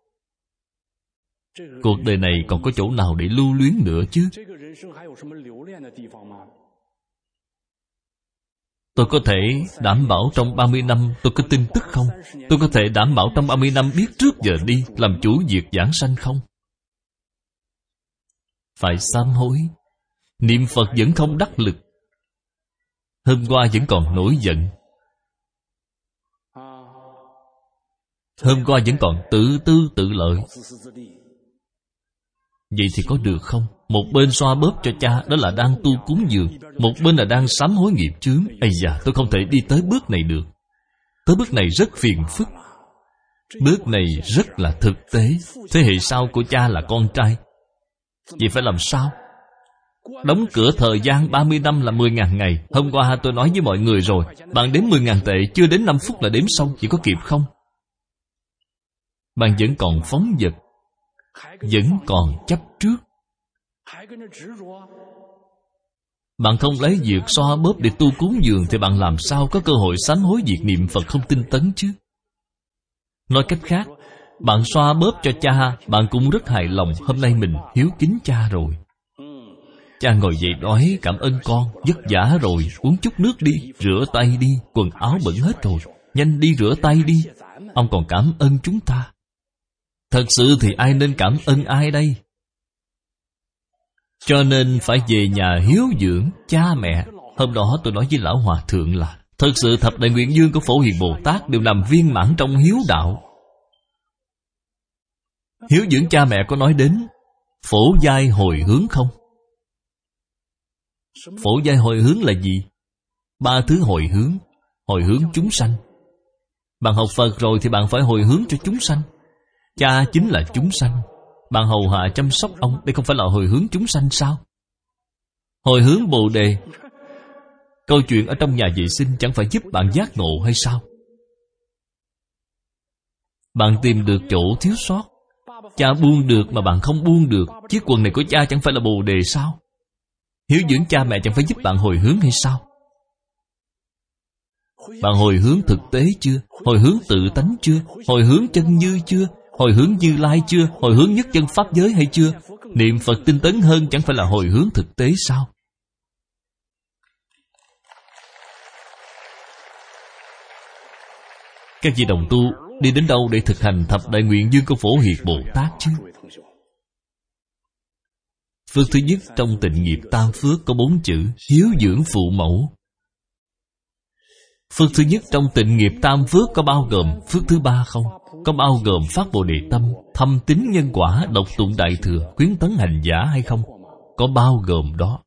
Cuộc đời này còn có chỗ nào để lưu luyến nữa chứ? Tôi có thể đảm bảo trong ba mươi năm tôi có tin tức không? Tôi có thể đảm bảo trong ba mươi năm biết trước giờ đi, làm chủ việc giảng sanh không? Phải sám hối. Niệm Phật vẫn không đắc lực. Hôm qua vẫn còn nổi giận, hôm qua vẫn còn tự tư tự lợi. Vậy thì có được không? Một bên xoa bóp cho cha, đó là đang tu cúng dường. Một bên là đang sám hối nghiệp chướng. Ây da, tôi không thể đi tới bước này được. Tới bước này rất phiền phức. Bước này rất là thực tế. Thế hệ sau của cha là con trai. Vậy phải làm sao? Đóng cửa thời gian ba mươi năm là mười ngàn ngày. Hôm qua tôi nói với mọi người rồi, bạn đếm mười ngàn tệ, chưa đến năm phút là đếm xong. Chỉ có kịp không? Bạn vẫn còn phóng dật, vẫn còn chấp trước. Bạn không lấy việc xoa bóp để tu cúng dường, thì bạn làm sao có cơ hội sám hối việc niệm Phật không tinh tấn chứ? Nói cách khác, bạn xoa bóp cho cha, bạn cũng rất hài lòng. Hôm nay mình hiếu kính cha rồi. Cha ngồi dậy nói cảm ơn con, vất vả rồi, uống chút nước đi, rửa tay đi, quần áo bẩn hết rồi, nhanh đi rửa tay đi. Ông còn cảm ơn chúng ta. Thật sự thì ai nên cảm ơn ai đây? Cho nên phải về nhà hiếu dưỡng cha mẹ. Hôm đó tôi nói với Lão Hòa Thượng là thật sự thập đại nguyện dương của Phổ Hiền Bồ Tát đều nằm viên mãn trong hiếu đạo. Hiếu dưỡng cha mẹ có nói đến phổ giai hồi hướng không? Phổ giai hồi hướng là gì? Ba thứ hồi hướng. Hồi hướng chúng sanh. Bạn học Phật rồi thì bạn phải hồi hướng cho chúng sanh. Cha chính là chúng sanh. Bạn hầu hạ chăm sóc ông, đây không phải là hồi hướng chúng sanh sao? Hồi hướng Bồ Đề. Câu chuyện ở trong nhà vệ sinh chẳng phải giúp bạn giác ngộ hay sao? Bạn tìm được chỗ thiếu sót. Cha buông được mà bạn không buông được. Chiếc quần này của cha chẳng phải là Bồ Đề sao? Hiếu dưỡng cha mẹ chẳng phải giúp bạn hồi hướng hay sao? Bạn hồi hướng thực tế chưa? Hồi hướng tự tánh chưa? Hồi hướng chân như chưa? Hồi hướng Như Lai chưa? Hồi hướng nhất chân pháp giới hay chưa? Niệm Phật tinh tấn hơn chẳng phải là hồi hướng thực tế sao? Các vị đồng tu đi đến đâu để thực hành thập đại nguyện dương của Phổ Hiền Bồ Tát chứ? Phước thứ nhất trong tịnh nghiệp tam phước có bốn chữ: hiếu dưỡng phụ mẫu. Phước thứ nhất trong tịnh nghiệp tam phước có bao gồm phước thứ ba không? Có bao gồm phát Bồ Đề tâm, thâm tín nhân quả, đọc tụng Đại Thừa, khuyến tấn hành giả hay không? Có bao gồm đó.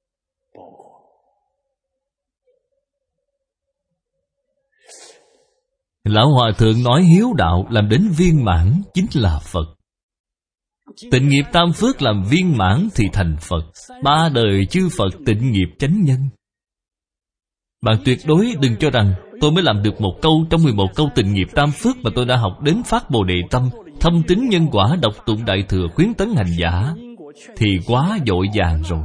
Lão Hòa Thượng nói hiếu đạo làm đến viên mãn chính là Phật. Tịnh nghiệp tam phước làm viên mãn thì thành Phật. Ba đời chư Phật tịnh nghiệp chánh nhân. Bạn tuyệt đối đừng cho rằng tôi mới làm được một câu trong mười một câu tịnh nghiệp tam phước mà tôi đã học đến phát Bồ Đề tâm, thâm tín nhân quả, đọc tụng Đại Thừa, khuyến tấn hành giả thì quá vội vàng rồi.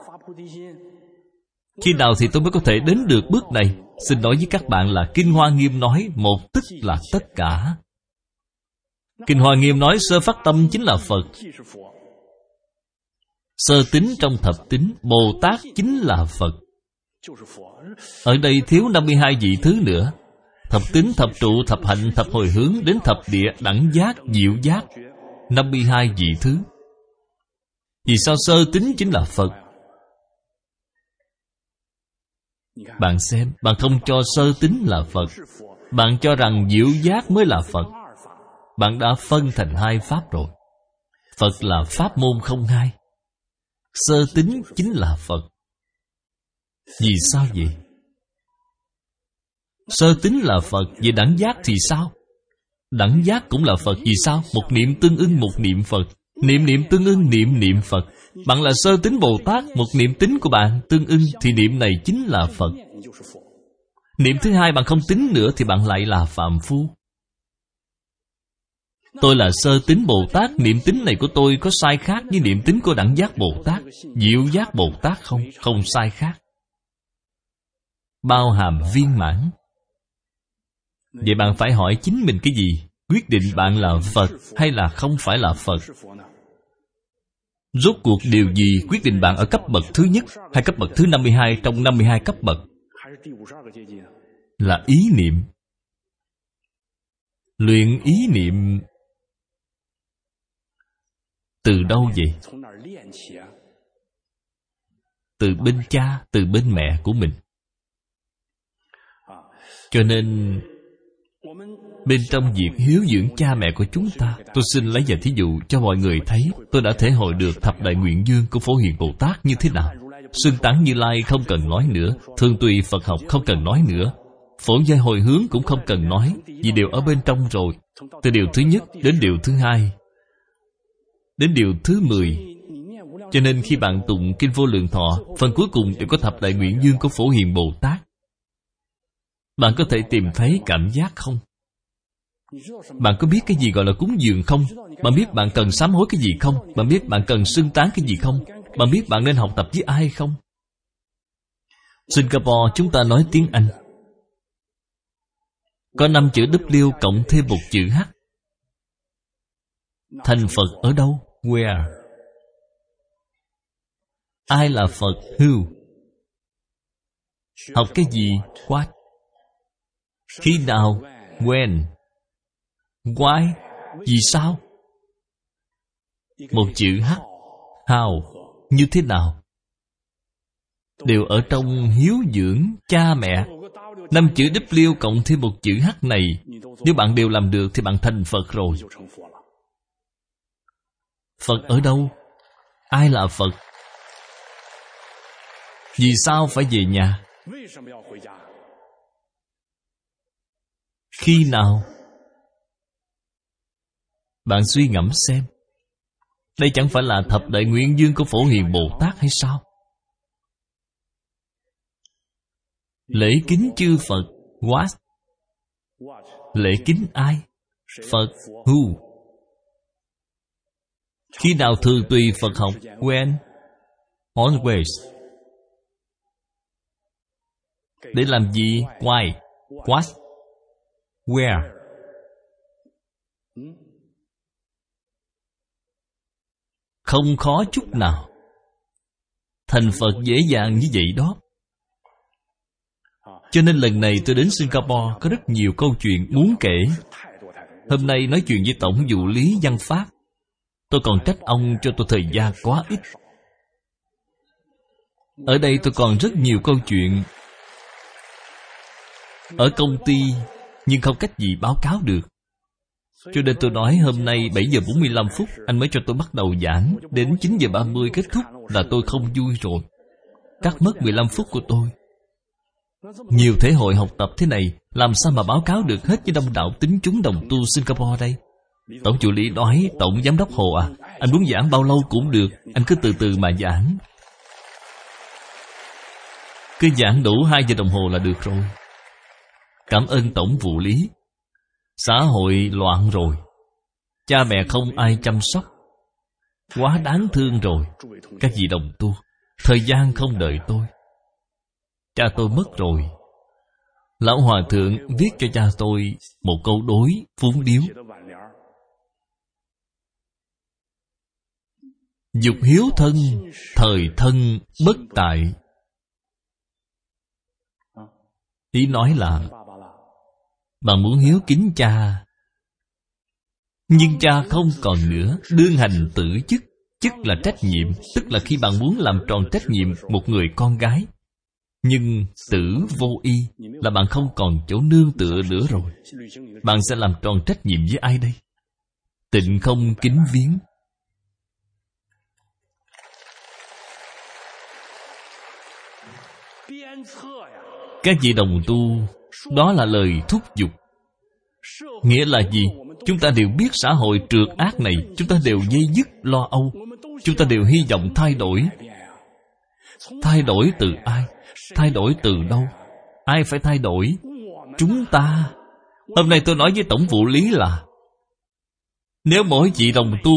Khi nào thì tôi mới có thể đến được bước này? Xin nói với các bạn là Kinh Hoa Nghiêm nói một tích là tất cả. Kinh Hoa Nghiêm nói sơ phát tâm chính là Phật. Sơ tín trong thập tín, Bồ Tát chính là Phật. Ở đây thiếu năm mươi hai vị thứ nữa: thập tín, thập trụ, thập hạnh, thập hồi hướng, đến thập địa, đẳng giác, diệu giác. năm mươi hai vị thứ. Vì sao sơ tín chính là Phật? Bạn xem, bạn không cho sơ tín là Phật, bạn cho rằng diệu giác mới là Phật. Bạn đã phân thành hai pháp rồi. Phật là pháp môn không hai. Sơ tín chính là Phật. Vì sao vậy? Sơ tín là Phật, vậy đẳng giác thì sao? Đẳng giác cũng là Phật. Vì sao? Một niệm tương ưng một niệm Phật. Niệm niệm tương ưng niệm niệm Phật. Bạn là sơ tín Bồ Tát, một niệm tín của bạn tương ưng thì niệm này chính là Phật. Niệm thứ hai bạn không tín nữa thì bạn lại là phàm phu. Tôi là sơ tín Bồ Tát, niệm tín này của tôi có sai khác với niệm tín của đẳng giác Bồ Tát, diệu giác Bồ Tát không? Không sai khác. Bao hàm viên mãn. Vậy bạn phải hỏi chính mình cái gì? Quyết định bạn là Phật hay là không phải là Phật? Rốt cuộc điều gì quyết định bạn ở cấp bậc thứ nhất hay cấp bậc thứ năm mươi hai trong năm mươi hai cấp bậc? Là ý niệm. Luyện ý niệm từ đâu vậy? Từ bên cha, từ bên mẹ của mình. Cho nên bên trong việc hiếu dưỡng cha mẹ của chúng ta, tôi xin lấy vài thí dụ cho mọi người thấy tôi đã thể hội được thập đại nguyện dương của Phổ Hiền Bồ Tát như thế nào. Xưng tán Như Lai không cần nói nữa, thường tùy Phật học không cần nói nữa, phổ giai hồi hướng cũng không cần nói, vì đều ở bên trong rồi. Từ điều thứ nhất đến điều thứ hai, đến điều thứ mười. Cho nên khi bạn tụng Kinh Vô Lượng Thọ, phần cuối cùng đều có thập đại nguyện dương của Phổ Hiền Bồ Tát. Bạn có thể tìm thấy cảm giác không? Bạn có biết cái gì gọi là cúng dường không? Bạn biết bạn cần sám hối cái gì không? Bạn biết bạn cần xưng tán cái gì không? Bạn biết bạn nên học tập với ai không? Singapore chúng ta nói tiếng Anh. Có năm chữ W cộng thêm một chữ H. Thành Phật ở đâu? Where? Ai là Phật? Who? Học cái gì? What? Khi nào? When? Why? Vì sao? Một chữ H. How? Như thế nào? Đều ở trong hiếu dưỡng cha mẹ. Năm chữ W cộng thêm một chữ H này, nếu bạn đều làm được thì bạn thành Phật rồi. Phật ở đâu? Ai là Phật? Vì sao phải về nhà? Khi nào? Bạn suy ngẫm xem. Đây chẳng phải là thập đại nguyện dương của Phổ Hiền Bồ Tát hay sao? Lễ kính chư Phật. What? Lễ kính ai? Phật. Who? Khi nào thường tùy Phật học? When? Always. Để làm gì? Why? What? Where? Không khó chút nào. Thành Phật dễ dàng như vậy đó. Cho nên lần này tôi đến Singapore có rất nhiều câu chuyện muốn kể. Hôm nay nói chuyện với Tổng vụ lý Văn Phát. Tôi còn trách ông cho tôi thời gian quá ít. Ở đây tôi còn rất nhiều câu chuyện. Ở công ty nhưng không cách gì báo cáo được. Cho nên tôi nói hôm nay bảy giờ bốn mươi lăm phút anh mới cho tôi bắt đầu giảng. Đến chín giờ ba mươi kết thúc là tôi không vui rồi. Cắt mất mười lăm phút của tôi. Nhiều thể hội học tập thế này, làm sao mà báo cáo được hết với đông đảo tín chúng đồng tu Singapore đây? Tổng chủ lý nói, Tổng giám đốc Hồ à, anh muốn giảng bao lâu cũng được, anh cứ từ từ mà giảng. Cứ giảng đủ hai giờ đồng hồ là được rồi. Cảm ơn Tổng vụ lý. Xã hội loạn rồi, cha mẹ không ai chăm sóc, quá đáng thương rồi. Các vị đồng tu, thời gian không đợi tôi. Cha tôi mất rồi. Lão Hòa Thượng viết cho cha tôi một câu đối phúng điếu: dục hiếu thân, thời thân bất tại. Ý nói là bạn muốn hiếu kính cha, nhưng cha không còn nữa, đương hành tử chức. Chức là trách nhiệm, tức là khi bạn muốn làm tròn trách nhiệm một người con gái. Nhưng tử vô y là bạn không còn chỗ nương tựa nữa rồi. Bạn sẽ làm tròn trách nhiệm với ai đây? Tịnh không kính viếng. Các vị đồng tu, đó là lời thúc giục. Nghĩa là gì? Chúng ta đều biết xã hội trượt ác này, chúng ta đều dây dứt lo âu. Chúng ta đều hy vọng thay đổi. Thay đổi từ ai? Thay đổi từ đâu? Ai phải thay đổi? Chúng ta. Hôm nay tôi nói với Tổng vụ lý là nếu mỗi vị đồng tu,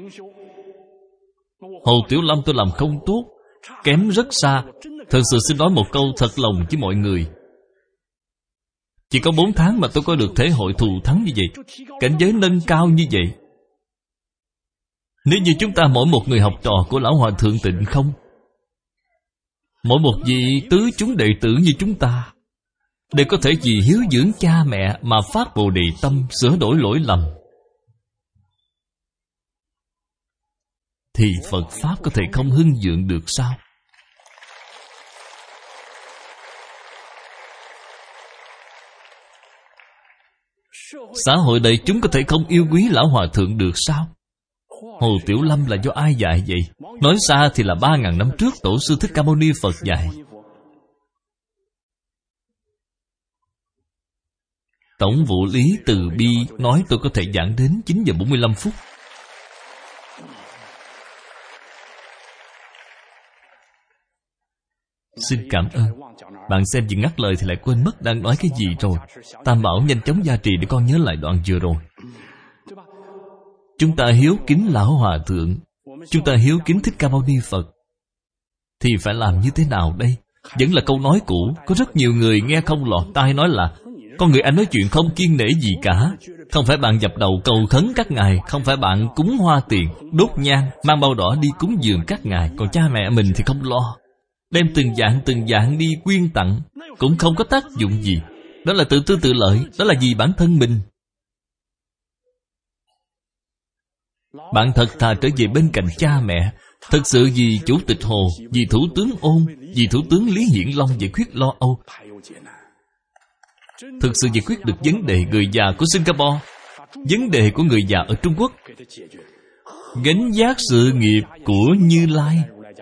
Hồ Tiểu Lâm tôi làm không tốt, kém rất xa. Thật sự xin nói một câu thật lòng với mọi người. Chỉ có bốn tháng mà tôi có được thể hội thù thắng như vậy, cảnh giới nâng cao như vậy. Nếu như chúng ta mỗi một người học trò của Lão Hòa Thượng Tịnh không, mỗi một vị tứ chúng đệ tử như chúng ta đều có thể vì hiếu dưỡng cha mẹ mà phát Bồ Đề tâm, sửa đổi lỗi lầm, thì Phật Pháp có thể không hưng vượng được sao? Xã hội đại chúng có thể không yêu quý Lão Hòa Thượng được sao? Hồ Tiểu Lâm là do ai dạy vậy? Nói xa thì là ba ngàn năm trước Tổ sư Thích Ca Mâu Ni Phật dạy. Tổng vụ lý từ bi nói tôi có thể giảng đến chín giờ bốn mươi lăm phút. Xin cảm ơn. Bạn xem gì ngắt lời thì lại quên mất đang nói cái gì rồi. Tam Bảo nhanh chóng gia trì để con nhớ lại đoạn vừa rồi. Chúng ta hiếu kính Lão Hòa Thượng, chúng ta hiếu kính Thích Ca Mâu Ni Phật, thì phải làm như thế nào đây? Vẫn là câu nói cũ. Có rất nhiều người nghe không lọt tai nói là con người anh nói chuyện không kiêng nể gì cả. Không phải bạn dập đầu cầu khấn các ngài, không phải bạn cúng hoa tiền, đốt nhang, mang bao đỏ đi cúng dường các ngài, còn cha mẹ mình thì không lo, đem từng dạng từng dạng đi quyên tặng, cũng không có tác dụng gì. Đó là tự tư tự lợi, đó là vì bản thân mình. Bạn thật thà trở về bên cạnh cha mẹ, thật sự vì Chủ tịch Hồ, vì Thủ tướng Ôn, vì Thủ tướng Lý Hiển Long giải quyết lo âu. Thực sự giải quyết được vấn đề người già của Singapore, vấn đề của người già ở Trung Quốc, gánh vác sự nghiệp của Như Lai.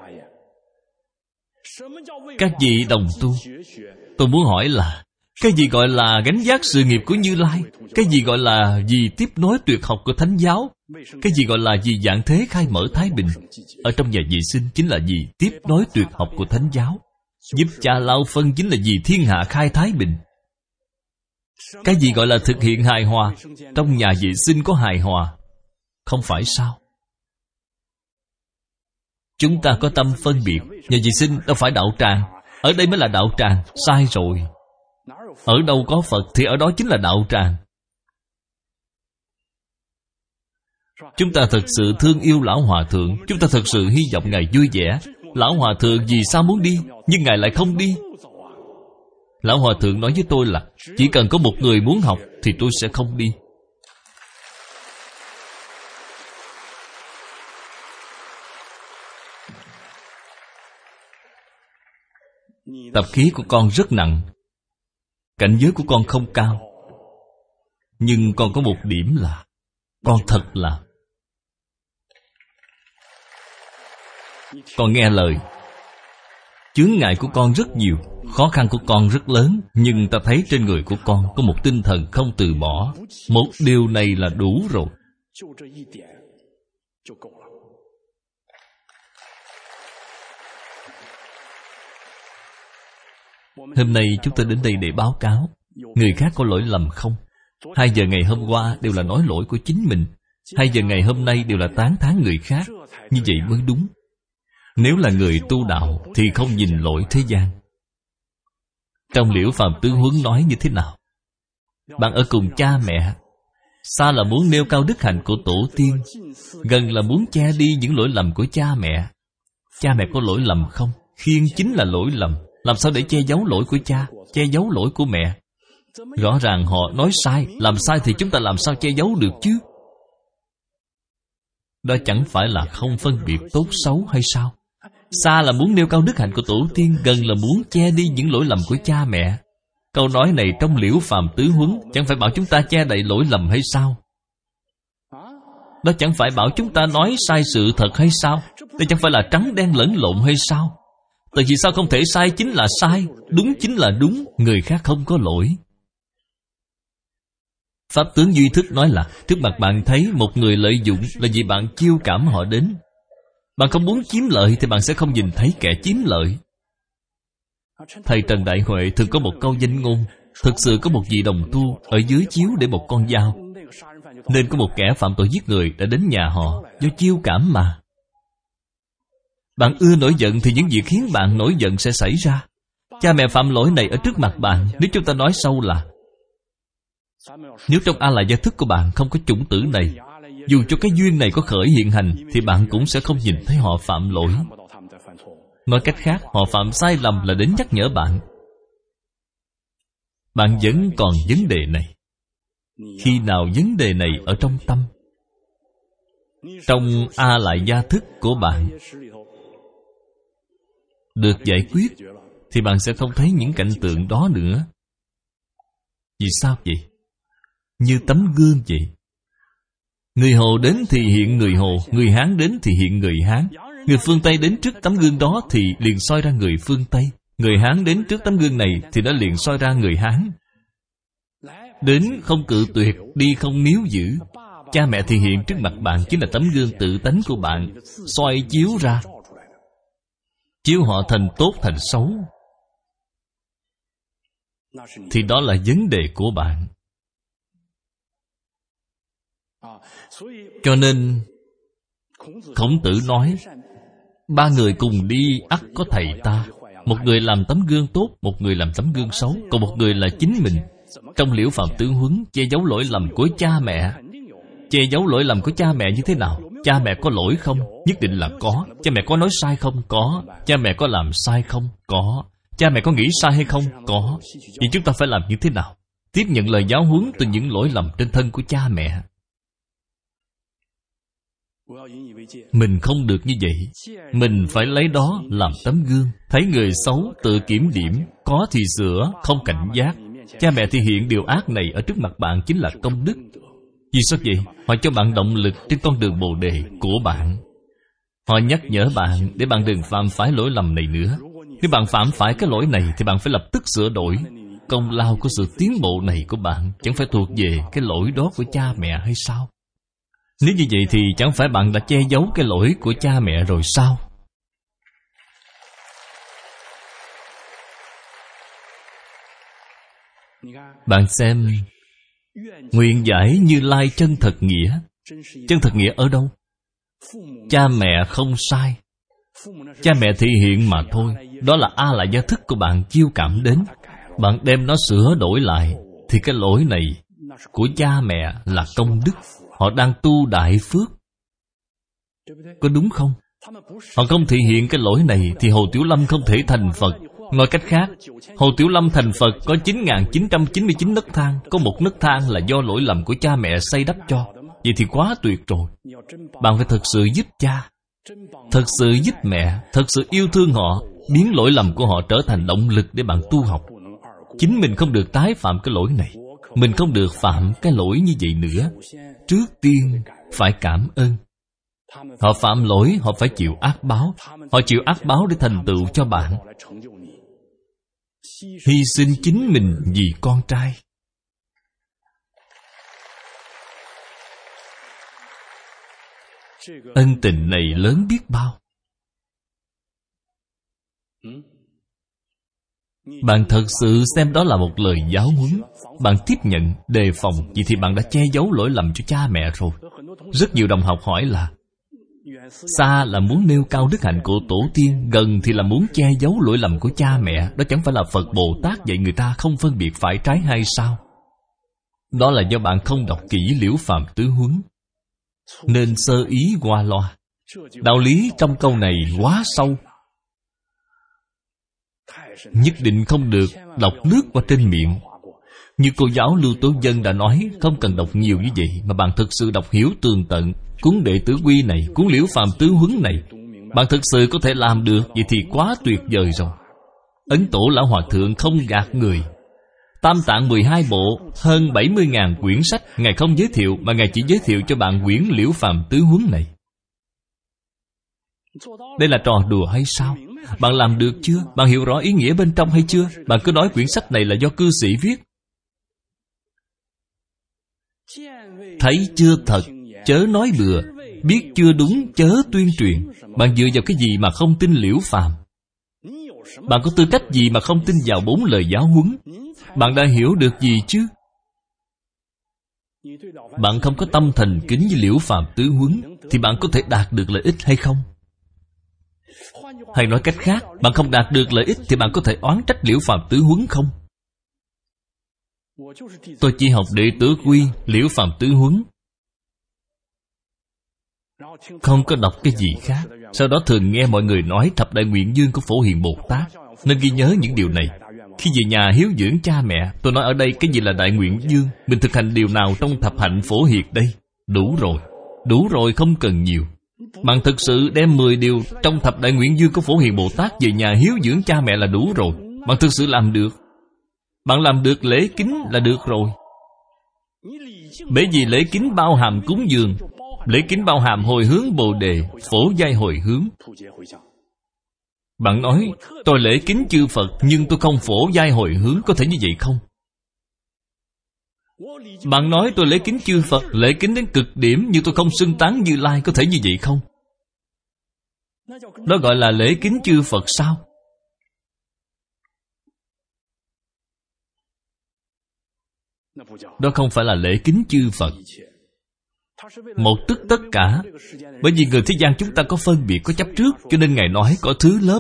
Các vị đồng tu, tôi muốn hỏi là cái gì gọi là gánh vác sự nghiệp của Như Lai? Cái gì gọi là vì tiếp nối tuyệt học của Thánh giáo? Cái gì gọi là vì vạn thế khai mở Thái Bình? Ở trong nhà vệ sinh chính là vì tiếp nối tuyệt học của Thánh giáo. Giúp cha lao phân chính là vì thiên hạ khai Thái Bình. Cái gì gọi là thực hiện hài hòa? Trong nhà vệ sinh có hài hòa, không phải sao? Chúng ta có tâm phân biệt. Nhà vệ sinh đâu phải đạo tràng. Ở đây mới là đạo tràng. Sai rồi. Ở đâu có Phật thì ở đó chính là đạo tràng. Chúng ta thật sự thương yêu Lão Hòa Thượng, chúng ta thật sự hy vọng Ngài vui vẻ. Lão Hòa Thượng vì sao muốn đi, nhưng Ngài lại không đi? Lão Hòa Thượng nói với tôi là chỉ cần có một người muốn học thì tôi sẽ không đi. Tập khí của con rất nặng, cảnh giới của con không cao. Nhưng con có một điểm là con thật là con nghe lời. Chướng ngại của con rất nhiều, khó khăn của con rất lớn, nhưng ta thấy trên người của con có một tinh thần không từ bỏ. Một điều này là đủ rồi. Hôm nay chúng ta đến đây để báo cáo. Người khác có lỗi lầm không? Hai giờ ngày hôm qua đều là nói lỗi của chính mình. Hai giờ ngày hôm nay đều là tán thán người khác. Như vậy mới đúng. Nếu là người tu đạo thì không nhìn lỗi thế gian. Trong Liễu Phàm Tướng Huấn nói như thế nào? Bạn ở cùng cha mẹ, xa là muốn nêu cao đức hạnh của tổ tiên, gần là muốn che đi những lỗi lầm của cha mẹ. Cha mẹ có lỗi lầm không? Khiêng chính là lỗi lầm. Làm sao để che giấu lỗi của cha, che giấu lỗi của mẹ? Rõ ràng họ nói sai, làm sai thì chúng ta làm sao che giấu được chứ? Đó chẳng phải là không phân biệt tốt xấu hay sao? Xa là muốn nêu cao đức hạnh của tổ tiên, gần là muốn che đi những lỗi lầm của cha mẹ. Câu nói này trong Liễu Phàm Tướng Huấn chẳng phải bảo chúng ta che đậy lỗi lầm hay sao? Đó chẳng phải bảo chúng ta nói sai sự thật hay sao? Đây chẳng phải là trắng đen lẫn lộn hay sao? Tại vì sao không thể sai chính là sai, đúng chính là đúng, người khác không có lỗi. Pháp Tướng Duy Thức nói là trước mặt bạn thấy một người lợi dụng là vì bạn chiêu cảm họ đến. Bạn không muốn chiếm lợi thì bạn sẽ không nhìn thấy kẻ chiếm lợi. Thầy Trần Đại Huệ thường có một câu danh ngôn: thực sự có một vị đồng tu ở dưới chiếu để một con dao, nên có một kẻ phạm tội giết người đã đến nhà họ, do chiêu cảm mà. Bạn ưa nổi giận thì những việc khiến bạn nổi giận sẽ xảy ra. Cha mẹ phạm lỗi này ở trước mặt bạn, nếu chúng ta nói sâu là nếu trong A-lại gia thức của bạn không có chủng tử này, dù cho cái duyên này có khởi hiện hành thì bạn cũng sẽ không nhìn thấy họ phạm lỗi. Nói cách khác, họ phạm sai lầm là đến nhắc nhở bạn. Bạn vẫn còn vấn đề này. Khi nào vấn đề này ở trong tâm, trong A-lại gia thức của bạn được giải quyết, thì bạn sẽ không thấy những cảnh tượng đó nữa. Vì sao vậy? Như tấm gương vậy. Người Hồ đến thì hiện người Hồ, người Hán đến thì hiện người Hán. Người phương Tây đến trước tấm gương đó thì liền soi ra người phương Tây. Người Hán đến trước tấm gương này thì đã liền soi ra người Hán. Đến không cự tuyệt, đi không níu giữ. Cha mẹ thì hiện trước mặt bạn chính là tấm gương tự tánh của bạn, soi chiếu ra, chiếu họ thành tốt thành xấu. Thì đó là vấn đề của bạn. Cho nên Khổng Tử nói ba người cùng đi ắt có thầy ta. Một người làm tấm gương tốt, một người làm tấm gương xấu, còn một người là chính mình. Trong Liễu Phàm Tướng Huấn che giấu lỗi lầm của cha mẹ. Che giấu lỗi lầm của cha mẹ như thế nào? Cha mẹ có lỗi không? Nhất định là có. Cha mẹ có nói sai không? Có. Cha mẹ có làm sai không? Có. Cha mẹ có nghĩ sai hay không? Có. Vậy chúng ta phải làm như thế nào? Tiếp nhận lời giáo huấn từ những lỗi lầm trên thân của cha mẹ. Mình không được như vậy. Mình phải lấy đó làm tấm gương. Thấy người xấu tự kiểm điểm, có thì sửa, không cảnh giác. Cha mẹ thì hiện điều ác này ở trước mặt bạn chính là công đức. Vì sao vậy? Họ cho bạn động lực trên con đường Bồ Đề của bạn. Họ nhắc nhở bạn để bạn đừng phạm phải lỗi lầm này nữa. Nếu bạn phạm phải cái lỗi này thì bạn phải lập tức sửa đổi. Công lao của sự tiến bộ này của bạn chẳng phải thuộc về cái lỗi đó của cha mẹ hay sao? Nếu như vậy thì chẳng phải bạn đã che giấu cái lỗi của cha mẹ rồi sao? Bạn xem, nguyện giải Như Lai chân thật nghĩa. Chân thật nghĩa ở đâu? Cha mẹ không sai, cha mẹ thị hiện mà thôi. Đó là A-lại gia thức của bạn chiêu cảm đến. bạn đem nó sửa đổi lại, thì cái lỗi này của cha mẹ là công đức. Họ đang tu đại phước. Có đúng không? Họ không thể hiện cái lỗi này thì Hồ Tiểu Lâm không thể thành Phật. Nói cách khác, Hồ Tiểu Lâm thành Phật có chín nghìn chín trăm chín mươi chín nấc thang. Có một nấc thang là do lỗi lầm của cha mẹ xây đắp cho. Vậy thì quá tuyệt rồi. Bạn phải thật sự giúp cha, thật sự giúp mẹ, thật sự yêu thương họ, biến lỗi lầm của họ trở thành động lực để bạn tu học. Chính mình không được tái phạm cái lỗi này. Mình không được phạm cái lỗi như vậy nữa. Trước tiên phải cảm ơn. Họ phạm lỗi, họ phải chịu ác báo. Họ chịu ác báo để thành tựu cho bạn. Hy sinh chính mình vì con trai. Ân tình này lớn biết bao. Bạn thật sự xem đó là một lời giáo huấn. Bạn tiếp nhận, đề phòng, vậy thì bạn đã che giấu lỗi lầm cho cha mẹ rồi. Rất nhiều đồng học hỏi là xa là muốn nêu cao đức hạnh của tổ tiên, gần thì là muốn che giấu lỗi lầm của cha mẹ. Đó chẳng phải là Phật Bồ Tát dạy người ta không phân biệt phải trái hay sao? Đó là do bạn không đọc kỹ Liễu Phàm Tứ Huấn, nên sơ ý qua loa. Đạo lý trong câu này quá sâu, nhất định không được đọc lướt qua trên miệng. Như cô giáo Lưu Tố Dân đã nói, không cần đọc nhiều như vậy, mà bạn thực sự đọc hiểu tường tận cuốn Đệ Tử Quy này, cuốn Liễu Phàm Tứ Huấn này. Bạn thực sự có thể làm được, vậy thì quá tuyệt vời rồi. Ấn Tổ Lão Hòa Thượng không gạt người. Tam Tạng mười hai bộ, hơn bảy mươi nghìn quyển sách, Ngài không giới thiệu, mà Ngài chỉ giới thiệu cho bạn quyển Liễu Phàm Tứ Huấn này. Đây là trò đùa hay sao? Bạn làm được chưa? Bạn hiểu rõ ý nghĩa bên trong hay chưa? Bạn cứ nói quyển sách này là do cư sĩ viết. Thấy chưa thật, chớ nói bừa. Biết chưa đúng, chớ tuyên truyền. Bạn dựa vào cái gì mà không tin Liễu Phàm? Bạn có tư cách gì mà không tin vào bốn lời giáo huấn? Bạn đã hiểu được gì chứ? Bạn không có tâm thành kính với Liễu Phàm Tứ Huấn thì bạn có thể đạt được lợi ích hay không? Hay nói cách khác, bạn không đạt được lợi ích thì bạn có thể oán trách Liễu Phàm Tứ Huấn không? Tôi chỉ học Đệ Tử Quy, Liễu Phàm Tứ Huấn, không có đọc cái gì khác. Sau đó thường nghe mọi người nói Thập Đại Nguyện Dương của Phổ Hiền Bồ Tát, nên ghi nhớ những điều này. Khi về nhà hiếu dưỡng cha mẹ, tôi nói ở đây cái gì là Đại Nguyện Dương? Mình thực hành điều nào trong Thập Hạnh Phổ Hiền đây? Đủ rồi, đủ rồi, không cần nhiều. Bạn thực sự đem mười điều trong Thập Đại Nguyện Dương của Phổ Hiền Bồ Tát về nhà hiếu dưỡng cha mẹ là đủ rồi. Bạn thực sự làm được. Bạn làm được lễ kính là được rồi. Bởi vì lễ kính bao hàm cúng dường, lễ kính bao hàm hồi hướng Bồ Đề, phổ giai hồi hướng. Bạn nói, tôi lễ kính chư Phật, nhưng tôi không phổ giai hồi hướng, có thể như vậy không? Bạn nói tôi lễ kính chư Phật, lễ kính đến cực điểm, nhưng tôi không xưng tán Như Lai, có thể như vậy không? Đó gọi là lễ kính chư Phật sao? Đó không phải là lễ kính chư Phật. Một tức tất cả. Bởi vì người thế gian chúng ta có phân biệt, có chấp trước, cho nên Ngài nói có thứ lớp.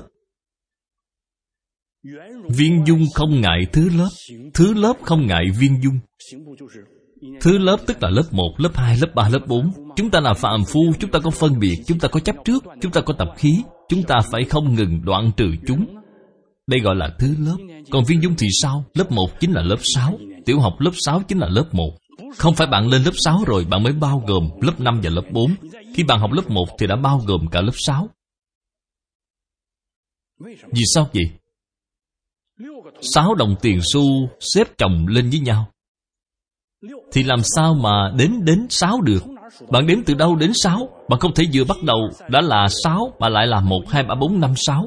Viên dung không ngại thứ lớp, thứ lớp không ngại viên dung. Thứ lớp tức là lớp một, lớp hai, lớp ba, lớp bốn. Chúng ta là phàm phu, chúng ta có phân biệt, chúng ta có chấp trước, chúng ta có tập khí, chúng ta phải không ngừng đoạn trừ chúng. Đây gọi là thứ lớp. Còn viên dung thì sao? Lớp một chính là lớp sáu. Tiểu học lớp sáu chính là lớp một. Không phải bạn lên lớp sáu rồi bạn mới bao gồm lớp năm và lớp bốn. Khi bạn học lớp một thì đã bao gồm cả lớp sáu. Vì sao vậy? Sáu đồng tiền xu xếp chồng lên với nhau thì làm sao mà đến đến sáu được? Bạn đếm từ đâu đến sáu? Bạn không thể vừa bắt đầu đã là sáu mà lại là một, hai, ba, bốn, năm, sáu.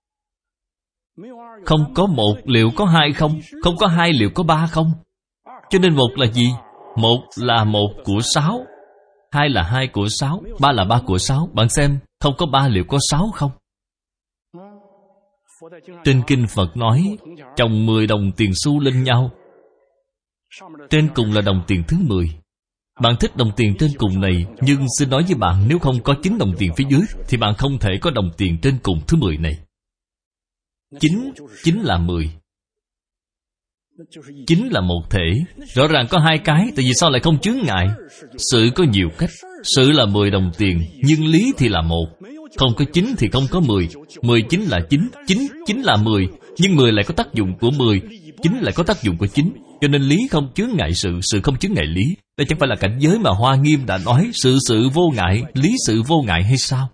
Không có một liệu có hai không? Không có hai liệu có ba không? Cho nên một là gì? Một là một của sáu, hai là hai của sáu, ba là ba của sáu. Bạn xem, không có ba liệu có sáu không? Trên kinh Phật nói, chồng mười đồng tiền xu lên nhau, trên cùng là đồng tiền thứ mười. Bạn thích đồng tiền trên cùng này, nhưng xin nói với bạn, nếu không có chín đồng tiền phía dưới thì bạn không thể có đồng tiền trên cùng thứ mười này. Chín, chính là mười. chính là một thể. Rõ ràng có hai cái, tại vì sao lại không chướng ngại? Sự có nhiều cách. Sự là mười đồng tiền, nhưng lý thì là một. Không có chín thì không có mười. Mười chính là chín, chín chính là mười. Nhưng mười lại có tác dụng của mười, chín lại có tác dụng của chín. Cho nên lý không chướng ngại sự, sự không chướng ngại lý. Đây chẳng phải là cảnh giới mà Hoa Nghiêm đã nói sự sự vô ngại, lý sự vô ngại hay sao?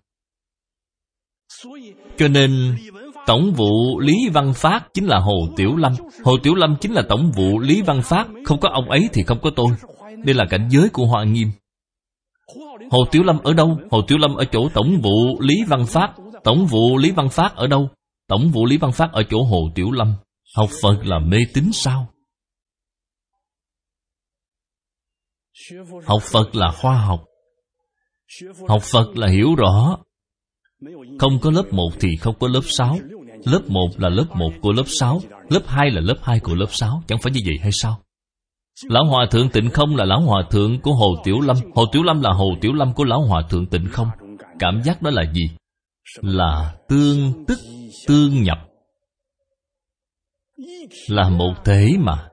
Cho nên tổng vụ Lý Văn Phát chính là Hồ Tiểu Lâm. Hồ Tiểu Lâm chính là tổng vụ Lý Văn Phát. Không có ông ấy thì không có tôi. Đây là cảnh giới của Hoa Nghiêm. Hồ Tiểu Lâm ở đâu? Hồ Tiểu Lâm ở chỗ tổng vụ Lý Văn Phát. Tổng vụ Lý Văn Phát ở đâu? Tổng vụ Lý Văn Phát ở chỗ Hồ Tiểu Lâm. Học Phật là mê tín sao? Học Phật là khoa học. Học Phật là hiểu rõ. Không có lớp một thì không có lớp sáu. Lớp một là lớp một của lớp sáu. Lớp hai là lớp hai của lớp sáu. Chẳng phải như vậy hay sao? Lão Hòa Thượng Tịnh Không là Lão Hòa Thượng của Hồ Tiểu Lâm. Hồ Tiểu Lâm là Hồ Tiểu Lâm của Lão Hòa Thượng Tịnh Không. Cảm giác đó là gì? Là tương tức, tương nhập. Là một thể mà.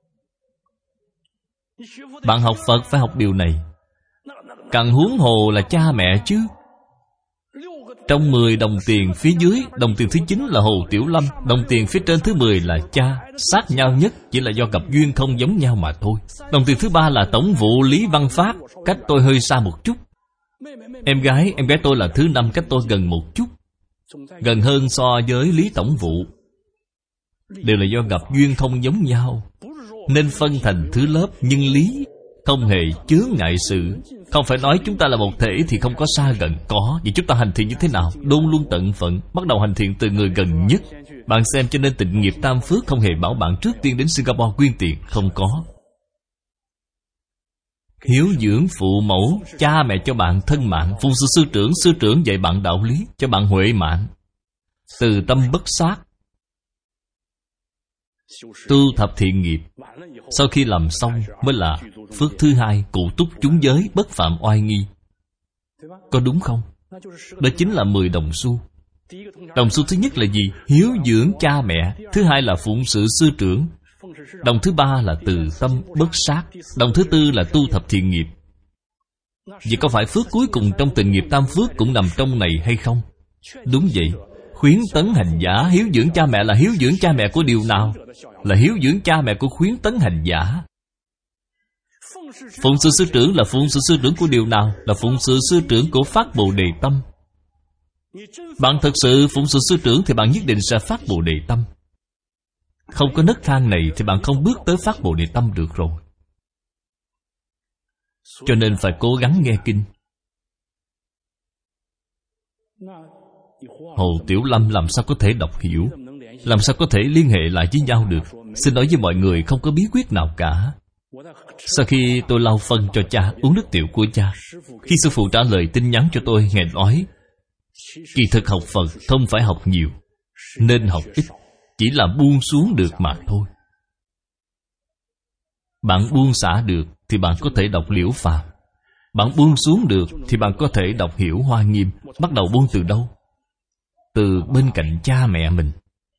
Bạn học Phật phải học điều này. Càng huống hồ là cha mẹ chứ. Trong mười đồng tiền phía dưới, đồng tiền thứ chín là Hồ Tiểu Lâm, đồng tiền phía trên thứ mười là cha. Sát nhau nhất chỉ là do gặp duyên không giống nhau mà thôi. Đồng tiền thứ ba là tổng vụ Lý Văn Phát, cách tôi hơi xa một chút. Em gái, em gái tôi là thứ năm, cách tôi gần một chút. Gần hơn so với Lý tổng vụ. Đều là do gặp duyên không giống nhau, nên phân thành thứ lớp. Nhưng lý không hề chướng ngại sự. Không phải nói chúng ta là một thể thì không có xa gần. Có. Vậy chúng ta hành thiện như thế nào? Luôn luôn tận phận. Bắt đầu hành thiện từ người gần nhất. Bạn xem, cho nên Tịnh Nghiệp Tam Phước không hề bảo bạn trước tiên đến Singapore quyên tiền. Không có. Hiếu dưỡng phụ mẫu, cha mẹ cho bạn thân mạng. Phụng sự sư trưởng, sư trưởng dạy bạn đạo lý, cho bạn huệ mạng. Từ tâm bất sát. Tu thập thiện nghiệp. Sau khi làm xong mới là phước thứ hai, cụ túc chúng giới, bất phạm oai nghi. Có đúng không? Đó chính là mười đồng xu. Đồng xu thứ nhất là gì? Hiếu dưỡng cha mẹ. Thứ hai là phụng sự sư trưởng. Đồng thứ ba là từ tâm bất sát. Đồng thứ tư là tu thập thiện nghiệp. Vậy có phải phước cuối cùng trong Tịnh Nghiệp Tam Phước cũng nằm trong này hay không? Đúng vậy. Khuyến tấn hành giả. Hiếu dưỡng cha mẹ là hiếu dưỡng cha mẹ của điều nào? Là hiếu dưỡng cha mẹ của khuyến tấn hành giả. Phụng sự sư trưởng là phụng sự sư trưởng của điều nào? Là phụng sự sư trưởng của phát Bồ Đề tâm. Bạn thật sự phụng sự sư trưởng thì bạn nhất định sẽ phát Bồ Đề tâm. Không có nấc thang này thì bạn không bước tới phát Bồ Đề tâm được rồi. Cho nên phải cố gắng nghe kinh. Hồ Tiểu Lâm làm sao có thể đọc hiểu? Làm sao có thể liên hệ lại với nhau được? Xin nói với mọi người, không có bí quyết nào cả. Sau khi tôi lau phân cho cha, uống nước tiểu của cha, khi sư phụ trả lời tin nhắn cho tôi, Ngài nói kỳ thực học Phật không phải học nhiều, nên học ít, chỉ là buông xuống được mà thôi. Bạn buông xả được thì bạn có thể đọc Liễu Phàm. Bạn buông xuống được thì bạn có thể đọc hiểu Hoa Nghiêm. Bắt đầu buông từ đâu? Từ bên cạnh cha mẹ mình.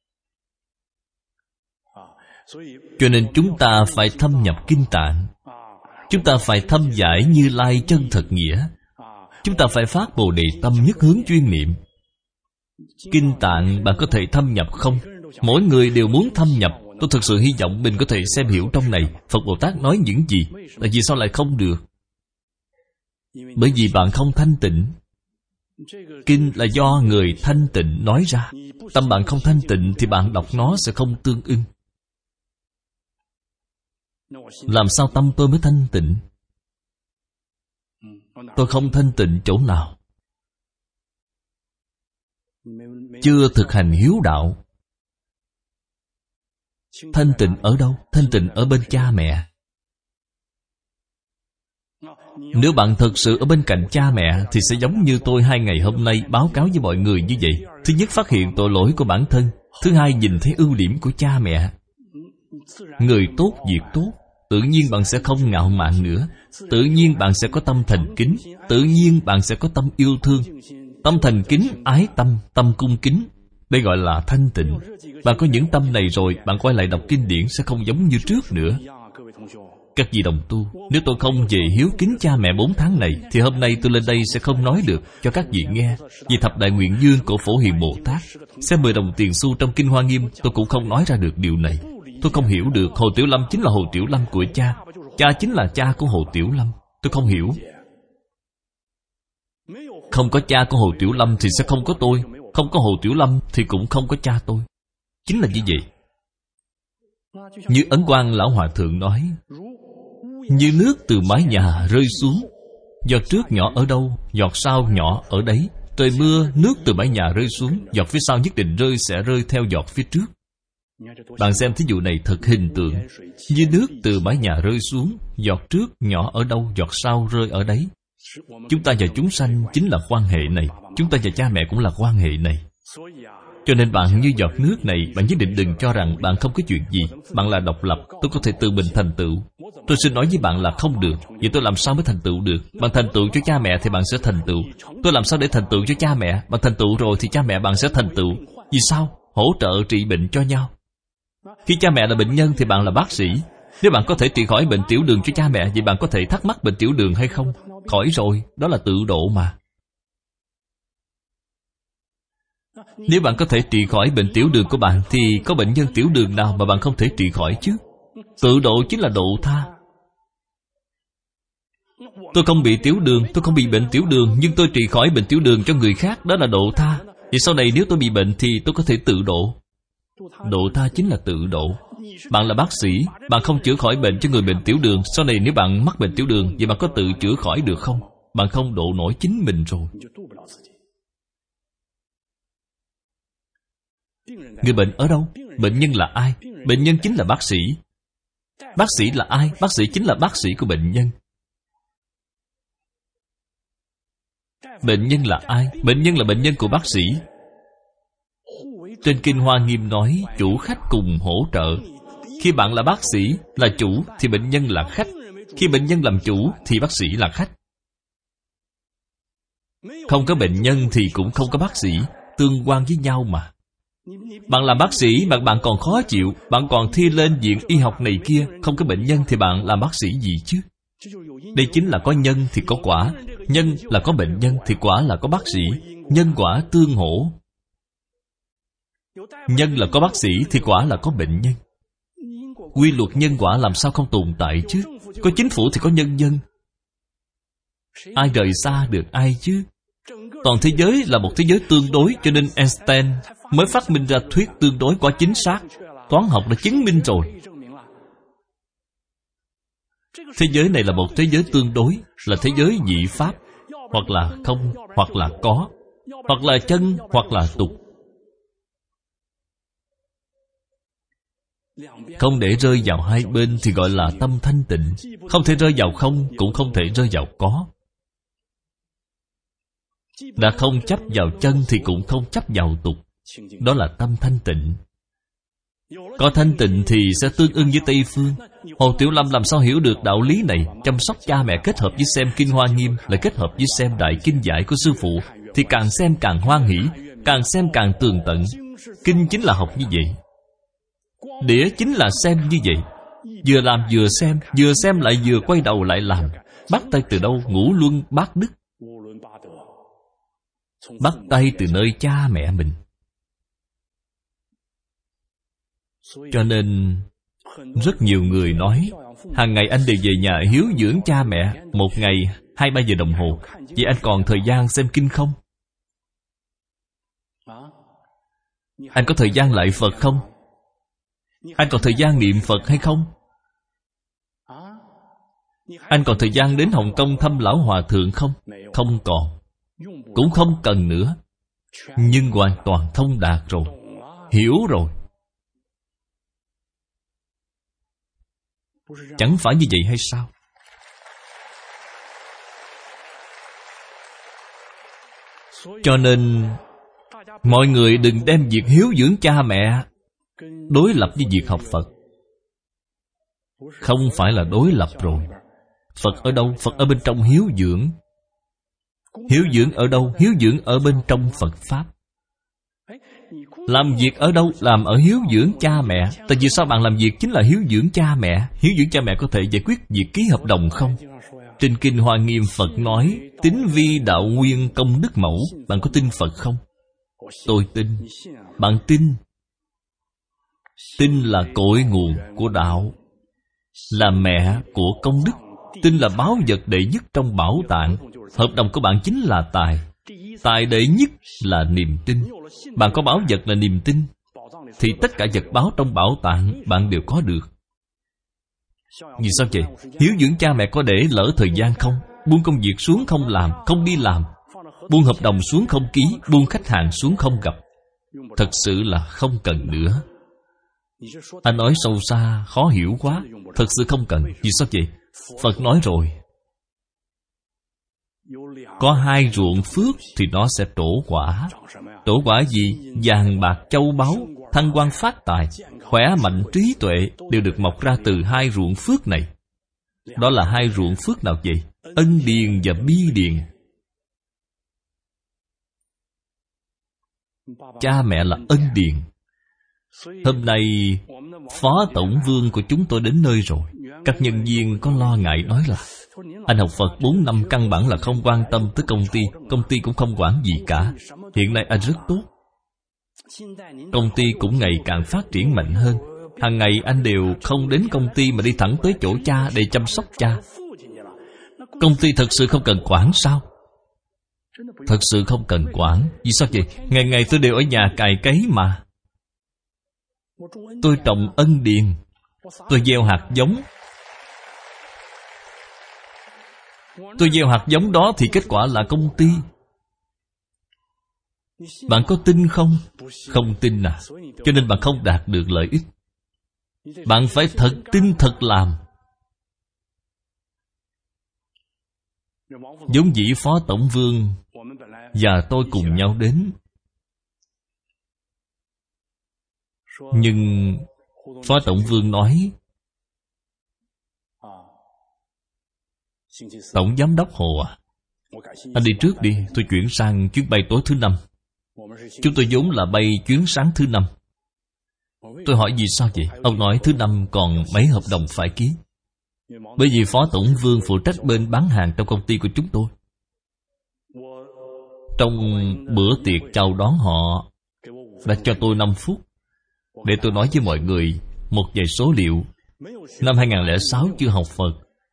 Cho nên chúng ta phải thâm nhập Kinh Tạng. Chúng ta phải thâm giải Như Lai chân thật nghĩa. Chúng ta phải phát Bồ Đề tâm nhất hướng chuyên niệm. Kinh Tạng bạn có thể thâm nhập không? Mỗi người đều muốn thâm nhập. Tôi thực sự hy vọng mình có thể xem hiểu trong này Phật Bồ Tát nói những gì. Tại vì sao lại không được? Bởi vì bạn không thanh tịnh. Kinh là do người thanh tịnh nói ra. Tâm bạn không thanh tịnh thì bạn đọc nó sẽ không tương ưng. Làm sao tâm tôi mới thanh tịnh? Tôi không thanh tịnh chỗ nào? Chưa thực hành hiếu đạo. Thanh tịnh ở đâu? Thanh tịnh ở bên cha mẹ. Nếu bạn thật sự ở bên cạnh cha mẹ thì sẽ giống như tôi hai ngày hôm nay báo cáo với mọi người như vậy. Thứ nhất, phát hiện tội lỗi của bản thân. Thứ hai, nhìn thấy ưu điểm của cha mẹ. Người tốt, việc tốt. Tự nhiên bạn sẽ không ngạo mạn nữa. Tự nhiên bạn sẽ có tâm thành kính. Tự nhiên bạn sẽ có tâm yêu thương. Tâm thành kính, ái tâm, tâm cung kính. Đây gọi là thanh tịnh. Bạn có những tâm này rồi, bạn quay lại đọc kinh điển sẽ không giống như trước nữa. Các vị đồng tu, nếu tôi không về hiếu kính cha mẹ bốn tháng này, thì hôm nay tôi lên đây sẽ không nói được cho các vị nghe. Vì thập đại nguyện dương của Phổ Hiền Bồ Tát, xem mười đồng tiền xu trong Kinh Hoa Nghiêm, tôi cũng không nói ra được điều này. Tôi không hiểu được Hồ Tiểu Lâm chính là Hồ Tiểu Lâm của cha, cha chính là cha của Hồ Tiểu Lâm. Tôi không hiểu. Không có cha của Hồ Tiểu Lâm thì sẽ không có tôi, không có Hồ Tiểu Lâm thì cũng không có cha tôi. Chính là như vậy. Như Ấn Quang Lão Hòa Thượng nói, như nước từ mái nhà rơi xuống, giọt trước nhỏ ở đâu, giọt sau nhỏ ở đấy. Trời mưa, nước từ mái nhà rơi xuống, giọt phía sau nhất định rơi sẽ rơi theo giọt phía trước. Bạn xem thí dụ này thật hình tượng. Như nước từ mái nhà rơi xuống, giọt trước nhỏ ở đâu, giọt sau rơi ở đấy. Chúng ta và chúng sanh chính là quan hệ này. Chúng ta và cha mẹ cũng là quan hệ này. Cho nên bạn như giọt nước này, bạn nhất định đừng cho rằng bạn không có chuyện gì. Bạn là độc lập, tôi có thể tự mình thành tựu. Tôi xin nói với bạn là không được. Vậy tôi làm sao mới thành tựu được? Bạn thành tựu cho cha mẹ thì bạn sẽ thành tựu. Tôi làm sao để thành tựu cho cha mẹ? Bạn thành tựu rồi thì cha mẹ bạn sẽ thành tựu. Vì sao? Hỗ trợ trị bệnh cho nhau. Khi cha mẹ là bệnh nhân thì bạn là bác sĩ. Nếu bạn có thể trị khỏi bệnh tiểu đường cho cha mẹ, vậy bạn có thể thắc mắc bệnh tiểu đường hay không? Khỏi rồi, đó là tự độ mà. Nếu bạn có thể trị khỏi bệnh tiểu đường của bạn, thì có bệnh nhân tiểu đường nào mà bạn không thể trị khỏi chứ? Tự độ chính là độ tha. Tôi không bị tiểu đường, tôi không bị bệnh tiểu đường, nhưng tôi trị khỏi bệnh tiểu đường cho người khác, đó là độ tha. Vậy sau này nếu tôi bị bệnh thì tôi có thể tự độ. Độ tha chính là tự độ. Bạn là bác sĩ, bạn không chữa khỏi bệnh cho người bệnh tiểu đường. Sau này nếu bạn mắc bệnh tiểu đường, vậy bạn có tự chữa khỏi được không? Bạn không độ nổi chính mình rồi. Người bệnh ở đâu? Bệnh nhân là ai? Bệnh nhân chính là bác sĩ. Bác sĩ là ai? Bác sĩ chính là bác sĩ của bệnh nhân. Bệnh nhân là ai? Bệnh nhân là bệnh nhân của bác sĩ. Trên Kinh Hoa Nghiêm nói, chủ khách cùng hỗ trợ. Khi bạn là bác sĩ, là chủ, thì bệnh nhân là khách. Khi bệnh nhân làm chủ, thì bác sĩ là khách. Không có bệnh nhân thì cũng không có bác sĩ. Tương quan với nhau mà. Bạn làm bác sĩ mà bạn còn khó chịu, bạn còn thi lên viện y học này kia, không có bệnh nhân thì bạn làm bác sĩ gì chứ? Đây chính là có nhân thì có quả. Nhân là có bệnh nhân thì quả là có bác sĩ. Nhân quả tương hỗ. Nhân là có bác sĩ thì quả là có bệnh nhân. Quy luật nhân quả làm sao không tồn tại chứ? Có chính phủ thì có nhân dân. Ai rời xa được ai chứ? Toàn thế giới là một thế giới tương đối, cho nên Einstein mới phát minh ra thuyết tương đối có chính xác. Toán học đã chứng minh rồi. Thế giới này là một thế giới tương đối, là thế giới nhị pháp. Hoặc là không, hoặc là có, hoặc là chân, hoặc là tục. Không để rơi vào hai bên thì gọi là tâm thanh tịnh. Không thể rơi vào không, cũng không thể rơi vào có. Đã không chấp vào chân thì cũng không chấp vào tục. Đó là tâm thanh tịnh. Có thanh tịnh thì sẽ tương ưng với Tây Phương. Hồ Tiểu Lâm làm sao hiểu được đạo lý này? Chăm sóc cha mẹ kết hợp với xem Kinh Hoa Nghiêm, lại kết hợp với xem Đại Kinh Giải của Sư Phụ, thì càng xem càng hoan hỷ, càng xem càng tường tận. Kinh chính là học như vậy. Đĩa chính là xem như vậy. Vừa làm vừa xem, vừa xem lại vừa quay đầu lại làm. Bắt tay từ đâu? Ngũ luân bát đức. Bắt tay từ nơi cha mẹ mình. Cho nên rất nhiều người nói, hàng ngày anh đều về nhà hiếu dưỡng cha mẹ, một ngày hai ba giờ đồng hồ. Vậy anh còn thời gian xem kinh không? Anh có thời gian lại Phật không? Anh còn thời gian niệm Phật hay không? Anh còn thời gian đến Hồng Kông thăm Lão Hòa Thượng không? Không còn. Cũng không cần nữa. Nhưng hoàn toàn thông đạt rồi. Hiểu rồi. Chẳng phải như vậy hay sao? Cho nên mọi người đừng đem việc hiếu dưỡng cha mẹ đối lập với việc học Phật. Không phải là đối lập rồi. Phật ở đâu? Phật ở bên trong hiếu dưỡng. Hiếu dưỡng ở đâu? Hiếu dưỡng ở bên trong Phật Pháp. Làm việc ở đâu? Làm ở hiếu dưỡng cha mẹ. Tại vì sao bạn làm việc chính là hiếu dưỡng cha mẹ? Hiếu dưỡng cha mẹ có thể giải quyết việc ký hợp đồng không? Trên Kinh Hoa Nghiêm Phật nói, tín vi đạo nguyên công đức mẫu. Bạn có tin Phật không? Tôi tin. Bạn tin? Tin là cội nguồn của đạo, là mẹ của công đức. Tin là báu vật đệ nhất trong bảo tạng. Hợp đồng của bạn chính là tài. Tài đệ nhất là niềm tin. Bạn có báu vật là niềm tin, thì tất cả vật báu trong bảo tạng bạn đều có được. Vì sao vậy? Hiếu dưỡng cha mẹ có để lỡ thời gian không? Buông công việc xuống không làm, không đi làm. Buông hợp đồng xuống không ký, buông khách hàng xuống không gặp. Thật sự là không cần nữa. Anh nói sâu xa, khó hiểu quá. Thật sự không cần. Vì sao vậy? Phật nói rồi, có hai ruộng phước thì nó sẽ trổ quả. Trổ quả gì? Vàng bạc châu báu, thăng quan phát tài, khỏe mạnh trí tuệ đều được mọc ra từ hai ruộng phước này. Đó là hai ruộng phước nào vậy? Ân điền và bi điền. Cha mẹ là ân điền. Hôm nay Phó Tổng Vương của chúng tôi đến nơi rồi. Các nhân viên có lo ngại nói là, anh học Phật bốn năm căn bản là không quan tâm tới công ty. Công ty cũng không quản gì cả. Hiện nay anh rất tốt. Công ty cũng ngày càng phát triển mạnh hơn. Hàng ngày anh đều không đến công ty mà đi thẳng tới chỗ cha để chăm sóc cha. Công ty thật sự không cần quản sao? Thật sự không cần quản. Vì sao vậy? Ngày ngày tôi đều ở nhà cày cấy mà. Tôi trồng ân điền, tôi gieo hạt giống. Tôi gieo hạt giống đó thì kết quả là công ty. Bạn có tin không? Không tin à? Cho nên bạn không đạt được lợi ích. Bạn phải thật tin thật làm. Giống dĩ Phó Tổng Vương và tôi cùng nhau đến, nhưng Phó Tổng Vương nói, Tổng Giám đốc Hồ à, anh đi trước đi, tôi chuyển sang chuyến bay tối thứ năm. Chúng tôi vốn là bay chuyến sáng thứ năm. Tôi hỏi vì sao vậy? Ông nói thứ năm còn mấy hợp đồng phải ký. Bởi vì Phó Tổng Vương phụ trách bên bán hàng trong công ty của chúng tôi. Trong bữa tiệc chào đón họ đã cho tôi năm phút để tôi nói với mọi người một vài số liệu. Năm hai không không sáu chưa học Phật,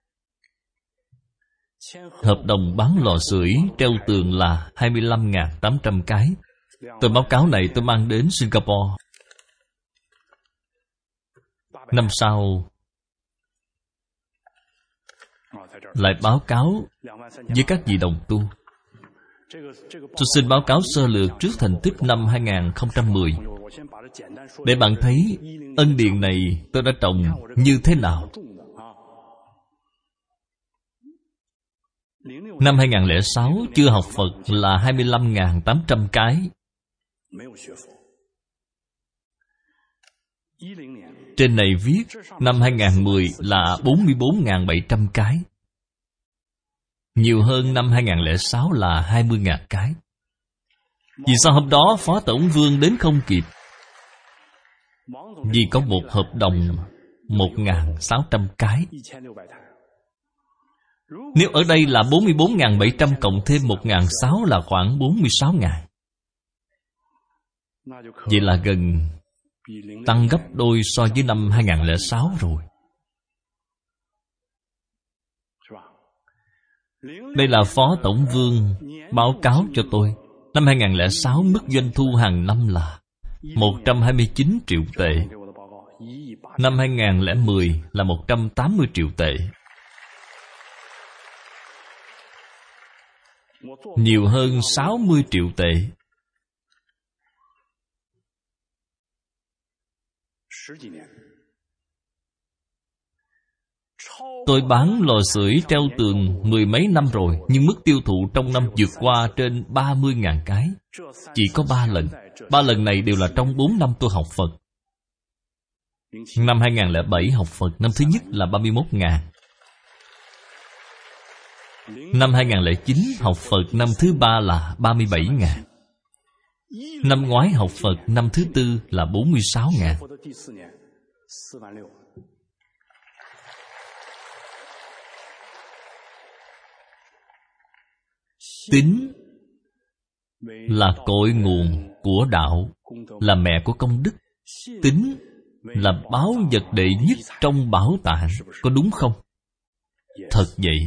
hợp đồng bán lò sưởi treo tường là hai mươi lăm nghìn tám trăm cái. Tờ báo cáo này tôi mang đến Singapore. Năm sau lại báo cáo với các vị đồng tu. Tôi xin báo cáo sơ lược trước thành tích năm hai không một không, để bạn thấy ân điền này tôi đã trồng như thế nào. Năm hai không không sáu chưa học Phật là hai mươi lăm nghìn tám trăm cái. Trên này viết năm hai không một không là bốn mươi bốn nghìn bảy trăm cái. Nhiều hơn năm hai không không sáu là hai mươi nghìn cái. Vì sao hôm đó Phó Tổng Vương đến không kịp? Vì có một hợp đồng một nghìn sáu trăm cái. Nếu ở đây là bốn mươi bốn nghìn bảy trăm cộng thêm một nghìn sáu trăm là khoảng bốn mươi sáu nghìn. Vậy là gần tăng gấp đôi so với năm hai không không sáu rồi. Đây là Phó Tổng Vương báo cáo cho tôi. Năm hai không không sáu mức doanh thu hàng năm là một trăm hai mươi chín triệu tệ. Năm hai không không một không là một trăm tám mươi triệu tệ. Nhiều hơn sáu mươi triệu tệ. Tôi bán lò sưởi treo tường mười mấy năm rồi, nhưng mức tiêu thụ trong năm vượt qua trên ba mươi nghìn cái. Chỉ có ba lần. Ba lần này đều là trong bốn năm tôi học Phật. Năm hai không không bảy học Phật, năm thứ nhất là ba mươi mốt nghìn. Năm hai không không chín học Phật, năm thứ ba là ba mươi bảy nghìn. Năm ngoái học Phật năm thứ tư là bốn mươi sáu ngàn. Tín là cội nguồn của đạo, là mẹ của công đức. Tín là báu vật đệ nhất trong bảo tàng, có đúng không? Thật vậy.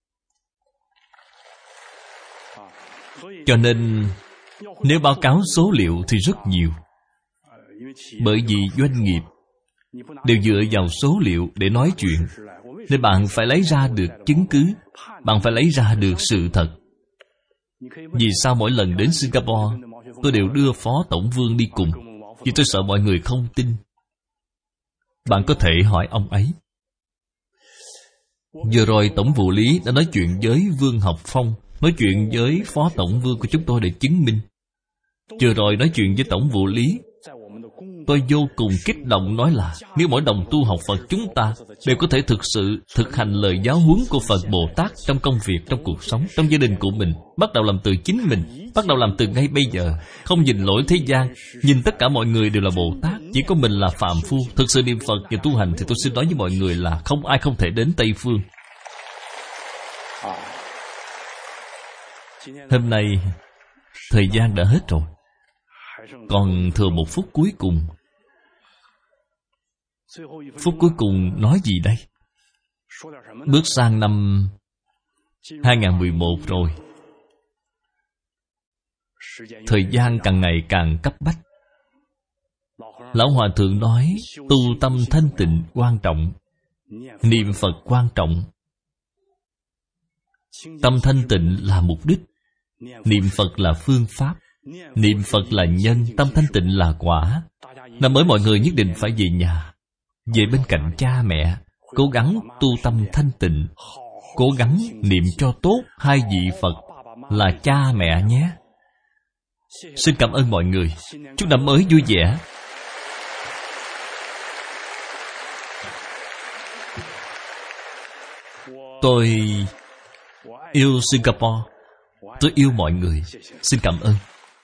Cho nên nếu báo cáo số liệu thì rất nhiều. Bởi vì doanh nghiệp đều dựa vào số liệu để nói chuyện, nên bạn phải lấy ra được chứng cứ, bạn phải lấy ra được sự thật. Vì sao mỗi lần đến Singapore tôi đều đưa Phó Tổng Vương đi cùng? Vì tôi sợ mọi người không tin. Bạn có thể hỏi ông ấy. Vừa rồi Tổng Vụ Lý đã nói chuyện với Vương Học Phong, nói chuyện với Phó Tổng Vương của chúng tôi để chứng minh. Vừa rồi nói chuyện với Tổng Vụ Lý, tôi vô cùng kích động nói là nếu mỗi đồng tu học Phật chúng ta đều có thể thực sự thực hành lời giáo huấn của Phật Bồ Tát trong công việc, trong cuộc sống, trong gia đình của mình, bắt đầu làm từ chính mình, bắt đầu làm từ ngay bây giờ, không nhìn lỗi thế gian, nhìn tất cả mọi người đều là Bồ Tát, chỉ có mình là phàm phu. Thực sự niệm Phật và tu hành thì tôi xin nói với mọi người là không ai không thể đến Tây Phương. Hôm nay thời gian đã hết rồi, còn thừa một phút cuối cùng. Phút cuối cùng nói gì đây? Bước sang năm hai không một một rồi. Thời gian càng ngày càng cấp bách. Lão Hòa Thượng nói tu tâm thanh tịnh quan trọng, niệm Phật quan trọng. Tâm thanh tịnh là mục đích, niệm Phật là phương pháp. Niệm Phật là nhân, tâm thanh tịnh là quả. Năm mới mọi người nhất định phải về nhà, về bên cạnh cha mẹ, cố gắng tu tâm thanh tịnh, cố gắng niệm cho tốt hai vị Phật là cha mẹ nhé. Xin cảm ơn mọi người. Chúc năm mới vui vẻ. Tôi yêu Singapore. Tôi yêu mọi người. Xin cảm ơn.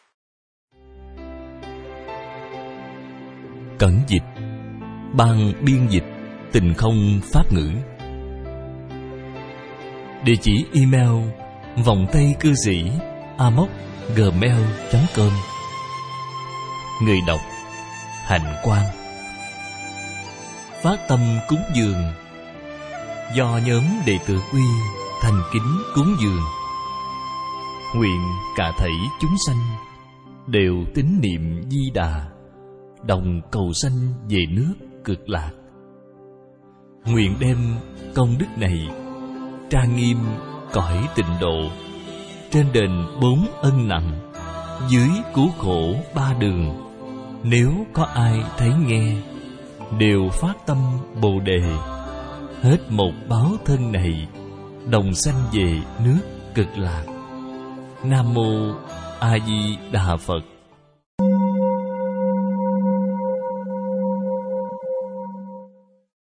Cẩn dịch, ban biên dịch Tình Không Pháp Ngữ. Địa chỉ email vòng tay cư sĩ a m o c gmail chấm com. Người đọc Hạnh Quang. Phát tâm cúng dường do nhóm đệ tử Quy thành kính cúng dường. Nguyện cả thảy chúng sanh đều tín niệm Di Đà, đồng cầu sanh về nước Cực Lạc. Nguyện đem công đức này trang nghiêm cõi tịnh độ, trên đền bốn ân nặng, dưới cứu khổ ba đường. Nếu có ai thấy nghe, đều phát tâm Bồ Đề, hết một báo thân này, đồng sanh về nước Cực Lạc. Nam Mô A Di Đà Phật.